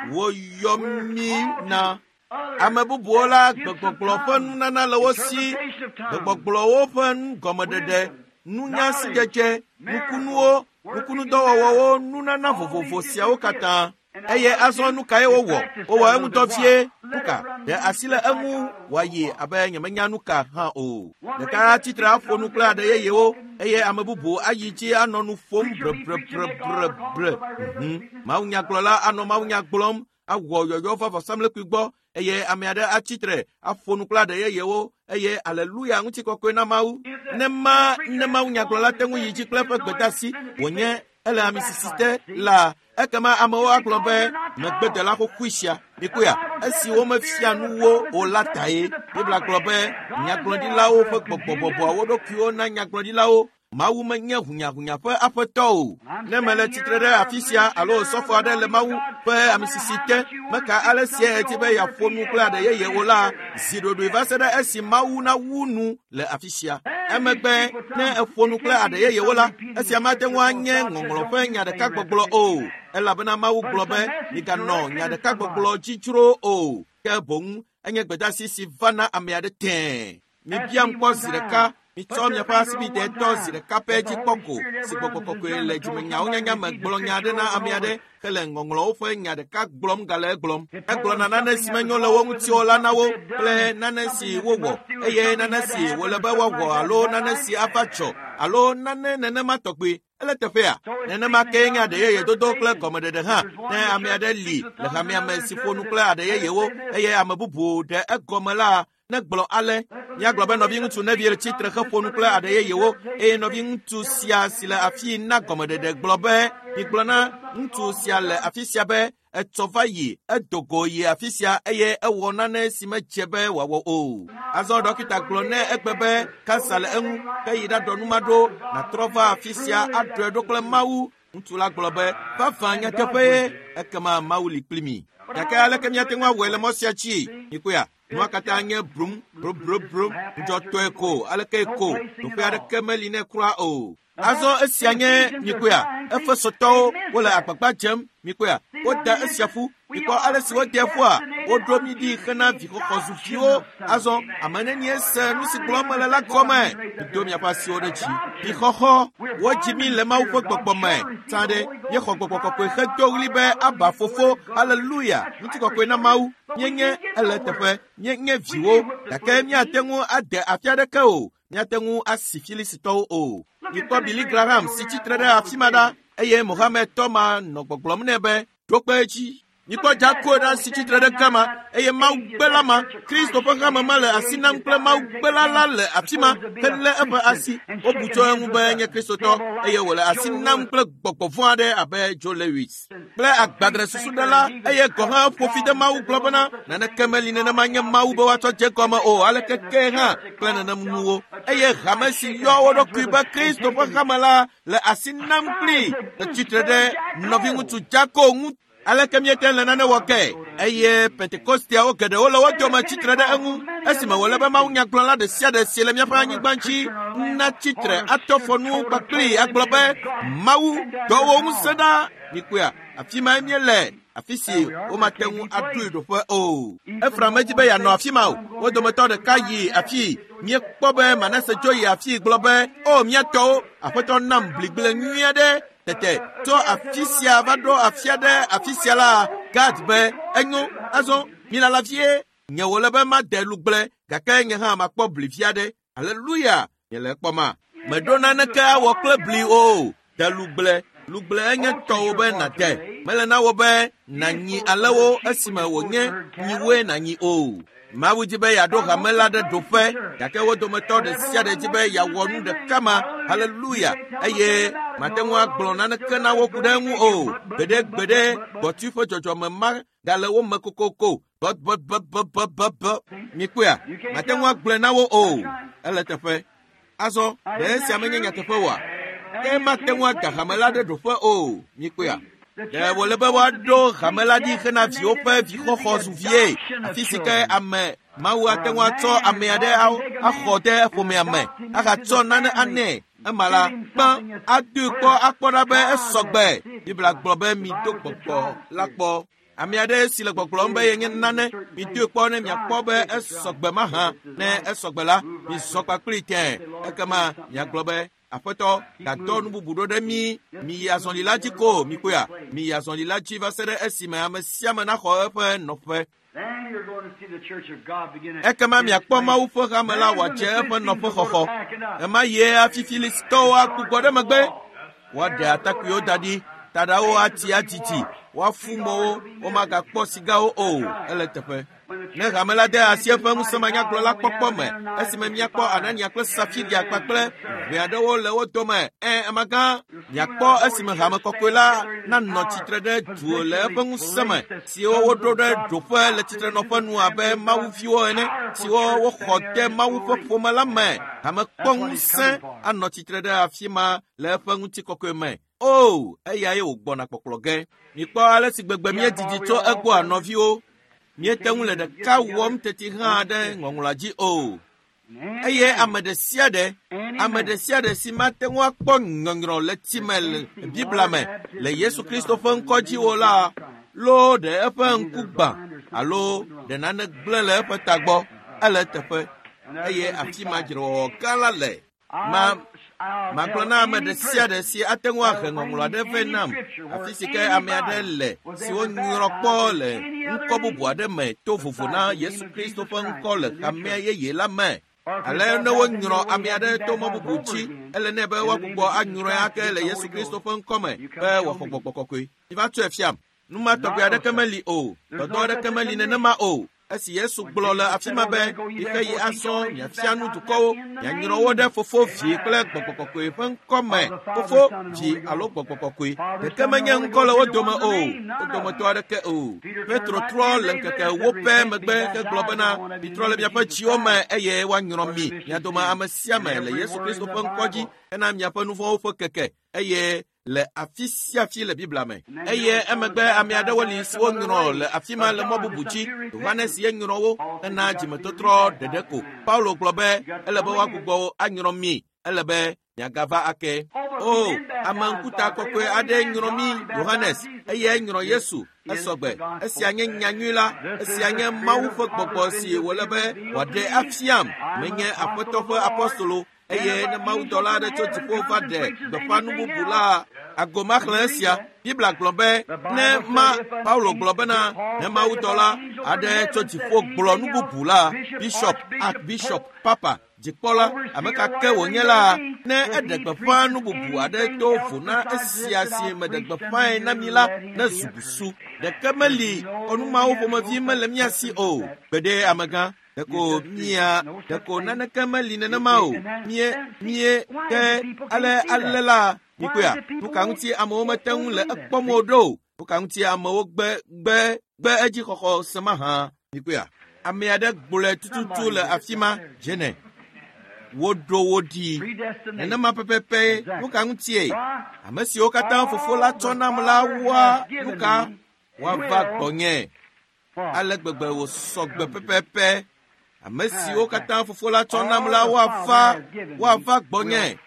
woyɔ mi na ame bubuwo la gbegbɔgblɔ ƒe nunana le wo si gbegbɔgblɔwo ƒe gɔmeɖeɖe nunyasidzedze nukunuwo nukunudɔwɔwɔwo nunana vovovo siawo katã eye azɔ nu kae wowɔ wowɔ eŋu dɔ vie nuka ɖe asi le eŋu wòayi abe nyemenya nuka hã o ɖeka tsitre aƒo nu kple aɖe yeyewo eye ame bubu ayi dzi anɔ nu ƒom brebrebrebrebre mawunyagblɔla anɔ mawunya gblɔm awɔ yɔyɔ va vɔsamlekpui gbɔ eye ame aɖe atsitre aƒo nu kple aɖe yeyewo eye aleluya ŋutikɔkɔe na Mawu ne ma ne mawunyagblɔla te ŋu yi dzi kple eƒe gbedeasi wònye ele ami sisi te la ekema amewo agblɔ be megbedela xoxoe sia mikoya esi womefia nuwo o la tae Biblia gblɔ be nyagblɔɖilawo ƒe gbɔgbɔbɔbɔa wo ɖokuiwo na nyagblɔɖilawo Mawu menye hunyahunya ƒe aƒetɔ o ne mele tsitre ɖe afi sia alo sɔfo aɖe le Mawu ƒe amisisi te meka ale sia eti be yeaƒo nu kple aɖe yeye o la zi ɖoɖoe va se ɖe esi Mawu na wu nu le afi sia emegbe ne eƒo nu kple aɖe yeye o la esia mate ŋu anye ŋɔŋlɔ ƒe nya ɖeka gbɔgblɔ o elabena Mawu gblɔ be miganɔ nya ɖeka gbɔgblɔ dzi dzro o ke boŋ enye gbedeasi si va na ame aɖe tɛɛ mibiam kpɔ zi ɖeka mitsɔ miaƒe asibide tɔ zi ɖeka ƒe dzikpɔko si gbɔgbɔ kɔkɔe le dzimenyawo nyanya me gblɔ nya aɖe na ame aɖe hele ŋɔŋlɔwo ƒe nya ɖeka gblɔm gale egblɔm egblɔna nane si menyo le wo ŋuti o la na wo kple nane si wowɔ eye nane si wòle be woawɔ alo nane si ava tsɔ alo nane nenema tɔgbe ele teƒea nenema ke nye aɖe yeye dodo kple gɔmeɖeɖe hã ne ame aɖe li le hamea me si ƒo nu kple aɖe yeyewo eye ame bubu ɖe egɔme la ne gblɔ ale míagblɔ be nɔvi ŋutsu nevi le tsitre xe ƒo nu kple aɖe yeyewo eye nɔvi ŋutsu sia si le afi na gɔmeɖeɖe gblɔ be migblɔ na ŋutsu sia le afi sia be etsɔ va yi edo go yi afi sia eye ewɔ nane si medze be wòawɔ o azɔ dɔkita gblɔ ne egbe be kansa le eŋu ke yi ɖaɖɔ numa ɖo natrɔ va afi sia aɖɔe ɖo kple Mawu ŋutsu la gblɔ be vavã nyateƒe ekema Mawu li kpli mi gake aleke míate ŋu awɔe le mɔ sia dzi mikoya nua katã nye brum brum ŋdzɔtɔe ko aleke ko teƒe aɖeke meli ne kura o azɔ esia nye mikoya Efesotɔwo wole agbagba dzem mikoya woda esia ƒu mikpɔ ale si wode ƒua wodro mi ɖi hena vixɔxɔ zuviwo azɔ ame nenie se nu si gblɔm mele la gɔme mido miaƒe asiwo ɖe dzi vixɔxɔ wodzi mi le Mawu ƒe gbɔgbɔ me tsã ɖe míexɔ gbɔgbɔ kɔkɔe hedo ɣli be aba fofo haleluya ŋutikɔkɔe na Mawu míenye ele teƒe míenye viwo gake míate ŋu ade afi aɖeke o míate ŋu asi Filistitɔwo o mikpɔ Billy Graham si tsitre ɖe afi ma ɖa eye Mohammed Tɔma nɔ gbɔgblɔm nɛ be ɖo kpe dzi mikpɔ Jakob ɖa si tsitre ɖe gama eye Mawu gbe la ma Kristo ƒe hame ma le asi nam kple Mawu gbe la la le afi ma helé eƒe asi wobu tso eŋu be nye kristotɔ eye wòle asi nam kple gbɔgbɔ vɔ̃ aɖe abe Joe Lewis kple agbadre susuɖela eye gɔ hã ƒo fi de Mawu gblɔ bena naneke meli nenema nye Mawu be woatsɔ dze gɔme o aleke ke hã kple nenem nuwo eye hame si yɔ wo ɖokui be Kristo ƒe hame la le asi nam kpli le tsitre ɖe nɔvi ŋutsu Jakob ŋu aleke miete le nane wɔ ke eye Pentekostiawo geɖewo le wo dome tsitre ɖe eŋu esime wòle be mawunyagblɔla ɖe sia ɖe si le míaƒe anyigba ŋuti na tsitre atɔ fɔnu kpakpli agblɔ be Mawu dɔwɔ ŋusẽ ɖa mikoya afi mae míele afi si womate ŋu aɖoe ɖoƒe o Efraim medzi be yeanɔ afi ma o wo dometɔ ɖeka yi afi míekpɔ be Manase dzo yi afi gblɔ be o míatɔwo aƒetɔ nam bligble nyui aɖe tete tso afi sia va ɖo afi aɖe afi sia la Gad be enyo azɔ milala vie nye wòle be made lugble gake nye hã makpɔ blivi aɖe haleluya miele ekpɔma medona neke awɔ kple bli o de lugble lugble enye tɔwo be nate mele na wo be nanyi alewo esime wonye nyiwoe nanyi o Mawu di be yaɖo hame la ɖe ɖoƒe gake wo dometɔ ɖe sia ɖe di be yawɔ nu ɖeka ma haleluya eye mate ŋu agblɔ naneke na wo ku ɖe eŋu o gbeɖe gbeɖe gbɔtui ƒe dzɔdzɔme ma gale wo me kokoko bɔbɔbɔbɔbɔbɔ mi kpɔa mate ŋu agblɔe na wo o ele teƒe azɔ ɖe esia menye nyateƒe oa ke mate ŋu ada hame la ɖe ɖoƒe o mi kpɔa ɖe wòle be woaɖo hame la ɖi hena viwo ƒe vixɔxɔ zu vie afi si ke ame Mawu ate ŋu atsɔ ame aɖe axɔ ɖe ƒomea me agatsɔ nane anɛ ema la kpã adoe kpɔ akpɔ ɖa be esɔgbe Biblia gblɔ be mi do gbɔgbɔ la kpɔ ame aɖe si le gbɔgblɔm be yenye nane mi doe kpɔ ne miakpɔ be esɔgbe mahã ne esɔgbe la mi zɔ kpakpli tɛ ekema miagblɔ be Aƒetɔ gadɔ nu bubu ɖo ɖe mi mi yi azɔli la dzi ko mi koe mi yi azɔli la dzi va se ɖe esime ame sia ame naxɔ eƒe nɔƒe ekema miakpɔ Mawu ƒe hame la wòadze eƒe nɔƒe xɔxɔ ema yie hafi Filistɔwo agbugbɔ ɖe megbe woaɖe atakuiwo da ɖi taɖawo ati atiti woafu mɔwo womagakpɔ sigawo o ele teƒe ne hame la de asi eƒe ŋusẽmanyagblɔla kpɔkpɔ me esime miakpɔ Anania kple Safiria kpakple ʋe aɖewo le wo dome ɛ emagã miakpɔ esime hame kɔkɔe la nanɔ tsitre ɖe duo le eƒe ŋusẽ me siwo woɖo ɖe ɖoƒe le tsitrenɔƒe nu abe mawuviwo ene siwo woxɔ de Mawu ƒe ƒome la me hame kpɔ ŋusẽ anɔ tsitre ɖe afi ma le eƒe ŋutikɔkɔe me o eyae wògbɔna kpɔkplɔ ge mikpɔ ale si gbegbe miedidi tso egbɔ anɔviwo miete ŋu le ɖeka wɔm teti hã ɖe ŋɔŋlɔa dzi o eye ame ɖe sia ɖe ame ɖe sia ɖe si mate ŋu akpɔ ŋɔŋlɔ le time le Biblia me le Yesu Kristo ƒe ŋkɔ dzi o la loo ɖe eƒe ŋku gbã alo ɖe nane gblẽ le eƒe tagbɔ ele teƒe eye afi ma dzrewɔwɔ gã la le ma magblɔ na ame ɖe sia ɖe si ate ŋu ahe ŋɔŋlɔ aɖe vɛ nam afi si ke ame aɖe le si woŋlɔ kpɔ le ŋkɔ bubu aɖe me to vovo na Yesu Kristo ƒe ŋkɔ le hamea yeye la me ale ne woŋlɔ ame aɖe to mɔ bubu dzi ele ne be woagbugbɔ anyrɔe ake le Yesu Kristo ƒe ŋkɔ me be wòaxɔ gbɔgbɔ kɔkɔe miva tsɔe fiam numatɔgbe aɖeke meli o dɔdɔ aɖeke meli nenema o esi Yesu gblɔ le afi ma be yixe yi azɔ miafia nu dukɔwo mianyrɔ wo ɖe Fofo Vi kple Gbɔgbɔ Kɔkɔe ƒe ŋkɔ me Fofo Vi alo Gbɔgbɔ Kɔkɔe ɖeke menye ŋkɔ le wo dome o wo dometɔ aɖeke o Petro trɔ le ŋkeke wo pɛ megbe hegblɔ bena mitrɔ le miaƒe dziwo me eye woanyrɔ mi mia dome ame sia me le Yesu Kristo ƒe ŋkɔ dzi hena miaƒe nu vɔ̃wo ƒe keke eye le afi sia afi le Biblia me eye emegbe ame aɖewo li siwo nyrɔ le afi ma le mɔ bubu dzi Yohanes ye nyrɔ wo hena dzimetotrɔ ɖeɖe ko Paulo gblɔ be ele be woagbugbɔ anyrɔ mi ele be miagava ake o ame ŋkuta kɔkɔe aɖe nyrɔ mi Yohanes eye nyrɔ Yesu esɔgbe esia nye nyanyui la esia nye Mawu ƒe gbɔgbɔ si wòle be wòaɖe afiam menye Aƒetɔ ƒe apɔstolo eye ne mawudɔla aɖe tso dziƒo va ɖe gbeƒã nu bubu la agoma xlẽ esia Biblia gblɔ be ne ma Paulo gblɔ bena ne mawudɔla aɖe tso dziƒo gblɔ nu bubu la bishop archbishop papa dzikpɔla ame kake wònye la ne eɖe gbeƒã nu bubu aɖe to vo na esia si meɖe gbeƒãe na mi la ne zu busu ɖeke meli kɔnumawo ƒomevi mele mia si o gbeɖe amegã Deko mia, deko naneke meli nenema o. Mie, mie, ke, ale, ale la. Mikoya, nuka ŋuti amewo mete ŋu le ekpɔm o ɖo. Nuka ŋuti amewo gbe, gbe, gbe edzi xɔxɔ sema hã. Mikoya, ame aɖe gblɔe tututu le afi ma, jene. Woɖo wo ɖi. Nenema pepepe, nuka ŋutie. Ame siwo katã fofo la tsɔ nam la woa, nuka, woava gbɔnye. Ale gbegbe wo sɔgbe pepepe. Ame siwo katã fofo la tsɔ nam la woava, woava gbɔnye.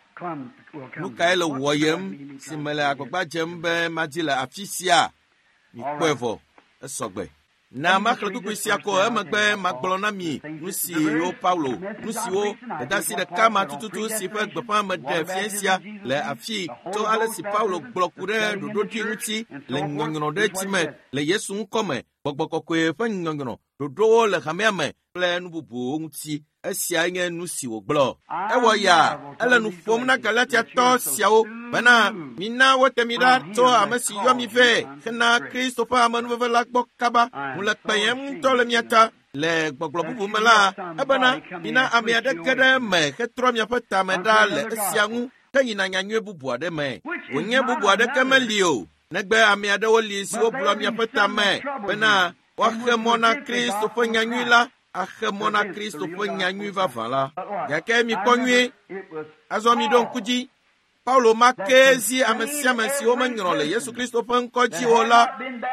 Nuka ele wɔyem si me le agbagba dzem be madi le afi sia. Mikpɔe vɔ, esɔgbe. Na maxlẽ kukui sia ko emegbe magblɔ na mi nu siwo Paulo, nu siwo dedasi ɖeka ma tututu si ƒe gbeƒã me ɖe fia sia le afi tso ale si Paulo gblɔ ku ɖe ɖoɖoɖi ŋuti le ŋɔŋlɔ ɖe dzi me le Yesu ŋkɔ me gbɔgbɔkɔkɔe ƒe nyɔnyɔnɔ ɖoɖowo le xamea me kple nu bubuwo ŋuti. Esia nye nu si wògblɔ. Ewɔ ya, ele nu ƒom na Galatiatɔ siawo bena mina wote mi ɖa tso ame si yɔ mi vɛ hena Kristo ƒe amenuveve la gbɔ kaba. Ŋu le kpeyem ŋutɔ le mia ta. Le gbɔgblɔ bubu me la, ebena mina ame aɖe ge ɖe eme hetrɔ miaƒe tame ɖa le esia ŋu heyina nyanyuie bubu aɖe me. Wònye bubu aɖeke meli o, negbe ame aɖewo li siwo blɔ miaƒe tame bena woaxe mɔ na Kristo ƒe nyanyui la, axe mɔ na Kristo ƒe nyanyui vavã la. Gake mikpɔ nyuie, azɔ mi ɖo ŋku dzi, Paulo make zi ame sia ame siwo menyrɔ le Yesu Kristo ƒe ŋkɔ dzi o la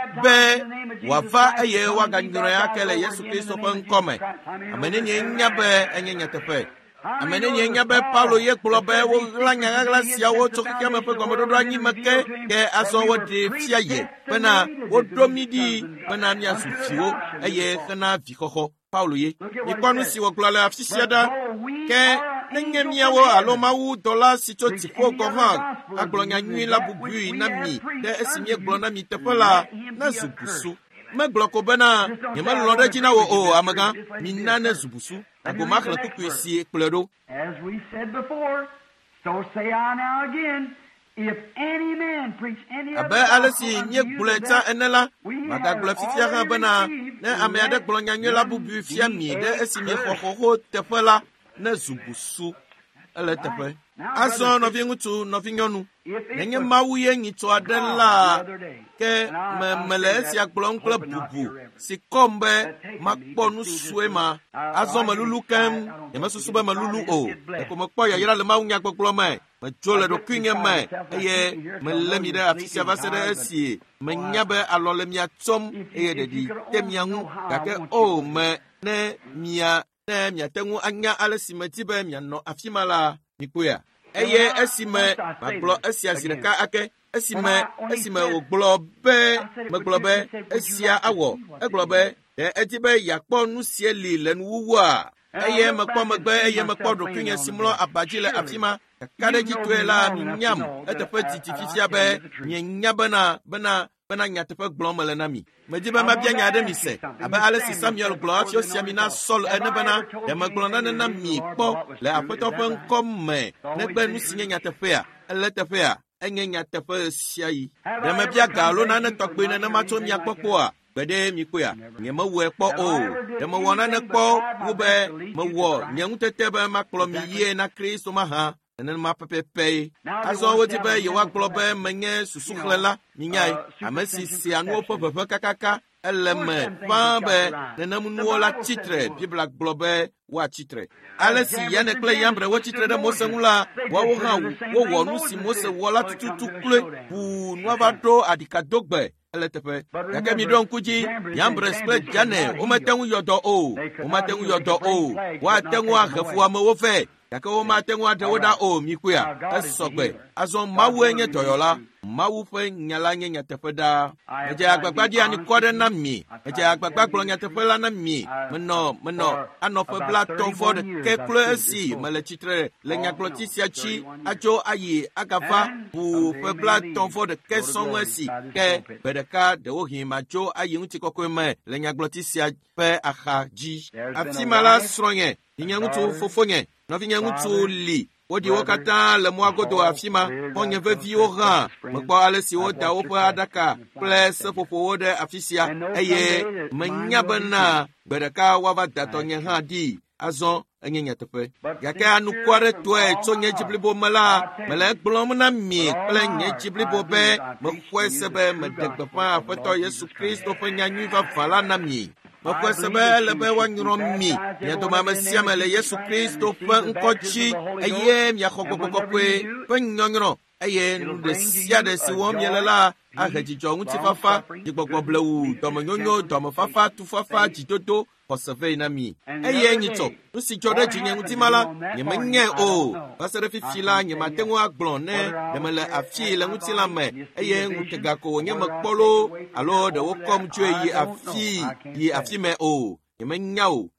be wòava eye woaganyrɔe ake le Yesu Kristo ƒe ŋkɔ me. Ame nenye nya be enye nyateƒe. Ame nenye nya be Paulo ye gblɔ be woɣla nyaɣaɣla siawo tso xexea me ƒe gɔmeɖoɖo anyi me ke, ke azɔ woɖe fia ye bena woɖo mi ɖi bena miazu viwo eye hena vixɔxɔ. Paulo ye. Mikpɔ nu si wògblɔ le afi sia ɖa, ke nenye miawo alo Mawu dɔla si tso dziƒo gɔ hã agblɔ nyanyui la bubui na mi ɖe esi miegblɔ na mi teƒe la, nezu busu. Megblɔ ko bena nyemelɔ̃ ɖe dzi na wo o, amegã, mina nezu busu. Agoma xlẽ kukui si kplɔe ɖo. As we said before, so say I now again, if any man preach any other abe ale si miegblɔe tsã ene la, magagblɔ fifia hã bena ne ame aɖe gblɔ nyanyui la bubu fia mi ɖe esi miexɔ xɔxo teƒe la, nezu busu. Ele teƒe. Azɔ nɔvi ŋutsu, nɔvi nyɔnu, nenye Mawu ye nyitɔ aɖe la, ke me mele esia gblɔm kple bubu si kɔm be makpɔ nu sue ma. Azɔ melulu kem, nyemesusu be melulu o. Eko mekpɔ yayra le Mawu nyagbɔgblɔ me, medzo le ɖokuinye me, eye melé mi ɖe afi sia va se ɖe esi menya be alɔ le mia tsɔm eye ɖeɖi te mia ŋu, gake o me ne mia ne miate ŋu anya ale si medi be mianɔ afi ma la, mikpoea. Eye esime magblɔ esia zi ɖeka ake, esime esime wògblɔ be megblɔ be esia awɔ, egblɔ be ɖe edi be yeakpɔ nu sie li le nuwuwua, eye mekpɔ megbe eye mekpɔ ɖokuinye si mlɔ abadzi le afi ma, kaka ɖe dzitoe la minyam eteƒe didi fifia be mienya bena bena bena nyateƒe gblɔm mele na mi. Medi be mabia nya ɖe mi se, abe ale si Samuel gblɔ hafi wosia mi na Saul ene bena ɖe megblɔ nane na mi kpɔ le Aƒetɔ ƒe ŋkɔ me, negbe nu si nye nyateƒea, ele teƒea, enye nyateƒe sia yi. Ɖe mebia ga alo nane tɔgbe nenema tso mia gbɔ kpɔa, gbeɖe mi kpoea, nyemewɔe kpɔ o. Ɖe mewɔ nane kpɔ wu be mewɔ nye ŋutete be makplɔ mi yie na Kristo mahã. Nenema pɛpɛpɛ. Azɔ wodi be yewoagblɔ be menye susuxlẽla, minyae, ame si sea nuwo ƒe ʋeʋẽ kakaka, ele me ƒãa be nenemunuwo la tsitre, Bibla gblɔ be woatsitre. Ale si Yane kple Yambre wotsitre ɖe Mose ŋu la, woawo hã wowɔ nu si Mose wɔ la tututu kloe, ʋu nua va ɖo adikadogbe. Ele teƒe. Gake mi ɖo ŋku dzi, Yambres kple Jane, womete ŋu yɔ dɔ o, womate ŋu yɔ dɔ o, woate ŋu ahe fu amewo vɛ, gake womate ŋu aɖe wo ɖa o, mi koea, esɔgbe. Azɔ Mawue nye dɔyɔla, Mawu ƒe nya la nye nyateƒe ɖaa. Medze agbagba ɖi anikɔ ɖe na mi, medze agbagba gblɔ nyateƒe la na mi, menɔ menɔ anɔƒe blatɔ vɔ ɖeke kple esi mele tsitre le nyagblɔti sia tsi adzo ayi agava ʋu ƒe blatɔ vɔ ɖeke sɔŋ esi, ke gbe ɖeka ɖewohĩ madzo ayi ŋutikɔkɔe me le nyagblɔti sia ƒe axa dzi. Afi ma la srɔ̃nye, nye ŋutsu fofonye, nɔvinye ŋutsu li. Wodi wo katã le mɔa godo afi ma, xɔnye veviwo hã, mekpɔ ale si woda woƒe aɖaka kple seƒoƒowo ɖe afi sia, eye menya bena gbe ɖeka woava da tɔnye hã ɖi. Azɔ enye nyateƒe. Gake anuku aɖe tɔe tso nye dzi blibo me la, mele egblɔm na mi kple nye dzi blibo be mexɔe se be meɖe gbeƒã Aƒetɔ Yesu Kristo ƒe nyanyui vavã la na mi. Mexɔe se be ele be woanyrɔ mi, mia dome ame sia ame le Yesu Kristo ƒe ŋkɔ dzi, eye miaxɔ Gbɔgbɔ Kɔkɔe ƒe nyɔnyrɔ, eye nu ɖe sia ɖe si wɔm miele la ahe dzidzɔ ŋutifafa, dzigbɔgbɔ blewu, dɔmenyonyo, dɔmefafa, tufafa, dzidodo, xɔse vɛ na mi. Eye nyitsɔ, nu si dzɔ ɖe dzinye ŋuti ma la, nyemenyae o. Va se ɖe fifi la, nyemate ŋu agblɔ ne ɖeme le afi le ŋutilã me, eye ŋutega ko wònye mekpɔ loo, alo ɖe wokɔm tsoe yi afi yi afi me o. Nyemenya o.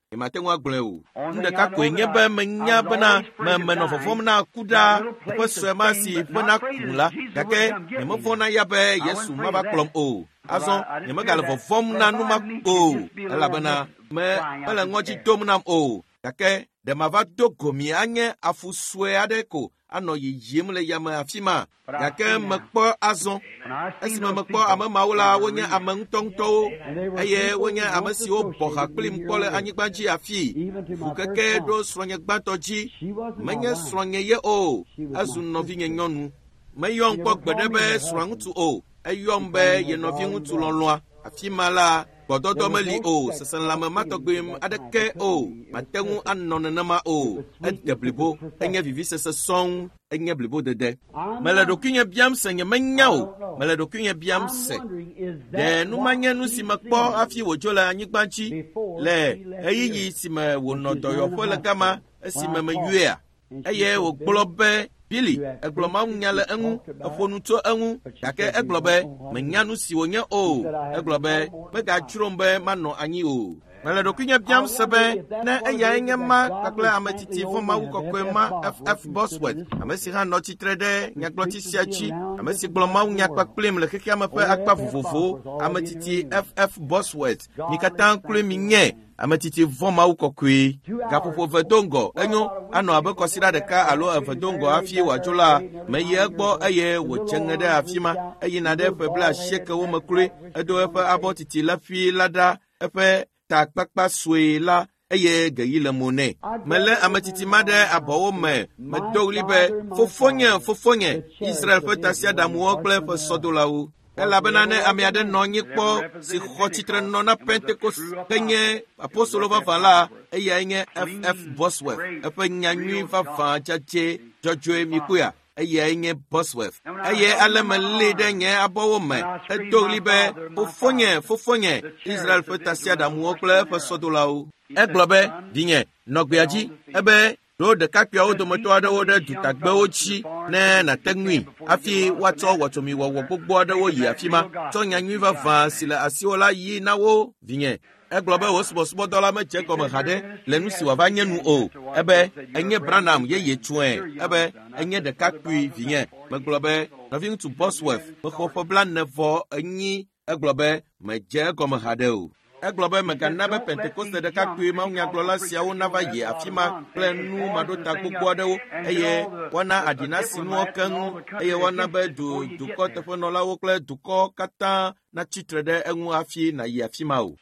Imate ngwa gleu. Ndeka kwenye be menya bena me meno fofom na kuda pe swema si pe na kula. Kake nyemo fona ya be Yesu maba klom o. Aso nyemo gal fofom na numa o. Ala bena me pele ngochi tom nam o. Kake de mava do gomi anye afu swe adeko. Ano yi yim le yama afima. Kake mekpo azon. Esi me mekpo ame maula wonye ame ntongto. Eye wonye ame si o boha klim kole anyigbanji afi. Fukeke do sronye gbantoji. Menye sronye ye o. Azu novi nye nyonu. Me yon kwa gbedebe srangutu o. E yon be ye novi ngutu lonloa. Afima la. Bododo meli o, sesen lame matogwim adeke o, matengu anonenama o, et deblibo, enye vivi sese song, enye blibo dede. Meledokunye biamse nye menyao, meledokunye biamse. De nou manye nou si makpo afi wojola anyigbanchi, le, eyi yi si me wonodoyo fo le gama, si me me yuea. Eye wo gbolobe, Billy, egloma nyale engu, afonuto engu, kake eglobe, menyanu si wonye o, eglobe, mega churombe mano anyi o. Mele dokunya biam sebe, ne eya enye ma, kakle ametiti foma ukokwe ma F F Bosworth. Amesi ha noti trede, nyakloti siachi, amesi gloma unyakwa klim le keke amepe akpa fufufo, ametiti F F Bosworth, nikatan klimi nye, ametiti voma ukokwe, gapopo vedongo, enyo, ano abe kosira deka alo vedongo afi wajola, meye egbo eye wochengede afima, eye nade febla sheke wo mekwe, edo efe abotiti lafi lada, efe ta kpakpa swe la, eye geyi le mone. Mele ametiti made abowo me, me dogli be, fofonye, fofonye, Israel fe tasia damuo kple fe sodola ou. Ela benane amiade nonyi kpo, si khotitre nona Pentecost, kenye, apostolo va vala, eye enye F F Bosworth, efe nyanyui va va chache, Jojoe mikuya. Eye enye Bosworth. Eye aleme lede nye abowo me. E dogli be, fofonye, fofonye, Israel fe tasia damuo kple fe sodola ou. E globe, dinye, nogbeaji, ebe, do de kapia o domoto adewo de dutagbe ochi ne na tengui afi wato watomi wo gbogbo adewo yi afima to nyanyui va va sile asiola yi nawo vinye eglobe wo sbo sbo dola me che ko me hade le nu si wa va nyenu o ebe enye Branham ye ye tuen ebe enye de kapui vinye me globe nothing to Bosworth me ko fo plan nevo enyi eglobe me je ko me hade o eglobe meganabe Pentecoste de kakui ma unya glola siawo nava ye afima plenu madota gbogbo adewo eye wana adina sinu okengu eye wana be du du ko tefonola wo kle du ko kata na chitre de enwu afi na ye afima o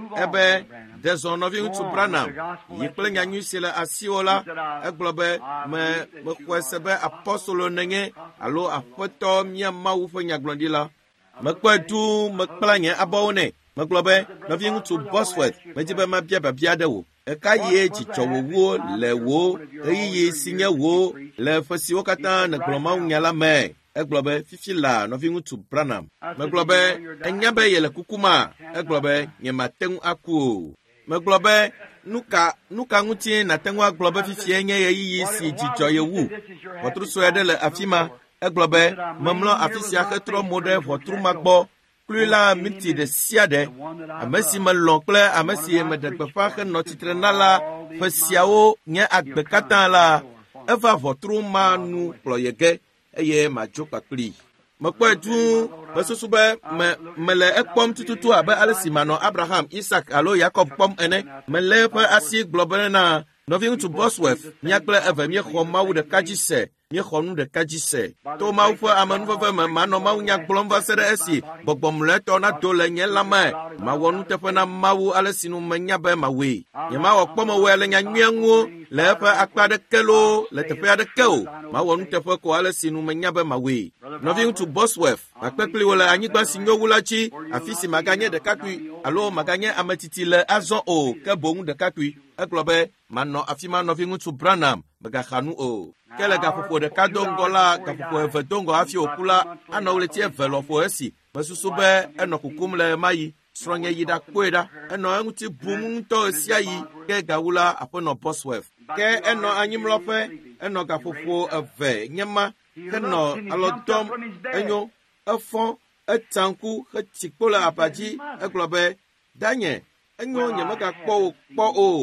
ebe dezonovi untu Branham ye kle nyanyu sile asiola eglobe me me kwesebe apostolo nenge alo apoto mia mawu fo nyaglondila me kwedu me planye abawone Maglobe, nothing to Bosworth, Majiba Mabia Babiadawo, a kaye chichowo wo, le wo, eye senior wo, le Fasiokatan, a Glomang Yala me, a globe, Fifila, nothing to Branham. Maglobe, and Yabe Yela Kukuma, a globe, Yamateng Aku. Maglobe, Nuka, Nuka Muti, Natangwa Globe Fifiene, ye si chichoye wu. Votre soedele afima, a globe, Mamlo Afisia Hetro Mode, votre magbo. Plus la miti de siade, a messi me l'oncle, a messi me de pefa notre nala, fesiao, nye akbekatan la, eva votre manu ployege, eye ma joka pli. Me kwe tu, besusube, me, me le ekpom tututu abe alesimano Abraham, Isaac, alo Jacob pom ene, me le pe asi globena, nothing to Bosworth, nyakle eve mie khoma u de kajise. Mie khonu de kajise to ma ufo amanu fe me mano ma unya glom va sere esi bogbom le to na to le nye lama ma wonu te fe na mawu alesinu menya be ma we ye ma okpo mo we le nya nwianwo le fe akpa de kelo le te fe de keo ma wonu te fe ko alesinu menya be ma we nothing to Bosworth akpekli wala anyigba sinyo wulachi afisi maganye de kakui alo maganye ametiti le azon o ke bongu de kakui eklobe mano afima nothing to Branham baga khanu o kele gafupo de kadongola gafupo evedongo afi okula ana uleti evelofo esi mesusube enokukum le mayi stronge yida kweda eno enguti bumunto siayi ke gawula apono Bosworth ke eno anyimlofe eno gafupo eve nyema keno alodom enyo efon etanku hetikpola apaji eglobe danye enyo nyemaka kpo kpo o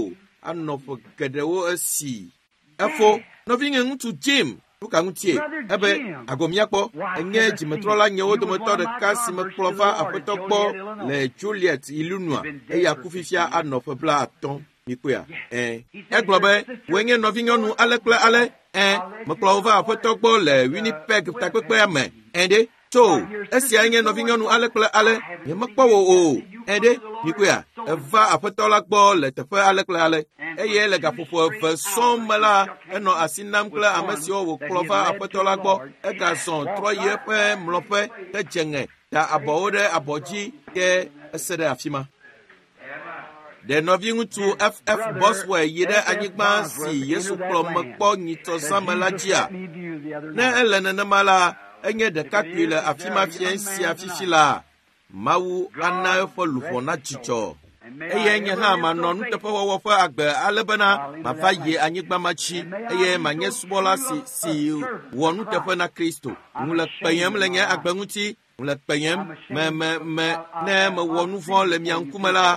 anɔƒe geɖewo esi efo nɔvinye ŋutsu Jim nuka ŋutie ebe agomiakpɔ enye dzimetrɔla nyewo dometɔ ɖeka si me kplɔ va aƒetɔ gbɔ le Juliet Illinois eya kufifia anɔƒe bla atɔ̃ mikpoa eh egblɔ be woe nye nɔvinyɔnu ale kple ale eh mekplɔ wo va aƒetɔ gbɔ le Winnipeg takpekpea me ende to esia nye nɔvinyɔnu ale kple ale nyemekpɔ wo o ende mikpoa eva aƒetɔ la gbɔ le teƒe ale kple ale eye le gaƒoƒo eve sɔm me la enɔ asi nam kple ame siwo wòkplɔ va aƒetɔ la gbɔ egazɔ trɔ yi eƒe mlɔƒe ke dze ŋe da abɔwo ɖe abɔ dzi ke ese ɖe afi ma. De nɔvi ŋutsu F F Boswell yi ɖe anyigba si Yesu kplɔ mekpɔ nyitɔzãme la dzia. Ne ele nenema la, enye ɖekakpui le afi ma fia sia fifi la, Mawu ana eƒe luʋɔ na dzidzɔ. Eye nye hã manɔ nuteƒewɔwɔ ƒe agbe ale bena mava yi anyigba ma dzi eye manye subɔla si si wɔ nuteƒe na Kristo. Ŋule kpeyem le nye agbe ŋuti, ŋule kpeyem me me me ne mewɔ nu vɔ̃ le mia ŋkume la,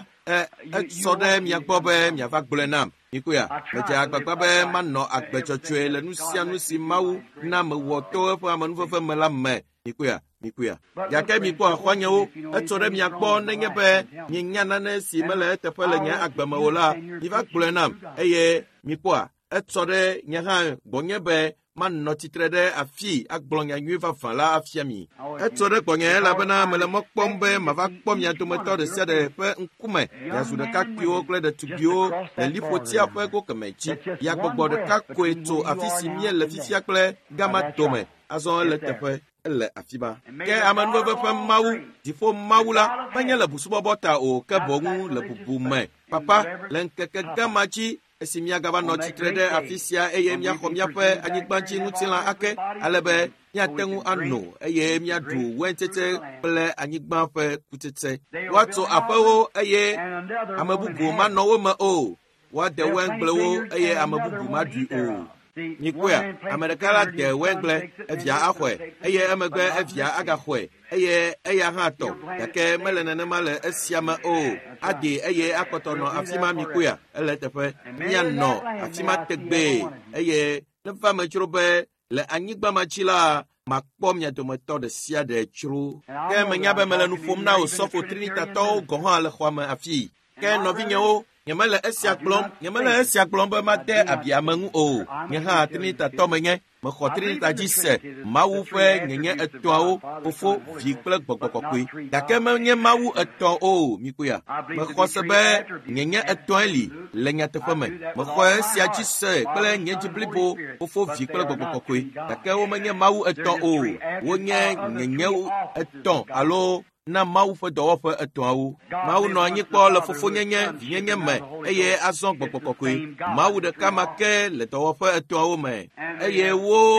esɔ ɖe mia gbɔ be miava gblɔe nam. Mikoya, medze agbagba be manɔ agbedzɔdzɔe le nu sia nu si Mawu na mewɔ to eƒe amenuveve me la me. Mikoya, mikoya. Gake mikpɔ xɔnyewo, etsɔ ɖe mia gbɔ nenye be mienya nane si mele eteƒe le nye agbe me o la, miva gblɔe nam. Eye mikpɔa, etsɔ ɖe nye hã gbɔnye be manɔ tsitre ɖe afi agblɔ nyanyui vavã la afia mi. Etsɔ ɖe gbɔnye elabena mele mɔ kpɔm be mava kpɔ mia dometɔ ɖe sia ɖe ƒe ŋkume, miazu ɖekakpuiwo kple ɖetugbiwo le liƒotia ƒe go kemɛ dzi. Ya gbɔgbɔ ɖeka koe tso afi si míele fifia kple gama dome, azɔ ele teƒe ele afi ma. Ke amenuveve ƒe Mawu, dziƒo Mawu la, menye le busubɔbɔ ta o, ke boŋu le bubu me. Papa, le ŋkeke gama dzi, esi miagava nɔ tsitre ɖe afi sia eye miaxɔ miaƒe anyigbadzi ŋutilã ake, ale be miate ŋu ano eye miaɖu waintete kple anyigba ƒe kutsetse. Woatso aƒewo eye ame bubu manɔ wo me o. Woade waingblewo eye ame bubu maɖui o. Mikpoa, ame ɖeka la de waingble, evia axɔe, eye emegbe evia agaxɔe, eye eya hã tɔ, gake mele nenema le esia me o. Ade eye akɔtɔ nɔ afi ma mikpoa, ele teƒe, mianɔ afi ma tegbee, eye neva me dzro be le anyigba ma dzi la, makpɔ mia dometɔ ɖe sia ɖe dzro. Ke menya be mele nu ƒom na wo sɔfo trinitatɔwo gɔ̃ hã le xɔa me afi. Ke nɔvinyewo, nyemele esia gblɔm, nyemele esia gblɔm be made abi ame ŋu o. Nye hã trinitatɔ menye, mexɔ trinita dzi se Mawu ƒe nyenye etɔ̃awo, Fofo, Vi kple Gbɔgbɔ Kɔkɔe. Gake menye Mawu etɔ̃ o, mikoya. Mexɔ se be nyenye etɔ̃e li le nyateƒe me. Mexɔ esia dzi se kple nye dzi blibo, Fofo, Vi kple Gbɔgbɔ Kɔkɔe. Gake womenye Mawu etɔ̃ o, wonye nyenye etɔ̃ alo na Mawu ƒe dɔwɔƒe etɔ̃awo. Mawu nɔ anyi kpɔ le fofonyenye, vinyenye me, eye azɔ Gbɔgbɔ Kɔkɔe. Mawu ɖeka ma ke le dɔwɔƒe etɔ̃awo me, eye wo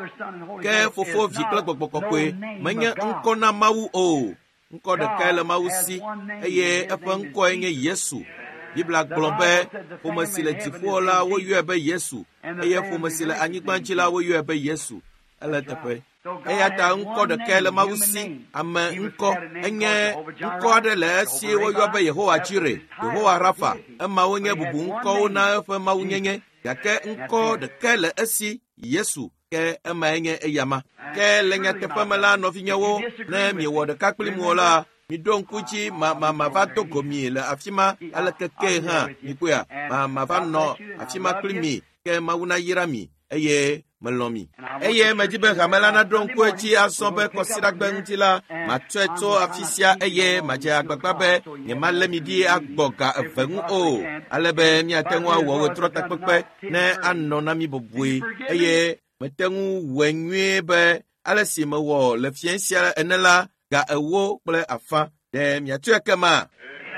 ke Fofo, Vi kple Gbɔgbɔ Kɔkɔe menye ŋkɔ na Mawu o. Ŋkɔ ɖekae le Mawu si, eye eƒe ŋkɔe nye Yesu. Biblia gblɔ be ƒome si le dziƒo la woyɔe be Yesu, eye ƒome si le anyigba dzi la woyɔe be Yesu. Ele teƒe. Eya ta ŋkɔ ɖekae le Mawu si, ame ŋkɔ enye ŋkɔ aɖe le esi woyɔ be Yehowa Jire, Yehowa Rafa. Emawo nye bubu ŋkɔwo na eƒe Mawu nyenye, gake ŋkɔ ɖekae le esi, Yesu, ke emae nye eya ma. Ke le nyateƒe me la, nɔvinyewo, ne miewɔ ɖeka kpli mu la, miɖo ŋku dzi ma ma ma va do go mi le afi ma aleke ke hã mikpoa ma ma va nɔ afi ma kpli mi ke Mawu na yra mi eye melɔ mi. Eye medi be hame la naɖo ŋku edzi azɔ be kɔsiɖagbe ŋuti la matsɔe tso afi sia eye madze agbagba be nyemalé mi ɖi agbɔ ga eve ŋu o, ale be miate ŋu awɔ wetrɔ takpekpe ne anɔ na mi bobue, eye mete ŋu wɔe nyuie be ale si mewɔ le fia sia ene la ga ewo kple afa ɖe miatɔe kema.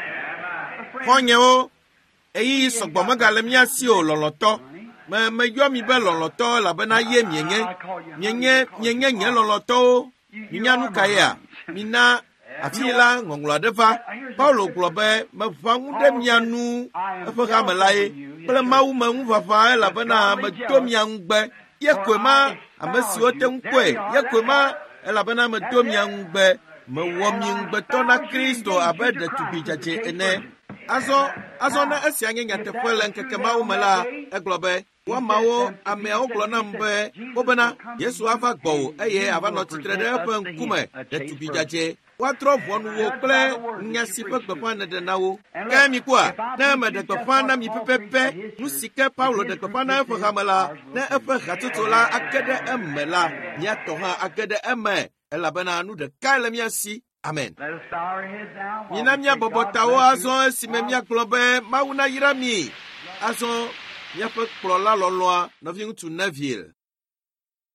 Xɔnyewo, eyi sɔgbɔ megale mia si o lɔlɔtɔ. Me meyɔ mi be lɔlɔtɔ elabena ye mienye, mienye mienye nye lɔlɔtɔwo. Minya nu ka yea? Mina afi la ŋɔŋlɔ aɖe va. Paulo gblɔ be meʋã ŋu ɖe mia nu eƒe hame la ye kple Mawu me ŋuʋaʋã elabena medo mia ŋugbe. Ye koe ma ame siwo te ŋu kpɔe, ye koe ma elabena medo mia ŋugbe, mewɔ mi ŋugbetɔ na Kristo abe ɖetugbi dzadze ene. Azɔ azɔ na esi anye nyateƒe le ŋkeke mawo me la egblɔ be woamawo ameawo gblɔ nam be wobena Yesu ava gbɔwò eye ava nɔ tsitre ɖe eƒe ŋkume ɖetugbi dzadzɛ woatrɔ ʋɔnu wo kple nya si ƒe gbeƒã neɖe na wo. Ke mi kpɔa ne meɖe gbeƒã na mi pɛpɛpɛ nu si ke Paulo ɖe gbeƒã na eƒe hame la, ne eƒe hatsotso la age ɖe eme la, míatɔ hã age ɖe eme elabena nu ɖeka le mía si. Amen. Mina míabɔbɔ tawo azɔ esime míagblɔ be Mawu nayra mi. Azɔ míaƒe kplɔla lɔlɔa nɔvi ŋutsu Neville